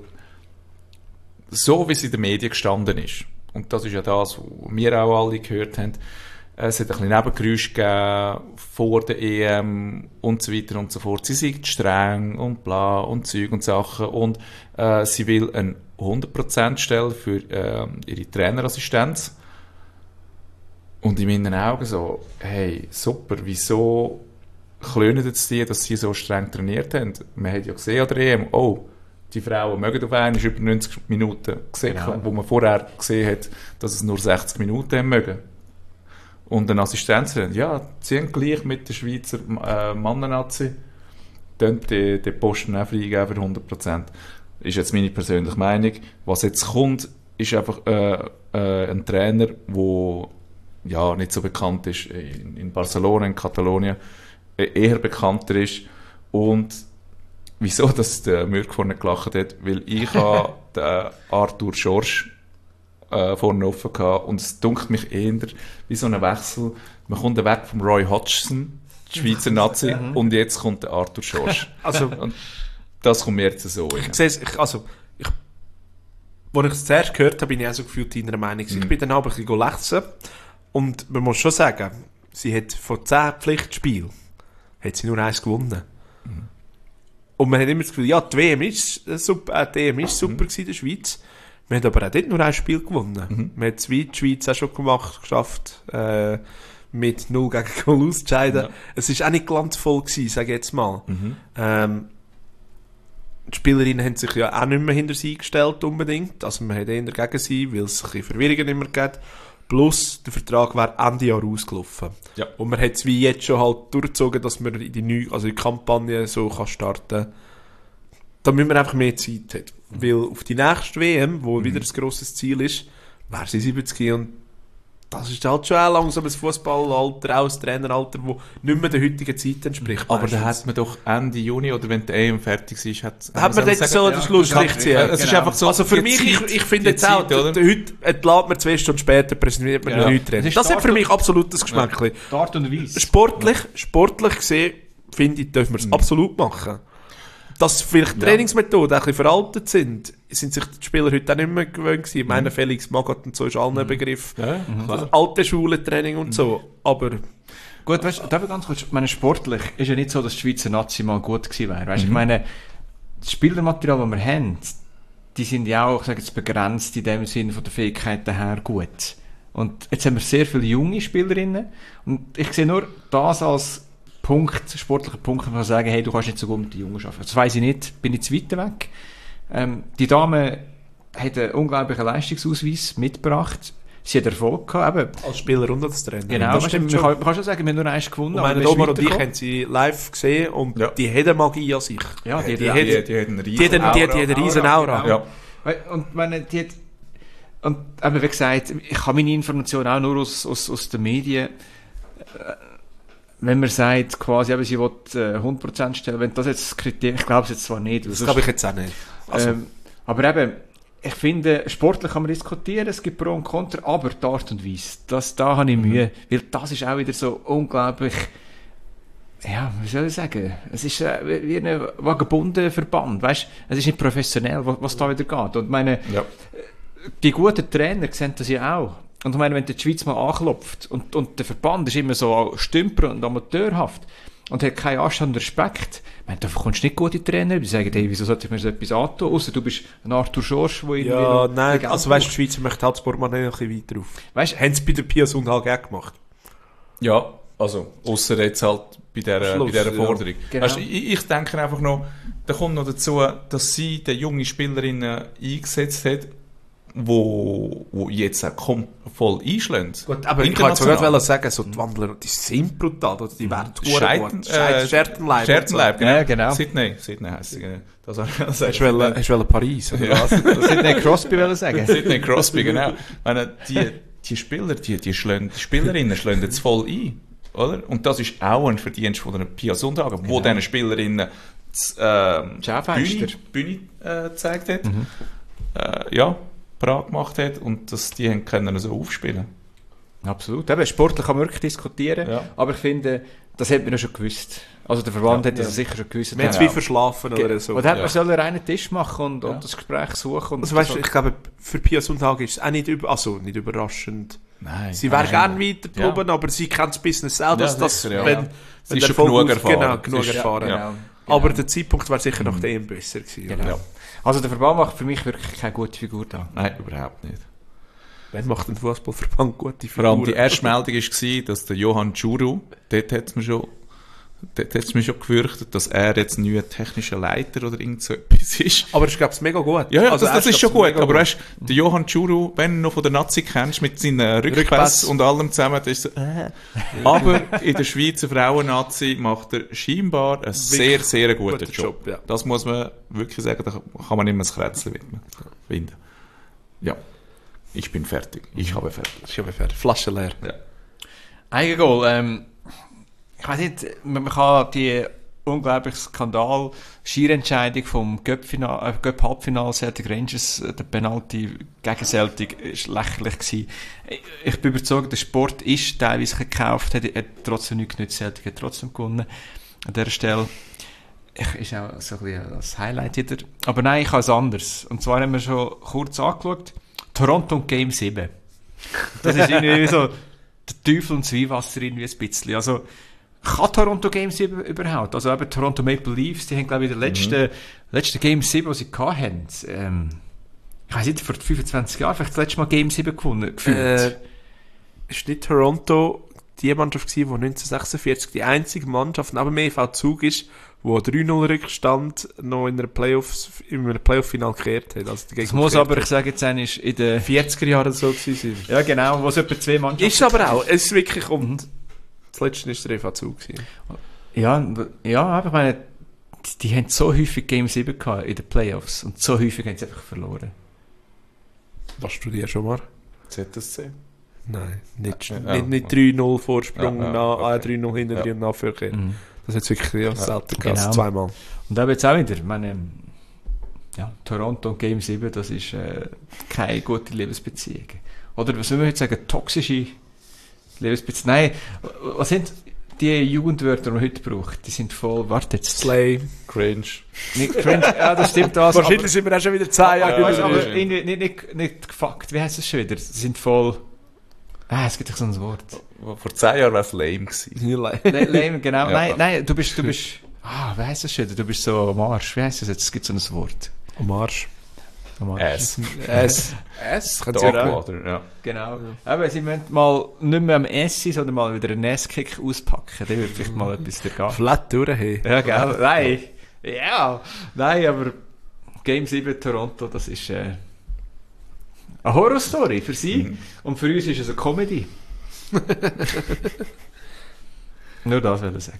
so wie es in den Medien gestanden ist, und das ist ja das, was wir auch alle gehört haben, es hat ein bisschen Nebengeräusche gegeben vor der E M und so weiter und so fort. Sie sind streng und bla und Zeug und Sachen und äh, sie will eine hundert Prozent Stelle für äh, ihre Trainerassistenz. Und in meinen Augen so, hey, super, wieso klönen jetzt die, dass sie so streng trainiert haben? Man hat ja gesehen an der E M, oh, die Frauen mögen auf einmal über neunzig Minuten gesehen, Genau. wo man vorher gesehen hat, dass es nur sechzig Minuten haben mögen. Und eine Assistenz, ja, sie haben gleich mit der Schweizer äh, Mannennazi den, den Posten auch freigeben für hundert Prozent. Ist jetzt meine persönliche Meinung. Was jetzt kommt, ist einfach äh, äh, ein Trainer, der ja, nicht so bekannt ist in, in Barcelona, in Katalonien, äh, eher bekannter ist. Und wieso, dass der Mürk vorne gelacht hat? Weil ich habe den Arthur Schorsch äh, vorne offen gehabt und es dunkelt mich eher wie so ein Wechsel. Man kommt weg vom Roy Hodgson, die Schweizer Nazi, und jetzt kommt der Arthur Schorsch. Also, Und das kommt mir jetzt so rein. ich sehe es, ich, also, ich, als ich es zuerst gehört habe, bin ich auch so gefühlt deiner Meinung. Ich bin dann aber ein bisschen lechzen. Und man muss schon sagen, sie hat von zehn Pflichtspielen hat sie nur eins gewonnen. Und man hat immer das Gefühl, ja, die W M ist äh, super, äh, die E M ist super gewesen in der Schweiz. Wir haben aber auch dort nur ein Spiel gewonnen. Mhm. Wir haben zwei die Schweiz auch schon gemacht, geschafft, äh, mit null gegen Goal auszuscheiden. Ja. Es war auch nicht glanzvoll gewesen, sage ich jetzt mal. Mhm. Ähm, die Spielerinnen haben sich ja auch nicht mehr hinter sie gestellt unbedingt. Also man hat eher dagegen sie, weil es ein bisschen Verwirrungen immer gibt. Plus, der Vertrag wäre Ende Jahr ausgelaufen. Ja. Und man hat es wie jetzt schon halt durchgezogen, dass man in die neue, also die Kampagne so kann starten kann. Damit man einfach mehr Zeit hat. Weil auf die nächste W M, wo mhm. wieder ein grosses Ziel ist, wäre sie siebzig und das ist halt schon auch langsam ein Fußballalter, auch ein Traineralter, das nicht mehr der heutigen Zeit entspricht. Aber da hat man doch Ende Juni, oder wenn der E M fertig ist, hat, da hat man dort so den Schlussstrich ziehen. Es ist einfach so, also für mich, Zeit, ich, ich finde jetzt auch, Zeit, der, heute entlädt man zwei Stunden später, präsentiert man ja. einen neuen Trainer. Das, das hat für mich absolut das Geschmäckchen. Ja. Art und Weise. Sportlich, sportlich gesehen, finde ich, dürfen wir es mhm. absolut machen. Dass vielleicht ja. Trainingsmethoden ein bisschen veraltet sind, sind sich die Spieler heute auch nicht mehr gewöhnt gewesen. Ich meine, mhm. Felix Magath und so ist allen ein Begriff. Ja, mhm. also alte Schulentraining und mhm. so. Aber gut, weißt du, darf ich ganz kurz, ich meine, sportlich ist ja nicht so, dass die Schweizer Nazi mal gut gewesen wäre. Weißt, mhm. ich meine, das Spielermaterial, das wir haben, die sind ja auch, ich sage jetzt, begrenzt in dem Sinne von der Fähigkeiten her gut. Und jetzt haben wir sehr viele junge Spielerinnen und ich sehe nur das als Punkt, sportlicher Punkt, man kann sagen, hey, du kannst nicht so gut mit den Jungen arbeiten. Das weiss ich nicht, bin ich zu weit weg. Ähm, die Dame hat einen unglaublichen Leistungsausweis mitgebracht. Sie hat Erfolg gehabt. Eben. Als Spieler und als Trainer. Genau, weißt, man, kann, man kann schon sagen, wir haben nur eins gewonnen. Und meine Omar und ich haben sie live gesehen und ja. die hat eine Magie an sich. Ja, die, die, die, hat, die, die hat einen riesen die, die, die, die, die hat eine riesen Aura. Genau. Ja. Und meine, die hat, und eben, wie gesagt, ich habe meine Informationen auch nur aus, aus, aus den Medien. Wenn man sagt, quasi, eben, sie will äh, hundert Prozent stellen, wenn das jetzt das Kriterium, ich glaube es jetzt zwar nicht. Das glaube ich jetzt auch nicht. Also. Ähm, aber eben, ich finde, sportlich kann man diskutieren, es gibt Pro und Contra, aber die Art und Weise, das, da habe ich Mühe, mhm. weil das ist auch wieder so unglaublich, ja, wie soll ich sagen, es ist äh, wie ein vagabunde Verband, weißt, es ist nicht professionell, was, was da wieder geht. Und meine, ja. die guten Trainer sehen das ja auch. Und ich meine, wenn die Schweiz mal anklopft und, und der Verband ist immer so stümper und amateurhaft und hat keinen Anstand und Respekt, ich meine, da bekommst du nicht gute Trainer, die sagen, hey, wieso sollte ich mir so etwas antun, ausser du bist ein Arthur Schorsch, der irgendwie ja, nein, also weißt du, die Schweizer möchte halt das Portemonnaie noch ein bisschen weiter auf. Weißt du, haben sie bei der Pia Sundhage auch gemacht? Ja, also, ausser jetzt halt bei dieser, Schluss, bei dieser Forderung. Ja. Genau. Weißt, ich, ich denke einfach noch, da kommt noch dazu, dass sie die junge Spielerinnen eingesetzt hat, wo, wo jetzt auch voll einschlägen. Gut, aber ich kann sogar sagen, so die Wandler, die sind brutal, oder die werden gut. Äh, Schertenleib. Schertenleib, genau. Ja, genau. Sydney, Sydney heisst sie. Das hast du Paris, oder was? Sydney Crosby wollen sagen. Sydney Crosby, genau. Meine, die, die Spieler, die, die, schlagen, die Spielerinnen schlagen jetzt voll ein, oder? Und das ist auch ein Verdienst von der Pia Sundhage, genau. wo diesen Spielerinnen äh, Bühne, Bühne äh, gezeigt hat. Mhm. Äh, ja. gemacht hat und dass die können so aufspielen. Absolut. Eben, sportlich kann man wirklich diskutieren, ja. aber ich finde, das hat man ja schon gewusst. Also der Verband ja, hat das ja. sicher schon gewusst. Wir haben es wie verschlafen oder so. Und da hat man ja. sollen einen Tisch machen und, ja. und das Gespräch suchen. Und also weißt du, ich glaube, für Pia Sundhage ist es auch nicht, über, also nicht überraschend. Nein. Sie wäre gerne weiter geblieben, ja. aber sie kennt das Business auch, dass ja, das, sicher, ja. wenn, sie ist schon genug erfahren. Genau, genug erfahren. Ja, genau. Aber genau. der Zeitpunkt wäre sicher nach dem besser gewesen. Genau. Ja. Also der Verband macht für mich wirklich keine gute Figur da. Nein, überhaupt nicht. Wann macht ein Fußballverband gute Figur? Vor allem die erste Meldung war, dass der Johann Dschuru, dort hat es mir schon, dort hat's mir schon gefürchtet, dass er jetzt ein neuer technischer Leiter oder irgend so etwas ist. Aber ich glaube, es ist mega gut. Ja, ja also das, das ist schon gut. Aber weißt du, der Johann Dschuru, wenn du noch von der Nazi kennst, mit seinen Rückpass, Rückpass. und allem zusammen, das ist so, äh. Aber in der Schweizer Frauen-Nazi macht er scheinbar einen sehr, sehr guten Job. Job ja. Das muss man wirklich sagen, da kann man immer ein Krätzchen finden. Ja. Ich bin fertig. Ich habe fertig. Ich habe fertig. Flasche leer. Ja. Eigengoal. Ähm, ich weiß nicht, man kann die unglaubliche Skandal, Schierentscheidung vom Göpp-Halbfinale Celtic Rangers, der Penalty gegen Celtic, ist lächerlich gewesen. Ich bin überzeugt, der Sport ist teilweise gekauft, hat, hat trotzdem nichts genützt, Celtic hat trotzdem gewonnen an dieser Stelle. Ich, ist auch so ein bisschen das Highlight wieder. Aber nein, ich habe es anders. Und zwar haben wir schon kurz angeschaut, Toronto und Game sieben. Das ist irgendwie so der Teufel und das Weihwasser irgendwie ein bisschen. Also, kann Toronto Game sieben überhaupt? Also eben Toronto Maple Leafs, die haben glaube ich in der letzten, mhm. letzten Game sieben, die sie hatten, ähm, ich weiss nicht, vor fünfundzwanzig Jahren vielleicht das letzte Mal Game sieben gewonnen, gefühlt. Äh, ist nicht Toronto die Mannschaft gewesen, die neunzehnhundertsechsundvierzig die einzige Mannschaft neben dem E V Zug ist, wo drei null Rückstand noch in einer Playoffs, in einem Playoff-Final gekehrt hat. Also das muss aber, ich sage jetzt, ist in den vierziger Jahren so gewesen. Ja, genau, wo es etwa zwei Mannschaften ist aber auch, es ist wirklich, und das letzte war der F A zu gewesen. Ja, ja, aber ich meine, die, die haben so häufig Game sieben gehabt in den Playoffs und so häufig haben sie einfach verloren. Was studierst du schon mal? Z S C? Nein, nicht, Ja, nicht, ja. nicht drei null Vorsprung, Ja, ja, nach, okay. äh, drei null hinten drin Ja. und nachverkehr. Mhm. Das hat es wirklich ja, selten gehabt, genau. zweimal. Und eben jetzt auch wieder, ich meine, ja, Toronto und Game sieben, das ist äh, keine gute Lebensbeziehung. Oder was soll man jetzt sagen, toxische Lebensbeziehung? Nein, was sind die Jugendwörter, die man heute braucht? Die sind voll, warte jetzt. Slay. Cringe. Nicht cringe, ja, das stimmt das. Wahrscheinlich sind wir auch schon wieder zehn Jahre aber, über aber, ja, aber irgendwie nicht, nicht, nicht gefuckt, wie heisst das schon wieder? Sie sind voll, ah, es gibt doch so ein Wort. Vor zehn Jahren wäre es lame gewesen. Le- Lame, genau. Ja. Nein, nein, du bist, du bist, ah, wie heisst das schon wieder? Du bist so am Arsch, wie heisst das jetzt? Es gibt so ein Wort. Am Arsch. Am Arsch. Ass. S. S. Können Sie auch. Dogwater, ja. Genau. Aber sie müssen mal nicht mehr am S sein, sondern mal wieder einen Nasskick auspacken. Dann würde vielleicht mal etwas da gehen. Flat durch, hey. Ja, gell? Nein. Ja. Nein, aber Game sieben Toronto, das ist äh, eine Horrorstory für sie. Mhm. Und für uns ist es eine Comedy. Nur das will ich sagen.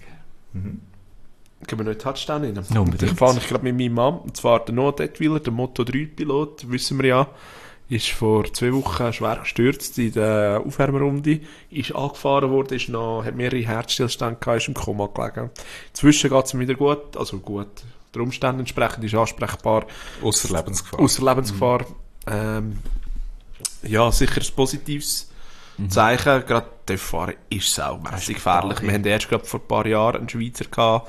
Gehen wir noch einen Touchdown rein? Unbedingt. Ich fahre gerade mit meinem Mann, und zwar der Noah Detwiler, der Moto drei Pilot, wissen wir ja, ist vor zwei Wochen schwer gestürzt in der Aufwärmrunde, ist angefahren worden, ist noch, hat mehrere Herzstillstände gehabt, ist im Koma gelegen. Inzwischen geht es ihm wieder gut, also gut, der Umständen entsprechend ist ansprechbar. Ausser Lebensgefahr. Ausser Lebensgefahr. Mhm. Ähm, ja, sicher ein positives Zeichen. Gerade der Fahren ist saumässig gefährlich. Wir hatten erst gerade vor ein paar Jahren einen Schweizer gehabt,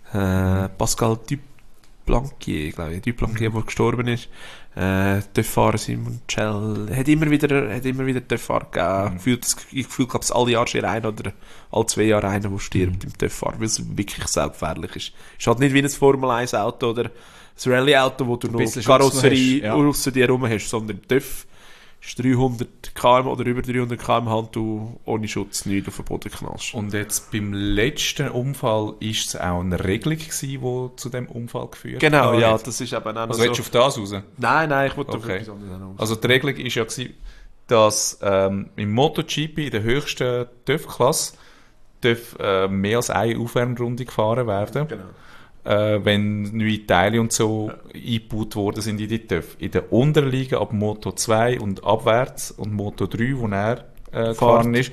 äh, Pascal Duplanquier, glaube ich, Duplanquier, der gestorben ist. Äh, Töfffahrer Simon Cell hat immer wieder, hat immer wieder Töfffahrer gegeben. Mhm. Gefühlt, ich gefühl, glaube es alle Jahre steht einer oder alle zwei Jahre einer, der stirbt im Töfffahrer, weil es wirklich sehr gefährlich ist. Es ist halt nicht wie ein Formel eins Auto oder ein Rallye-Auto, wo du noch bisschen Karosserie Schutz noch hast, ja. außer dir rum hast, sondern Töff ist dreihundert Kilometer oder über dreihundert Kilometer halt du ohne Schutz nicht auf den Boden knallst. Und jetzt beim letzten Unfall ist es auch eine Regelung gewesen, die zu dem Unfall geführt Genau, hat. ja, das ist eben auch noch Also so. willst du auf das raus? Nein, nein, ich wollte auf Okay. etwas anderes hinaus. Also die Regelung ist ja gewesen, dass ähm, im MotoGP in der höchsten T Ö F-Klasse darf äh, mehr als eine Aufwärmrunde gefahren werden. Genau. Äh, wenn neue Teile und so eingebaut worden sind in die T Ö F. In der unteren Liga ab Moto zwei und abwärts und Moto drei, wo er äh, gefahren ist,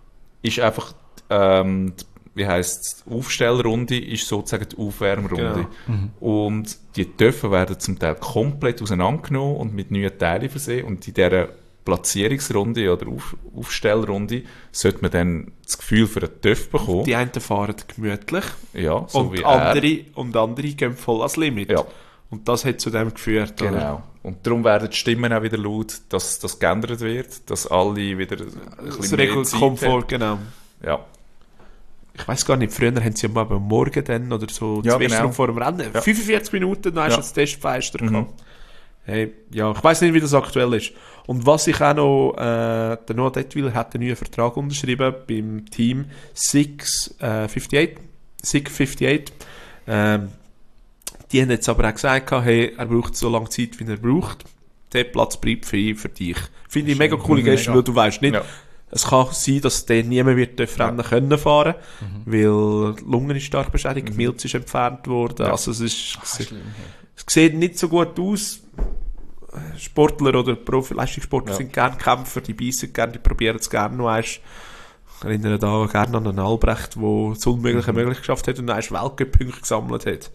ist einfach ähm, die, wie heisst die Aufstellrunde ist sozusagen die Aufwärmrunde. Genau. Und die T Ö F werden zum Teil komplett auseinandergenommen und mit neuen Teilen versehen. Und in dieser Platzierungsrunde oder Auf Aufstellrunde sollte man dann das Gefühl für einen T Ö F bekommen. Die einen fahren gemütlich Ja, so und, wie andere, und andere gehen voll ans Limit. Ja. Und das hat zu dem geführt. er. oder? Genau. Und darum werden die Stimmen auch wieder laut, dass das geändert wird, dass alle wieder ein Das bisschen mehr Zeit Regelkomfort, genau. haben. Ja. Ich weiß gar nicht, früher haben sie ja mal am Morgen dann oder so Ja, zwei genau. Stunden vor dem Rennen, Ja. fünfundvierzig Minuten, dann hast Ja. du das Testfenster Mhm. gehabt. Hey, ja, ich weiß nicht, wie das aktuell ist. Und was ich auch noch, äh, der Noah Detwiler hat einen neuen Vertrag unterschrieben beim Team six fifty-eight. six fifty-eight. Ähm, die haben jetzt aber auch gesagt, hey, er braucht so lange Zeit, wie er braucht. Der Platz bleibt frei für dich. Finde ich mega coole mega. Geste, weil du weißt nicht, Ja. es kann sein, dass der niemand wird ja. Rennen können fahren, weil die Lungen ist stark beschädigt, die Milz ist entfernt worden. Ja. Also es ist, es, es sieht nicht so gut aus. Sportler oder Profi-Leistungssportler Ja. sind gerne Kämpfer, die beißen gerne, die probieren es gerne noch einmal. Ich erinnere da gerne an einen Albrecht, der das Unmögliche möglich geschafft hat und einmal Weltcup-Punkte gesammelt hat.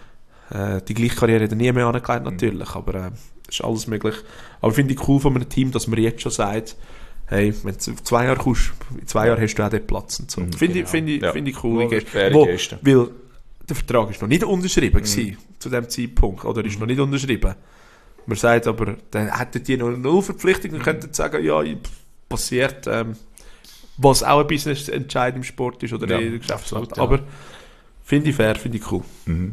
Äh, die gleiche Karriere hat er nie mehr angelegt, natürlich, aber äh, ist alles möglich. Aber finde ich cool von einem Team, dass man jetzt schon sagt, hey, wenn du auf zwei Jahre kommst, in zwei Jahren hast du auch den Platz und so. Mhm, Finde ich, genau. finde ich, Ja. finde ich cool. Wohl, faire Wo, Geste. weil der Vertrag ist noch nicht unterschrieben gewesen, zu dem Zeitpunkt, oder ist noch nicht unterschrieben. Man sagt aber, dann hätten die noch eine Nullverpflichtung, dann könnten sie sagen, ja, passiert, ähm, was auch ein Business-Entscheid im Sport ist oder Ja, in der Geschäftswelt. absolut, ja. Aber finde ich fair, finde ich cool. Mhm.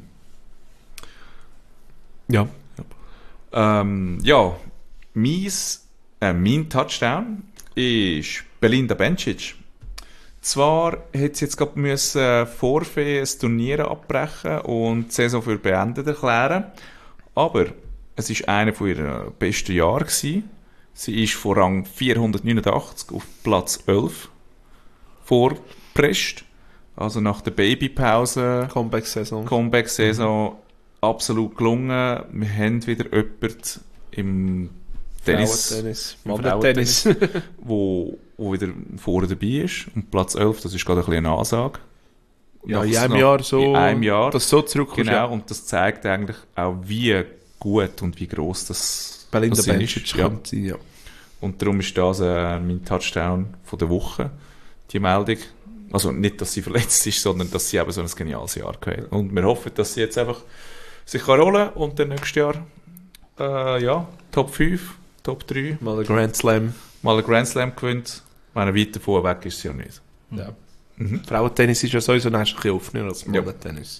Ja. Ähm, ja, mies, äh, mein Touchdown ist Belinda Bencic. Zwar hätte sie jetzt gerade müssen äh, Vorfee ein Turnier abbrechen und die Saison für beendet erklären, aber es ist einer von ihren besten Jahre gewesen. Sie ist von Rang vierhundertneunundachtzig auf Platz elf vorgeprescht. Also nach der Babypause, Comeback-Saison. Comeback-Saison, mhm. absolut gelungen. Wir haben wieder jemanden im Tennis, Tennis. im Frauentennis, wo, wo wieder vorne dabei ist. Und Platz elf, das ist gerade ein bisschen eine Ansage. Ja, Nach- in einem nach- Jahr so, in einem Jahr. dass so zurückkommst. Genau, Ja. und das zeigt eigentlich auch, wie gut und wie gross das Belinda das sie Bencic ist. Ja. könnte sein, ja. Und darum ist das äh, mein Touchdown von der Woche, die Meldung. Also nicht, dass sie verletzt ist, sondern dass sie eben so ein geniales Jahr gehabt hat. Und wir hoffen, dass sie jetzt einfach sich kann rollen und dann nächstes Jahr äh, ja, Top fünf, Top drei, Mal ein Grand Slam. mal einen Grand Slam gewinnt. Wenn er weit davon weg ist, sie ja nicht. Ja. Mhm. Frauentennis ist ja sowieso ein bisschen offener als Ja. Männertennis.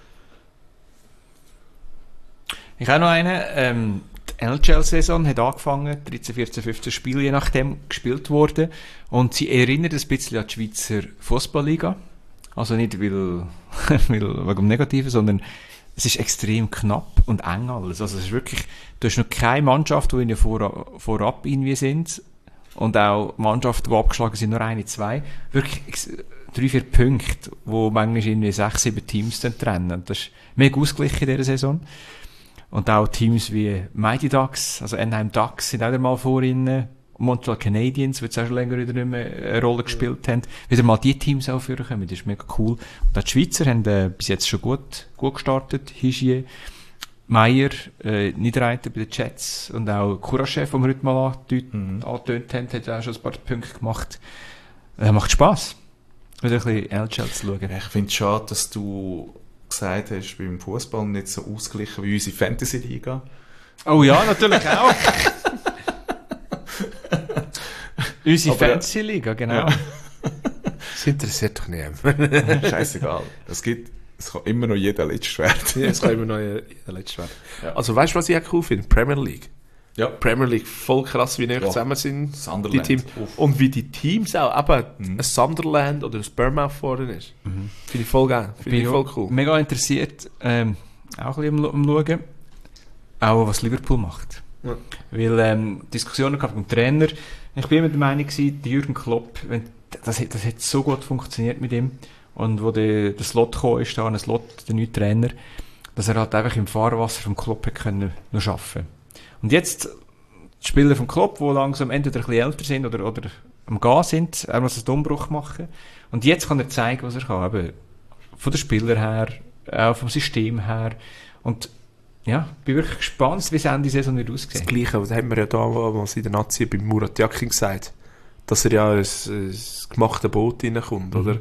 Ich habe noch einen. Ähm, die N H L-Saison hat angefangen, dreizehn, vierzehn, fünfzehn Spiele je nachdem gespielt worden. Und sie erinnert ein bisschen an die Schweizer Fußballliga. Also nicht weil, weil wegen dem Negativen, sondern es ist extrem knapp und eng alles. Also es ist wirklich, du hast noch keine Mannschaft, die ihnen vor, vorab irgendwie sind. Und auch Mannschaften, die abgeschlagen sind, nur eine, zwei. Wirklich ex- drei, vier Punkte, wo manchmal irgendwie sechs, sieben Teams dann trennen. Das ist mega ausgeglichen in dieser Saison. Und auch Teams wie Mighty Ducks, also Anaheim Ducks sind auch wieder mal vor ihnen. Montreal Canadiens, die jetzt auch schon länger wieder nicht mehr eine Rolle gespielt haben. Wieder mal die Teams auch vorkommen, das ist mega cool. Und auch die Schweizer haben äh, bis jetzt schon gut, gut gestartet. Higier, Meier, äh, Niederreiter bei den Jets und auch Kuraschew, den wir heute mal angetönt Mhm. angetönt haben, hat auch schon ein paar Punkte gemacht. Äh, macht Spass, wieder ein bisschen N H L zu schauen. Ich finde es schade, dass du gesagt hast, beim Fußball nicht so ausgeglichen wie unsere Fantasy-Liga. Oh ja, natürlich auch. Unsere Aber- Fantasy-Liga, genau. Ja. Das interessiert doch niemand. Scheißegal. Es gibt, es kann immer noch jeder Letzte werden. Ja, das kann immer noch in der letzten werden. Ja. Also weißt du, was ich auch cool finde? Premier League. Ja. Premier League, voll krass, wie nah Ja. zusammen sind die Sunderland. Teams. Uff. Und wie die Teams auch, eben Mhm. ein Sunderland oder ein Bournemouth vorne ist. Finde ich voll geil. Finde ich Bin voll cool. mega interessiert, ähm, auch ein bisschen am, am Schauen, auch was Liverpool macht. Ja. Weil ähm, Diskussionen gehabt mit dem Trainer. Ich bin immer der Meinung gewesen, der Jürgen Klopp, wenn, das, hat- das hat so gut funktioniert mit ihm. Und wo der, der Slot gekommen ist, da ein Slot, der neue Trainer, dass er halt einfach im Fahrwasser vom Klopp hat können noch arbeiten. Und jetzt die Spieler vom Klopp, die langsam entweder ein bisschen älter sind oder, oder am Gehen sind, er muss einen Umbruch machen. Und jetzt kann er zeigen, was er kann. Eben von den Spielern her, auch vom System her. Und ja, bin wirklich gespannt, wie es Ende der Saison wird Das aussehen. Gleiche, das haben wir ja damals in der Nazi bei Murat Yakin gesagt, dass er ja ein, ein gemachte Boot reinkommt, oder?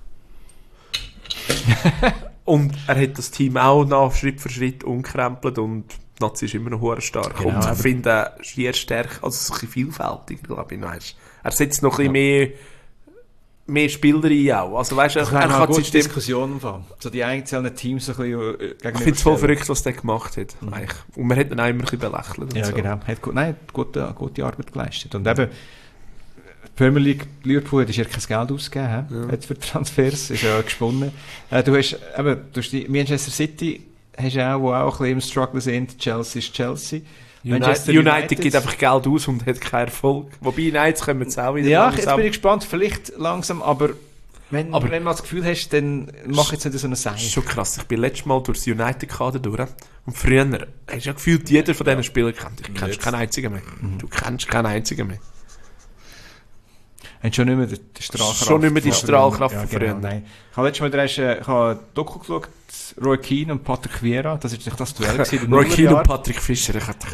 Und er hat das Team auch nach Schritt für Schritt umkrempelt und die Nazi ist immer noch hure stark. Genau, und ich aber- finde schier stärker, also es ist ein bisschen vielfältiger, glaube ich. Weißt. Er setzt noch ein bisschen mehr, mehr Spieler ein auch. Also weißt, er, Das er wäre eine kann gute System. Diskussion anfangen. So die einzelnen Teams so ein bisschen äh, Ich finde es voll gegenüberstellen. verrückt, was der gemacht hat. eigentlich. Und man hat ihn auch immer ein bisschen belächelt. Und Ja, so. genau. Hat gut, nein, hat gute, gute Arbeit geleistet. Und eben, die Premier League, Liverpool hat ja kein Geld ausgegeben, hä? Ja. Jetzt für Transfers, ist ja gesponnen. Äh, du hast, eben, du hast die Manchester City, hast du auch, wo auch ein bisschen im Struggle sind. Chelsea ist Chelsea. United, Manchester United, United gibt einfach Geld aus und hat keinen Erfolg. Wobei, nein, jetzt kommen sie auch wieder Ja, langsam. jetzt bin ich gespannt, vielleicht langsam, aber wenn, Aber- wenn man das Gefühl hast, dann mach jetzt nicht so eine Das ist Seite. schon krass. Ich bin letztes Mal durch das United-Kader durch. Und früher hast du ja gefühlt, jeder von diesen Spielern kennt. Ich kennst Jetzt. keinen einzigen mehr. Du kennst keinen einzigen mehr. Haben schon nicht mehr die die Strahlkraft. Schon nicht mehr die von Strahlkraft früher. von Ja, genau, früher. nein. Ich habe letztes Mal wieder erst, äh, ich habe ein Doku geschaut, Roy Keane und Patrick Vieira, das ist natürlich das Duell gewesen, in den Roy Keane und Nullerjahren. Patrick Fischer. Ich hätte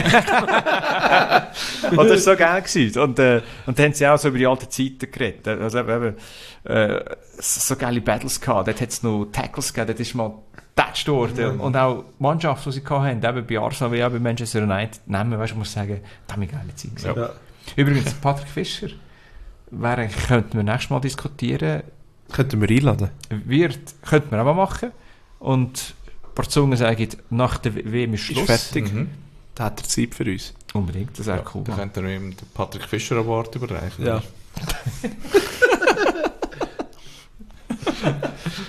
Und das war so geil gewesen. Und, äh, und dann haben sie auch so über die alten Zeiten geredet. Also eben, eben äh, so geile Battles gehabt. Dort hat es noch Tackles gegeben, dort ist mal getatscht worden. Und auch die Mannschaft, die sie gehabt haben, eben bei Arsenal wie auch bei Manchester United, nehmen, weißt du, ich muss sagen, das war eine geile Zeit gewesen. Ja. Übrigens, Patrick Fischer, wäre eigentlich, könnten wir nächstes Mal diskutieren, Könnten wir einladen. wird, könnten wir auch mal machen. Und ein paar Zungen sagen, nach der W M ist Schluss. Ist fertig. Mhm. Da hat er Zeit für uns. Unbedingt, das wäre cool. Da Mann. könnt ihr ihm den Patrick Fischer Award überreichen. Ja.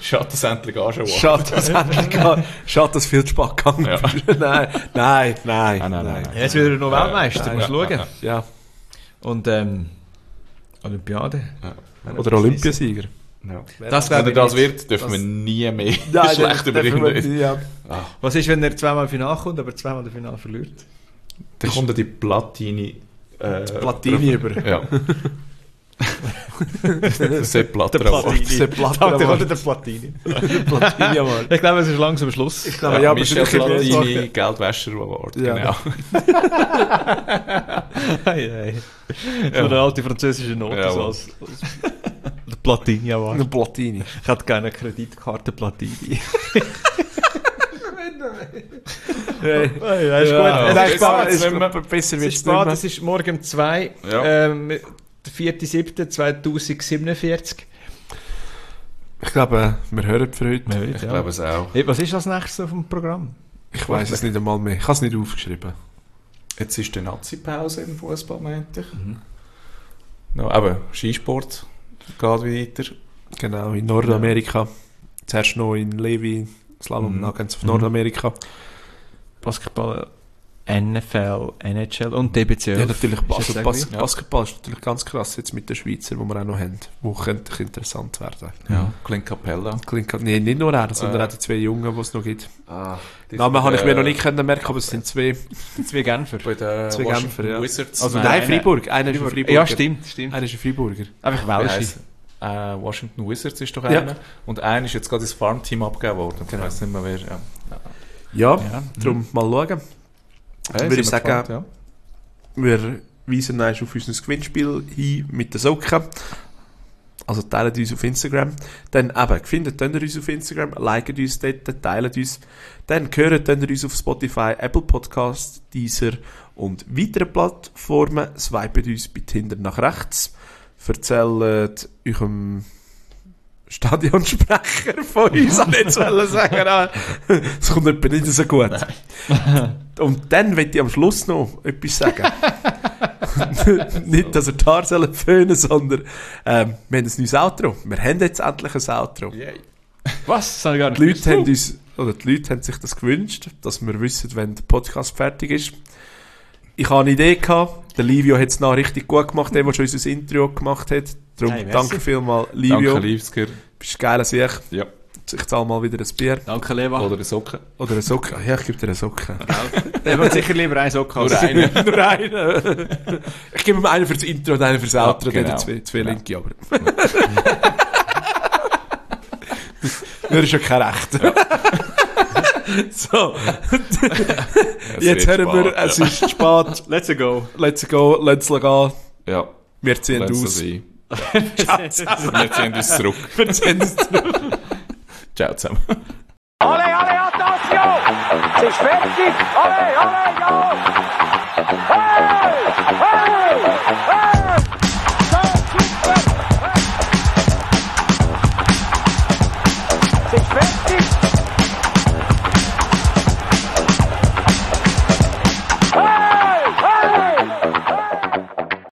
Schade, dass endlich Arsch war. Schade, dass endlich gar- Schade, dass viel zu spät gegangen Ja. bist. Nein, nein, nein. Nein, nein, nein. Ja, jetzt wird er noch Weltmeister, musst du ja, schauen. ja. Ja. Und, ähm, Olympiade. Oder Olympiasieger. Ja. Das Wenn glaube er ich das nicht. wird, dürfen wir nie mehr Nein, schlecht über ihn reden. ja. Was ist, wenn er zweimal Finale kommt, aber zweimal das Finale verliert? Dann kommt er die Platini... Äh, Platini über. Ja. Sepp Blatter Der Award. Platini. Sepp Blatter Da Award. kommt der Platini. Platini Award. Ich glaube, es ist langsam Schluss. Ich glaube, Ja, ja, aber Michel sicher nicht so- Platini, Geldwäscher Award. Ja. Genau. Ei, ei. So eine alte französische Note. Ja, so wohl. als, als der Platini war. Eine Platini. Ich hatte keine Kreditkarte Platini. Hey. Ja, ist Ja, gut. das Es ist ist spät. jetzt Es nicht mehr- ist- Besser es wird ist es spät. nicht mehr. Es ist morgen um zwei. Ja. Ähm, der vierte siebte zweitausendsiebenundvierzig. Ich glaube, wir hören für heute. Ich glaube es auch. Hey, was ist als nächstes auf dem Programm? Ich weiß es nicht einmal mehr. Ich habe es nicht aufgeschrieben. Jetzt ist die Nazi-Pause im Fußball, meinte ich. Mhm. No, aber Skisport geht weiter. Genau, in Nordamerika. Zuerst noch in Levi, Slalom, Mhm. dann gehen sie auf Nordamerika. Basketball, N F L, N H L und D B C. Ja, natürlich. Ist Also das Bas irgendwie? Basketball ist natürlich ganz krass jetzt mit den Schweizer, die wir auch noch haben. Wo könnte interessant werden. Ja. Clint Capella. Klingt, nee, nicht nur er, sondern Äh. auch die zwei Jungen, die es noch gibt. Ah, Namen habe ich mir noch nicht können merken, aber es sind zwei, Zwei Genfer. Bei den zwei Washington Genfer. Ja. Wizards. Also Nein, nein, einer- Freiburg. Einer ist ein Freiburger. Ja, stimmt, stimmt. Einer ist ein Freiburger. Einfach Wie Welsche. heisst äh, Washington Wizards ist doch Ja. einer. Und einer ist jetzt gerade ins Farmteam abgegeben worden. Ich Genau. weiß nicht mehr wer. Ja. Ja, Ja. darum mal schauen. Hey, Würde sind ich wir sagen, gespannt, ja. Wir weisen euch auf unser Gewinnspiel hin mit den Socken. Also teilen uns auf Instagram. Dann eben, findet ihr uns auf Instagram, liken uns dort, teilen uns. Dann hören ihr uns auf Spotify, Apple Podcasts, Deezer und weiteren Plattformen. Swipen uns bitte hinten nach rechts. Erzählt eurem Stadionsprecher von uns, an jetzt wollen sagen, ah, das kommt etwa nicht so gut. Und dann will ich am Schluss noch etwas sagen. Nicht, dass er die Haare sollen föhnen, sondern ähm, wir haben ein neues Outro. Wir haben jetzt endlich ein Outro. Was? Das habe ich gar nicht Die Leute, gewusst. haben uns, oder die Leute haben sich das gewünscht, dass wir wissen, wenn der Podcast fertig ist. Ich habe eine Idee gehabt. Der Livio hat es noch richtig gut gemacht, der, der schon unser Intro gemacht hat. Darum Hey, merci. danke vielmals, Livio. Danke, Liebsker. Bist ein geiler Sieg. Ja. Ich zahle mal wieder ein Bier. Danke, Leva. Oder eine Socke. Oder eine Socke. Ja, ich gebe dir eine Socke. Er wird sicher lieber einen Sock Nur als eine. Nur einen. Ich gebe ihm einen fürs Intro und einen fürs Ja, Outro. genau. Dann zwei, zwei Genau. linke, aber... Nur ist ja kein Recht. So. Jetzt wird hören wir, spät, es ja. ist spät. Let's go. Let's go, let's gehen. Ja. Wir ziehen Lass es aus. sein. Wir ziehen uns zurück. Wir ziehen uns zurück. Ciao zusammen. Alle, alle, attention! Es ist fertig! Alle, alle, go!